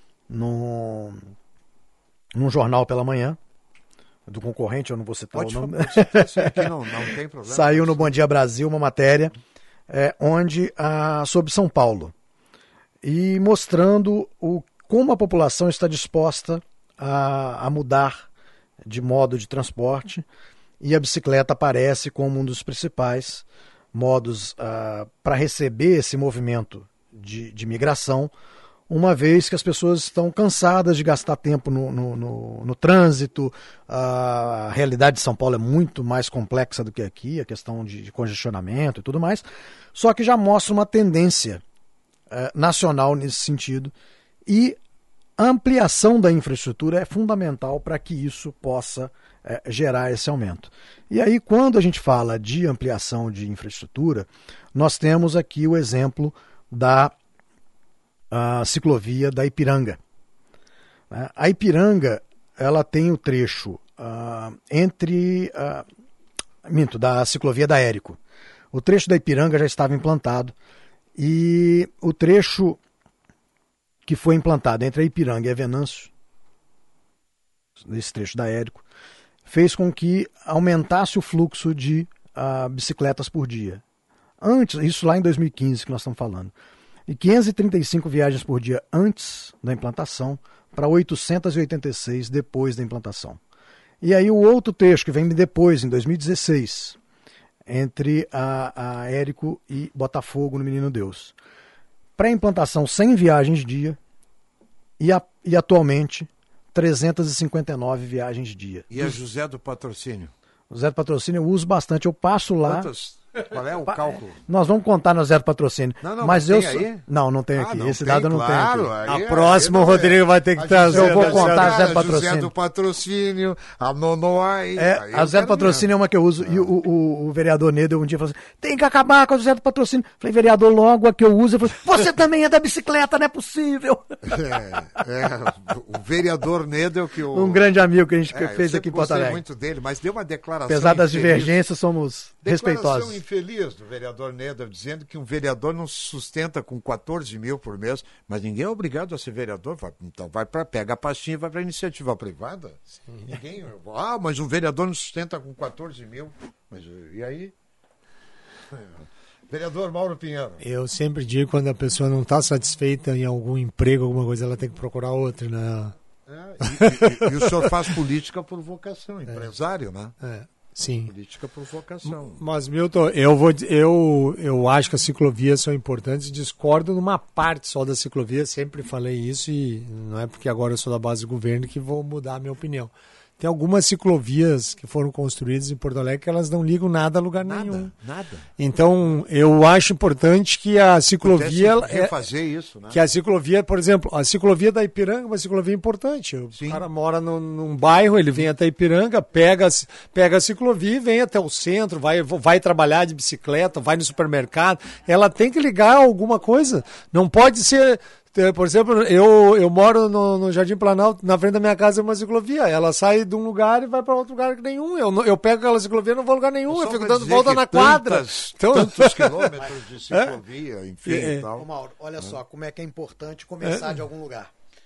no, num jornal pela manhã, do concorrente, eu não vou citar Pode o nome. Aqui não, não tem problema. Saiu no Bom Dia Brasil uma matéria é, onde, uh, sobre São Paulo, e mostrando o, como a população está disposta a, a mudar de modo de transporte, e a bicicleta aparece como um dos principais modos uh, para receber esse movimento de, de migração, uma vez que as pessoas estão cansadas de gastar tempo no, no, no, no trânsito. Uh, a realidade de São Paulo é muito mais complexa do que aqui, a questão de, de congestionamento e tudo mais, só que já mostra uma tendência uh, nacional nesse sentido, e a ampliação da infraestrutura é fundamental para que isso possa é, gerar esse aumento. E aí, quando a gente fala de ampliação de infraestrutura, nós temos aqui o exemplo da a ciclovia da Ipiranga. A Ipiranga, ela tem o trecho uh, entre... Uh, minto, da ciclovia da Érico. O trecho da Ipiranga já estava implantado, e o trecho que foi implantado entre a Ipiranga e a Venâncio, nesse trecho da Érico, fez com que aumentasse o fluxo de uh, bicicletas por dia. Antes, isso lá em dois mil e quinze que nós estamos falando, e quinhentas e trinta e cinco viagens por dia antes da implantação para oitocentas e oitenta e seis depois da implantação. E aí o outro trecho que vem depois, em dois mil e dezesseis, entre a, a Érico e Botafogo no Menino Deus. Pré-implantação cem viagens dia e, a, e atualmente trezentas e cinquenta e nove viagens dia. E a José do Patrocínio? José do Patrocínio eu uso bastante, eu passo lá... Quantas? Qual é o cálculo? Nós vamos contar no Zé do Patrocínio. Não, não, mas mas eu tem aí? Não, não tenho aqui. Ah, não Esse tem, dado eu não claro, tenho aqui. aí A é- próxima o aí Rodrigo é- vai ter que a trazer. José Eu vou da contar José Zé do do Patrocínio. Patrocínio, a Nonoai. É, aí a eu Zé do quero Patrocínio ver. é uma que eu uso. E o, o, o vereador Neder um dia falou assim: tem que acabar com a Zé do Patrocínio. Falei, vereador, logo a que eu uso. Ele falou, você também é da bicicleta, não é possível. É, é, o vereador Nedel que o... Um grande amigo que a gente É, fez eu aqui em sempre Porto gostei Alegre. muito dele, mas deu uma declaração Apesar das infeliz. divergências, somos Declaração respeitosos. infeliz do vereador Nedel, dizendo que um vereador não se sustenta com quatorze mil por mês, mas ninguém é obrigado a ser vereador. Vai, então vai para pega a pastinha e vai para iniciativa privada. Sim. Ninguém. Ah, mas um vereador não se sustenta com quatorze mil. Mas e aí? É. Vereador Mauro Pinheiro. Eu sempre digo, quando a pessoa não está satisfeita em algum emprego, alguma coisa, ela tem que procurar outro, né? É, e, e, e o senhor faz política por vocação, empresário, né? É, sim. Política por vocação. Mas, Milton, eu, vou, eu, eu acho que as ciclovias são importantes, discordo numa parte só da ciclovia, sempre falei isso, e não é porque agora eu sou da base do governo que vou mudar a minha opinião. Tem algumas ciclovias que foram construídas em Porto Alegre que elas não ligam nada a lugar Nada, nenhum. nada. Então, eu acho importante que a ciclovia... Pudesse refazer isso, né? Que a ciclovia, por exemplo, a ciclovia da Ipiranga é uma ciclovia importante. O Sim. cara mora num, num bairro, ele vem até Ipiranga, pega, pega a ciclovia e vem até o centro, vai, vai trabalhar de bicicleta, vai no supermercado. Ela tem que ligar alguma coisa. Não pode ser... Por exemplo, eu, eu moro no, no Jardim Planalto, na frente da minha casa é uma ciclovia. Ela sai de um lugar e vai para outro lugar que nenhum. Eu, não- eu pego aquela ciclovia e não vou a lugar nenhum. Só Eu fico pra dando dizer volta que na quadra. tantas- Então- Tantos quilômetros de ciclovia, enfim É, é. e tal. Ô, Mauro, olha só como é que é importante começar É. de algum lugar.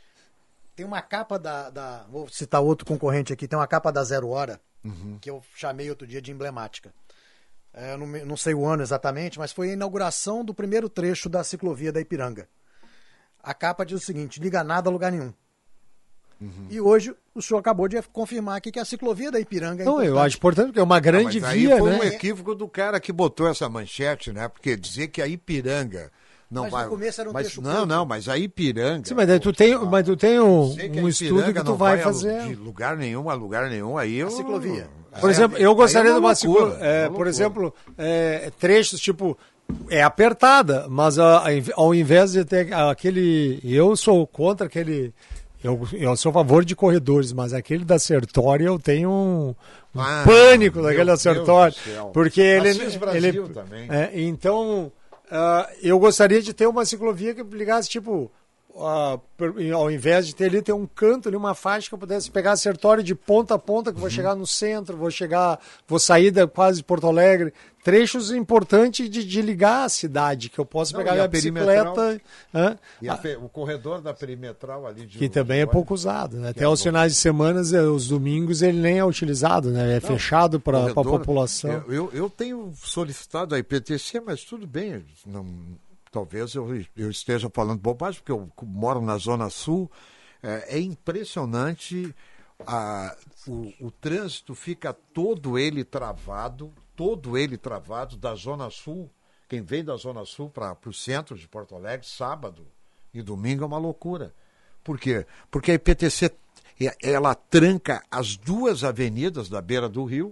Tem uma capa da, da- Vou citar outro concorrente aqui. Tem uma capa da Zero Hora, Uhum. que eu chamei outro dia de emblemática. É, eu não, me- não sei o ano exatamente, mas foi a inauguração do primeiro trecho da ciclovia da Ipiranga. A capa diz o seguinte: liga nada a lugar nenhum. Uhum. E hoje o senhor acabou de confirmar aqui que a ciclovia da Ipiranga é Não, eu importante. acho importante, porque é uma grande Ah, mas aí via, foi né? um equívoco do cara que botou essa manchete, né? Porque dizer que a Ipiranga não Mas vai... no começo era um mas, trecho Não, curto. não, mas a Ipiranga... Sim, mas daí tu tem, mas tu tem um, dizer que a um estudo Ipiranga que tu não vai a- fazer. De lugar nenhum a lugar nenhum, aí eu... ciclovia. Por É, exemplo, eu aí gostaria é de uma loucura, ciclo, é, uma por loucura. exemplo, é, trechos tipo É apertada, mas a, a, ao invés de ter aquele... Eu sou contra aquele... Eu, eu sou a favor de corredores, mas aquele da Sertória eu tenho um, um ah, pânico daquele da Sertória. Porque ele... Assis Brasil ele também. É, então, uh, eu gostaria de ter uma ciclovia que ligasse, tipo... Uh, ao invés de ter ali, ter um canto ali, uma faixa que eu pudesse pegar a Sertório de ponta a ponta, que eu vou uhum. chegar no centro, vou chegar, vou sair da, quase de Porto Alegre. Trechos importantes de, de ligar a cidade, que eu posso Não, pegar a minha bicicleta. Hã? E a, o corredor da perimetral ali de Que também é pouco usado, né? Até é os finais de semana, os domingos, ele nem é utilizado, né? É Não, fechado para a população. Eu, eu, eu tenho solicitado a I P T C, mas tudo bem, não. Talvez eu, eu esteja falando bobagem, porque eu moro na Zona Sul. É, é impressionante, a, o, o trânsito fica todo ele travado, todo ele travado da Zona Sul. Quem vem da Zona Sul para o centro de Porto Alegre, sábado e domingo é uma loucura. Por quê? Porque a I P T C ela tranca as duas avenidas da beira do rio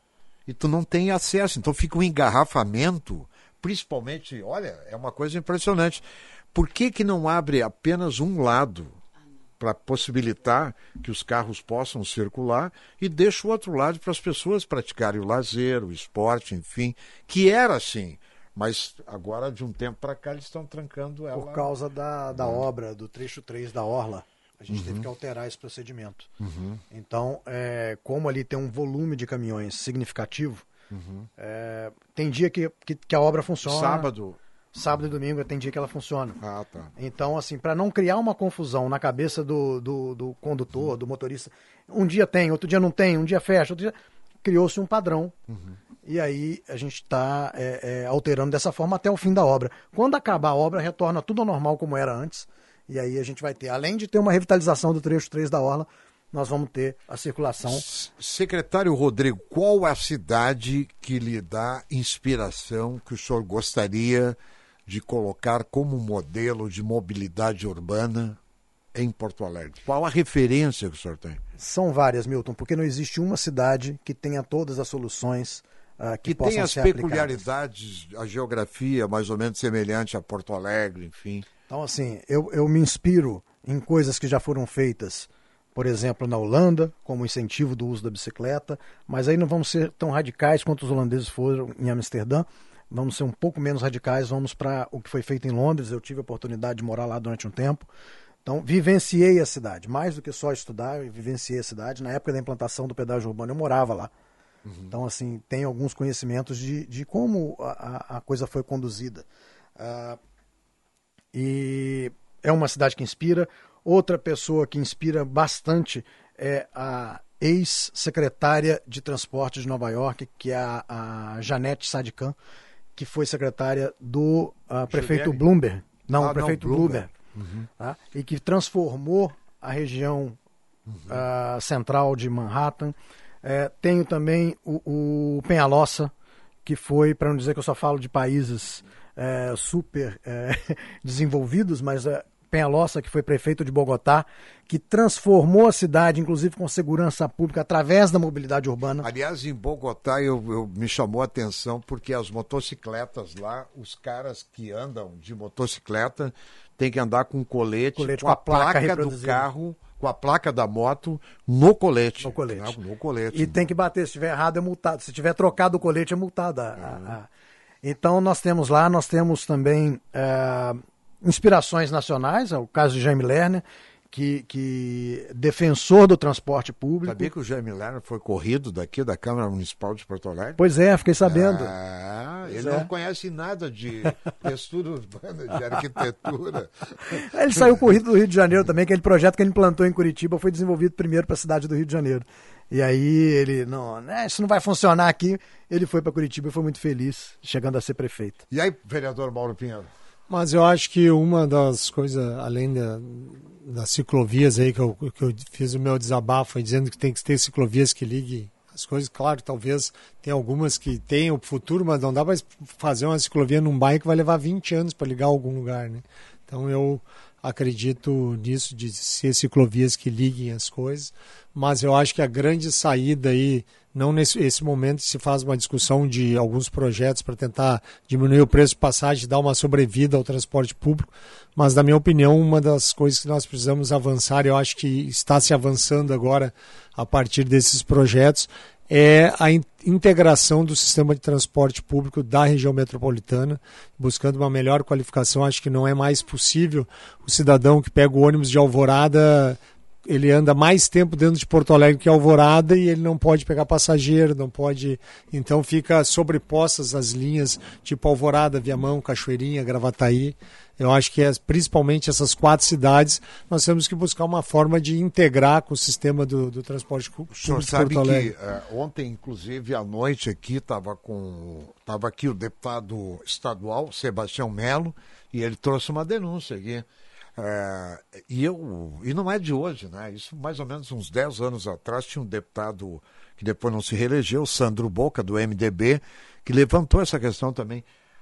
e tu não tem acesso. Então fica um engarrafamento. Principalmente, olha, é uma coisa impressionante. Por que que não abre apenas um lado para possibilitar que os carros possam circular e deixa o outro lado para as pessoas praticarem o lazer, o esporte, enfim, que era assim. Mas agora, de um tempo para cá, eles estão trancando ela. Por causa da, da uhum. obra, do trecho três da Orla. A gente uhum. teve que alterar esse procedimento. Uhum. Então, é, como ali tem um volume de caminhões significativo, Uhum. É, tem dia que, que, que a obra funciona. Sábado? Sábado e domingo tem dia que ela funciona. Ah, tá. Então, assim, para não criar uma confusão na cabeça do, do, do condutor, uhum. do motorista, um dia tem, outro dia não tem, um dia fecha, outro dia... Criou-se um padrão. Uhum. E aí a gente está é, é, alterando dessa forma até o fim da obra. Quando acabar a obra, retorna tudo ao normal como era antes. E aí a gente vai ter, além de ter uma revitalização do trecho três da Orla, nós vamos ter a circulação. Secretário Rodrigo, qual é a cidade que lhe dá inspiração que o senhor gostaria de colocar como modelo de mobilidade urbana em Porto Alegre? Qual a referência que o senhor tem? São várias, Milton, porque não existe uma cidade que tenha todas as soluções uh, que, que possam tem as ser peculiaridades, aplicadas. A geografia mais ou menos semelhante a Porto Alegre, enfim. Então, assim, eu, eu me inspiro em coisas que já foram feitas, por exemplo, na Holanda, como incentivo do uso da bicicleta, mas aí não vamos ser tão radicais quanto os holandeses foram em Amsterdã, vamos ser um pouco menos radicais, vamos para o que foi feito em Londres, eu tive a oportunidade de morar lá durante um tempo, então vivenciei a cidade, mais do que só estudar, eu vivenciei a cidade, na época da implantação do pedágio urbano eu morava lá, uhum. Então assim, tenho alguns conhecimentos de, de como a, a coisa foi conduzida, uh, e é uma cidade que inspira. Outra pessoa que inspira bastante é a ex-secretária de transporte de Nova York, que é a, a Janete Sadikan, que foi secretária do uh, prefeito Bloomberg. Não, ah, prefeito não, Bloomberg. Bloomberg uhum. Tá? E que transformou a região uhum. uh, central de Manhattan. É, tenho também o, o Penhalossa, que foi, para não dizer que eu só falo de países é, super é, desenvolvidos, mas... É, Penhalossa, que foi prefeito de Bogotá, que transformou a cidade, inclusive com segurança pública, através da mobilidade urbana. Aliás, em Bogotá, eu, eu me chamou a atenção porque as motocicletas lá, os caras que andam de motocicleta têm que andar com colete, colete com, com a placa, placa do carro, com a placa da moto no colete. No colete. No colete. E tem que bater, se estiver errado é multado. Se tiver trocado o colete é multado. Uhum. A, a... Então nós temos lá, nós temos também... Uh... inspirações nacionais, é o caso de Jaime Lerner, que, que defensor do transporte público. Sabia que o Jaime Lerner foi corrido daqui da Câmara Municipal de Porto Alegre? Pois é, fiquei sabendo. Ah, ele é. não conhece nada de textura urbana, de arquitetura. Ele saiu corrido do Rio de Janeiro também, aquele projeto que ele implantou em Curitiba foi desenvolvido primeiro para a cidade do Rio de Janeiro. E aí ele, não, né, isso não vai funcionar aqui. Ele foi para Curitiba e foi muito feliz, chegando a ser prefeito. E aí, vereador Mauro Pinheiro? Mas eu acho que uma das coisas, além da, das ciclovias aí, que eu, que eu fiz o meu desabafo, dizendo que tem que ter ciclovias que liguem as coisas, claro, talvez tem algumas que tenham futuro, mas não dá para fazer uma ciclovia num bairro que vai levar vinte anos para ligar a algum lugar, né? Então eu acredito nisso, de ser ciclovias que liguem as coisas, mas eu acho que a grande saída aí não nesse esse momento se faz uma discussão de alguns projetos para tentar diminuir o preço de passagem, dar uma sobrevida ao transporte público, mas na minha opinião uma das coisas que nós precisamos avançar, eu acho que está se avançando agora a partir desses projetos, é a in- integração do sistema de transporte público da região metropolitana, buscando uma melhor qualificação. Acho que não é mais possível o cidadão que pega o ônibus de Alvorada, ele anda mais tempo dentro de Porto Alegre que Alvorada e ele não pode pegar passageiro, não pode... Então fica sobrepostas as linhas tipo Alvorada, Viamão, Cachoeirinha, Gravataí. Eu acho que é, principalmente essas quatro cidades, nós temos que buscar uma forma de integrar com o sistema do, do transporte público de Porto Alegre. O senhor sabe que uh, ontem, inclusive, à noite aqui, estava com estava aqui o deputado estadual, Sebastião Melo, e ele trouxe uma denúncia aqui. Uh, e, eu, e não é de hoje, né? Isso mais ou menos uns dez anos atrás, tinha um deputado que depois não se reelegeu, Sandro Boca, do M D B, que levantou essa questão também.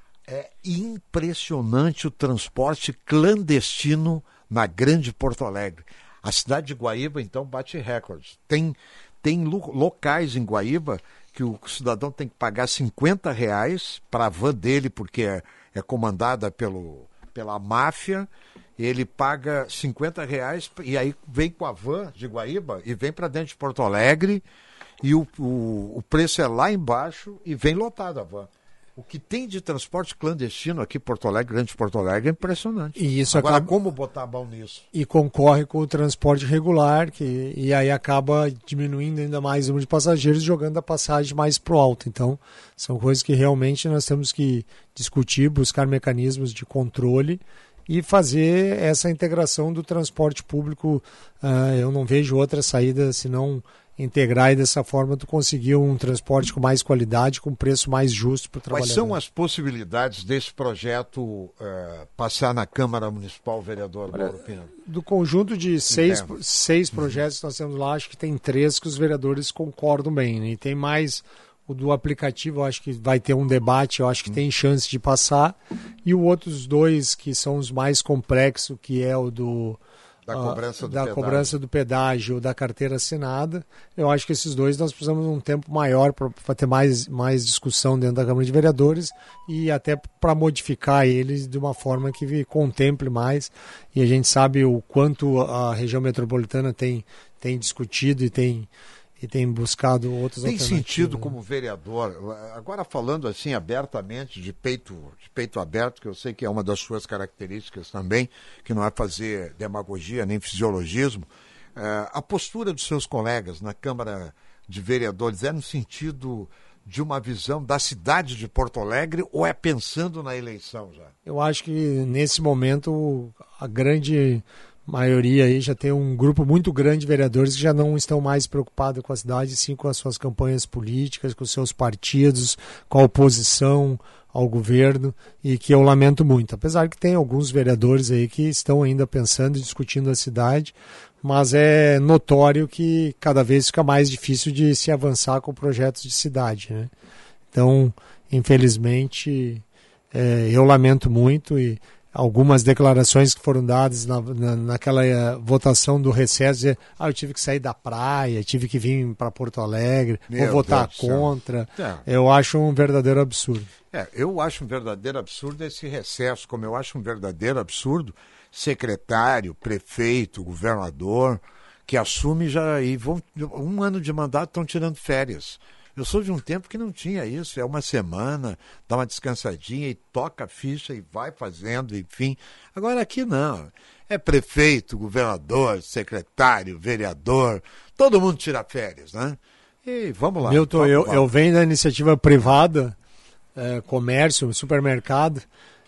É impressionante o transporte clandestino na grande Porto Alegre. A cidade de Guaíba, então, bate recordes. Tem, tem locais em Guaíba que o cidadão tem que pagar cinquenta reais para a van dele, porque é, é comandada pelo, pela máfia. Ele paga cinquenta reais e aí vem com a van de Guaíba e vem para dentro de Porto Alegre e o, o, o preço é lá embaixo e vem lotado a van. O que tem de transporte clandestino aqui em Porto Alegre, grande Porto Alegre, é impressionante. E isso Agora, acaba... como botar a mão nisso? E concorre com o transporte regular, que... e aí acaba diminuindo ainda mais o número de passageiros, jogando a passagem mais pro alto. Então, são coisas que realmente nós temos que discutir, buscar mecanismos de controle e fazer essa integração do transporte público. Uh, eu não vejo outra saída senão integrar e dessa forma tu conseguir um transporte com mais qualidade, com preço mais justo para o trabalhador. Quais são as possibilidades desse projeto uh, passar na Câmara Municipal, vereador Mauro Pinheiro? Do conjunto de seis, seis projetos que nós temos lá, acho que tem três que os vereadores concordam bem, né? E tem mais o do aplicativo, eu acho que vai ter um debate, eu acho que hum. tem chance de passar, e os outros dois que são os mais complexos, que é o do Da cobrança do da pedágio. cobrança do pedágio, da carteira assinada. Eu acho que esses dois nós precisamos de um tempo maior para ter mais, mais discussão dentro da Câmara de Vereadores e até para modificar eles de uma forma que contemple mais. E a gente sabe o quanto a região metropolitana tem, tem discutido e tem, e tem buscado outras tem alternativas. Tem sentido, né? Como vereador, agora falando assim abertamente, de peito, de peito aberto, que eu sei que é uma das suas características também, que não é fazer demagogia nem fisiologismo, uh, a postura dos seus colegas na Câmara de Vereadores é no sentido de uma visão da cidade de Porto Alegre ou é pensando na eleição já? Eu acho que nesse momento a grande maioria aí já tem um grupo muito grande de vereadores que já não estão mais preocupados com a cidade, sim com as suas campanhas políticas, com os seus partidos, com a oposição ao governo, e que eu lamento muito. Apesar que tem alguns vereadores aí que estão ainda pensando e discutindo a cidade, mas é notório que cada vez fica mais difícil de se avançar com projetos de cidade, né? Então, infelizmente, é, eu lamento muito e algumas declarações que foram dadas na, na, naquela uh, votação do recesso, dizer, ah, eu tive que sair da praia, tive que vir para Porto Alegre, Meu vou votar Deus contra. É. Eu acho um verdadeiro absurdo. É, eu acho um verdadeiro absurdo esse recesso, como eu acho um verdadeiro absurdo secretário, prefeito, governador, que assume já e vão um ano de mandato estão tirando férias. Eu sou de um tempo que não tinha isso, é uma semana, dá uma descansadinha e toca a ficha e vai fazendo, enfim. Agora aqui não, é prefeito, governador, secretário, vereador, todo mundo tira férias, né? E vamos lá. Milton, vamos, eu, vamos. eu venho da iniciativa privada, é, comércio, supermercado.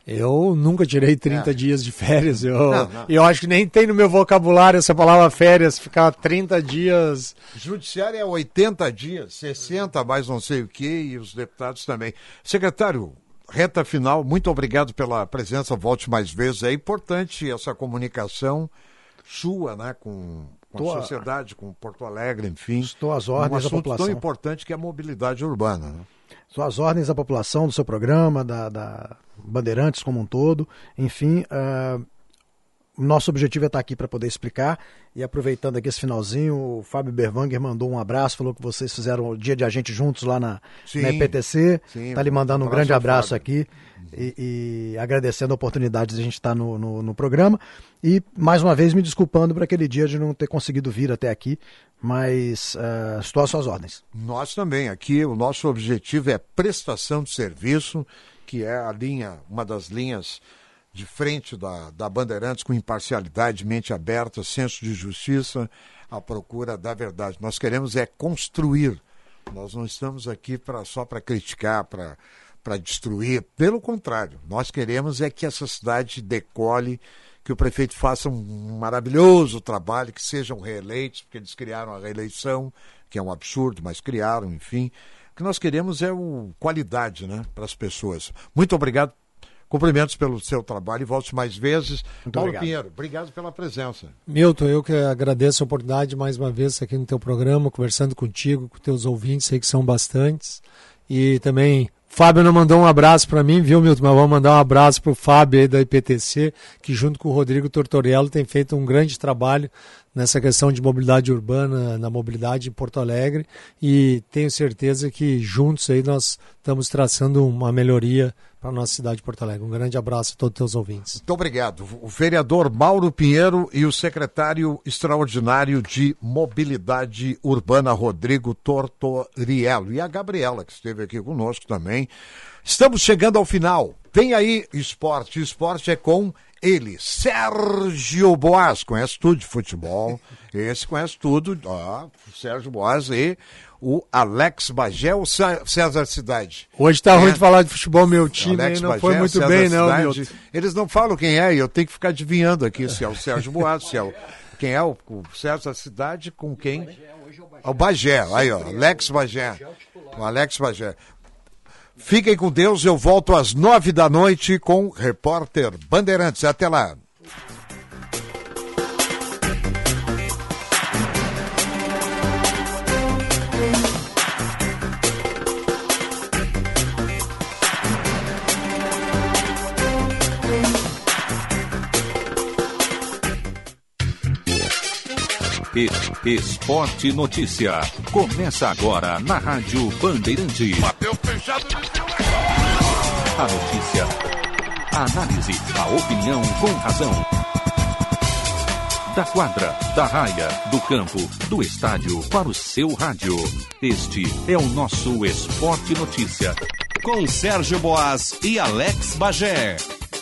Eu nunca tirei trinta é. dias de férias. Eu, não, não. eu acho que nem tem no meu vocabulário essa palavra férias, ficar trinta dias. Judiciário é oitenta dias, sessenta mais não sei o que, e os deputados também. Secretário, reta final, muito obrigado pela presença, volte mais vezes. É importante essa comunicação sua, né, com, com a sociedade, com Porto Alegre, enfim. Estou às ordens um assunto da população. Tão importante que é a mobilidade urbana, né? Estou às ordens da população, do seu programa, da, da Bandeirantes como um todo. Enfim, uh, o nosso objetivo é estar aqui para poder explicar. E aproveitando aqui esse finalzinho, o Fábio Berwanger mandou um abraço, falou que vocês fizeram o dia de agente juntos lá na, sim, na I P T C. Está lhe mandando um, um grande abraço aqui e, e agradecendo a oportunidade de a gente estar no, no, no programa. E mais uma vez me desculpando por aquele dia de não ter conseguido vir até aqui, mas uh, estou às suas ordens. Nós também. Aqui o nosso objetivo é prestação de serviço, que é a linha, uma das linhas de frente da, da Bandeirantes, com imparcialidade, mente aberta, senso de justiça, à procura da verdade. Nós queremos é construir. Nós não estamos aqui pra, só para criticar, para para destruir. Pelo contrário, nós queremos é que essa cidade decole, que o prefeito faça um maravilhoso trabalho, que sejam reeleitos, porque eles criaram a reeleição, que é um absurdo, mas criaram, enfim. O que nós queremos é o, qualidade, né, para as pessoas. Muito obrigado. Cumprimentos pelo seu trabalho e volte mais vezes. Muito Paulo obrigado. Pinheiro, obrigado pela presença. Milton, eu que agradeço a oportunidade mais uma vez aqui no teu programa, conversando contigo, com teus ouvintes aí que são bastantes. E também, Fábio não mandou um abraço para mim, viu, Milton? Mas vamos mandar um abraço para o Fábio aí da I P T C, que junto com o Rodrigo Tortorello tem feito um grande trabalho nessa questão de mobilidade urbana, na mobilidade em Porto Alegre, e tenho certeza que juntos aí nós estamos traçando uma melhoria para a nossa cidade de Porto Alegre. Um grande abraço a todos os teus ouvintes. Muito obrigado. O vereador Mauro Pinheiro e o secretário extraordinário de Mobilidade Urbana, Rodrigo Tortoriello. E a Gabriela, que esteve aqui conosco também. Estamos chegando ao final. Tem aí esporte. Esporte é com ele, Sérgio Boas. Conhece tudo de futebol. Esse conhece tudo. Ó, Sérgio Boas e o Alex Bagé ou César Cidade? Hoje tá é. ruim de falar de futebol, meu time Alex não Bagé, foi muito César bem, não, Cidade. meu. Eles não falam quem é e eu tenho que ficar adivinhando aqui se é o Sérgio Boas, se é o... Quem é o, o César Cidade com quem? O Bagé. Aí, ó, Alex Bagé. O Alex Bagé. Fiquem com Deus, eu volto às nove da noite com o Repórter Bandeirantes. Até lá. Esporte Notícia. Começa agora na Rádio Bandeirante. Bateu fechado. A notícia, a análise, a opinião com razão. Da quadra, da raia, do campo, do estádio para o seu rádio. Este é o nosso Esporte Notícia. Com Sérgio Boas e Alex Bagé.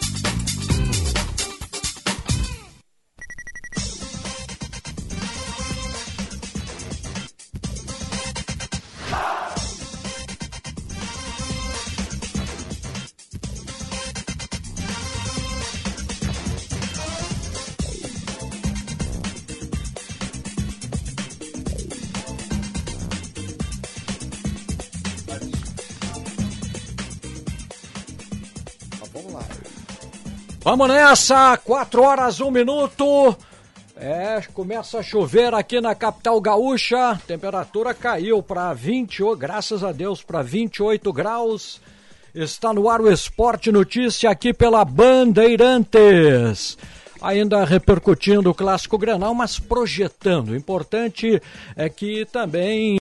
Vamos nessa, quatro horas, um minuto. É, começa a chover aqui na capital gaúcha. Temperatura caiu para vinte, graças a Deus, para vinte e oito graus. Está no ar o Esporte Notícia aqui pela Bandeirantes. Ainda repercutindo o Clássico Grenal, mas projetando. O importante é que também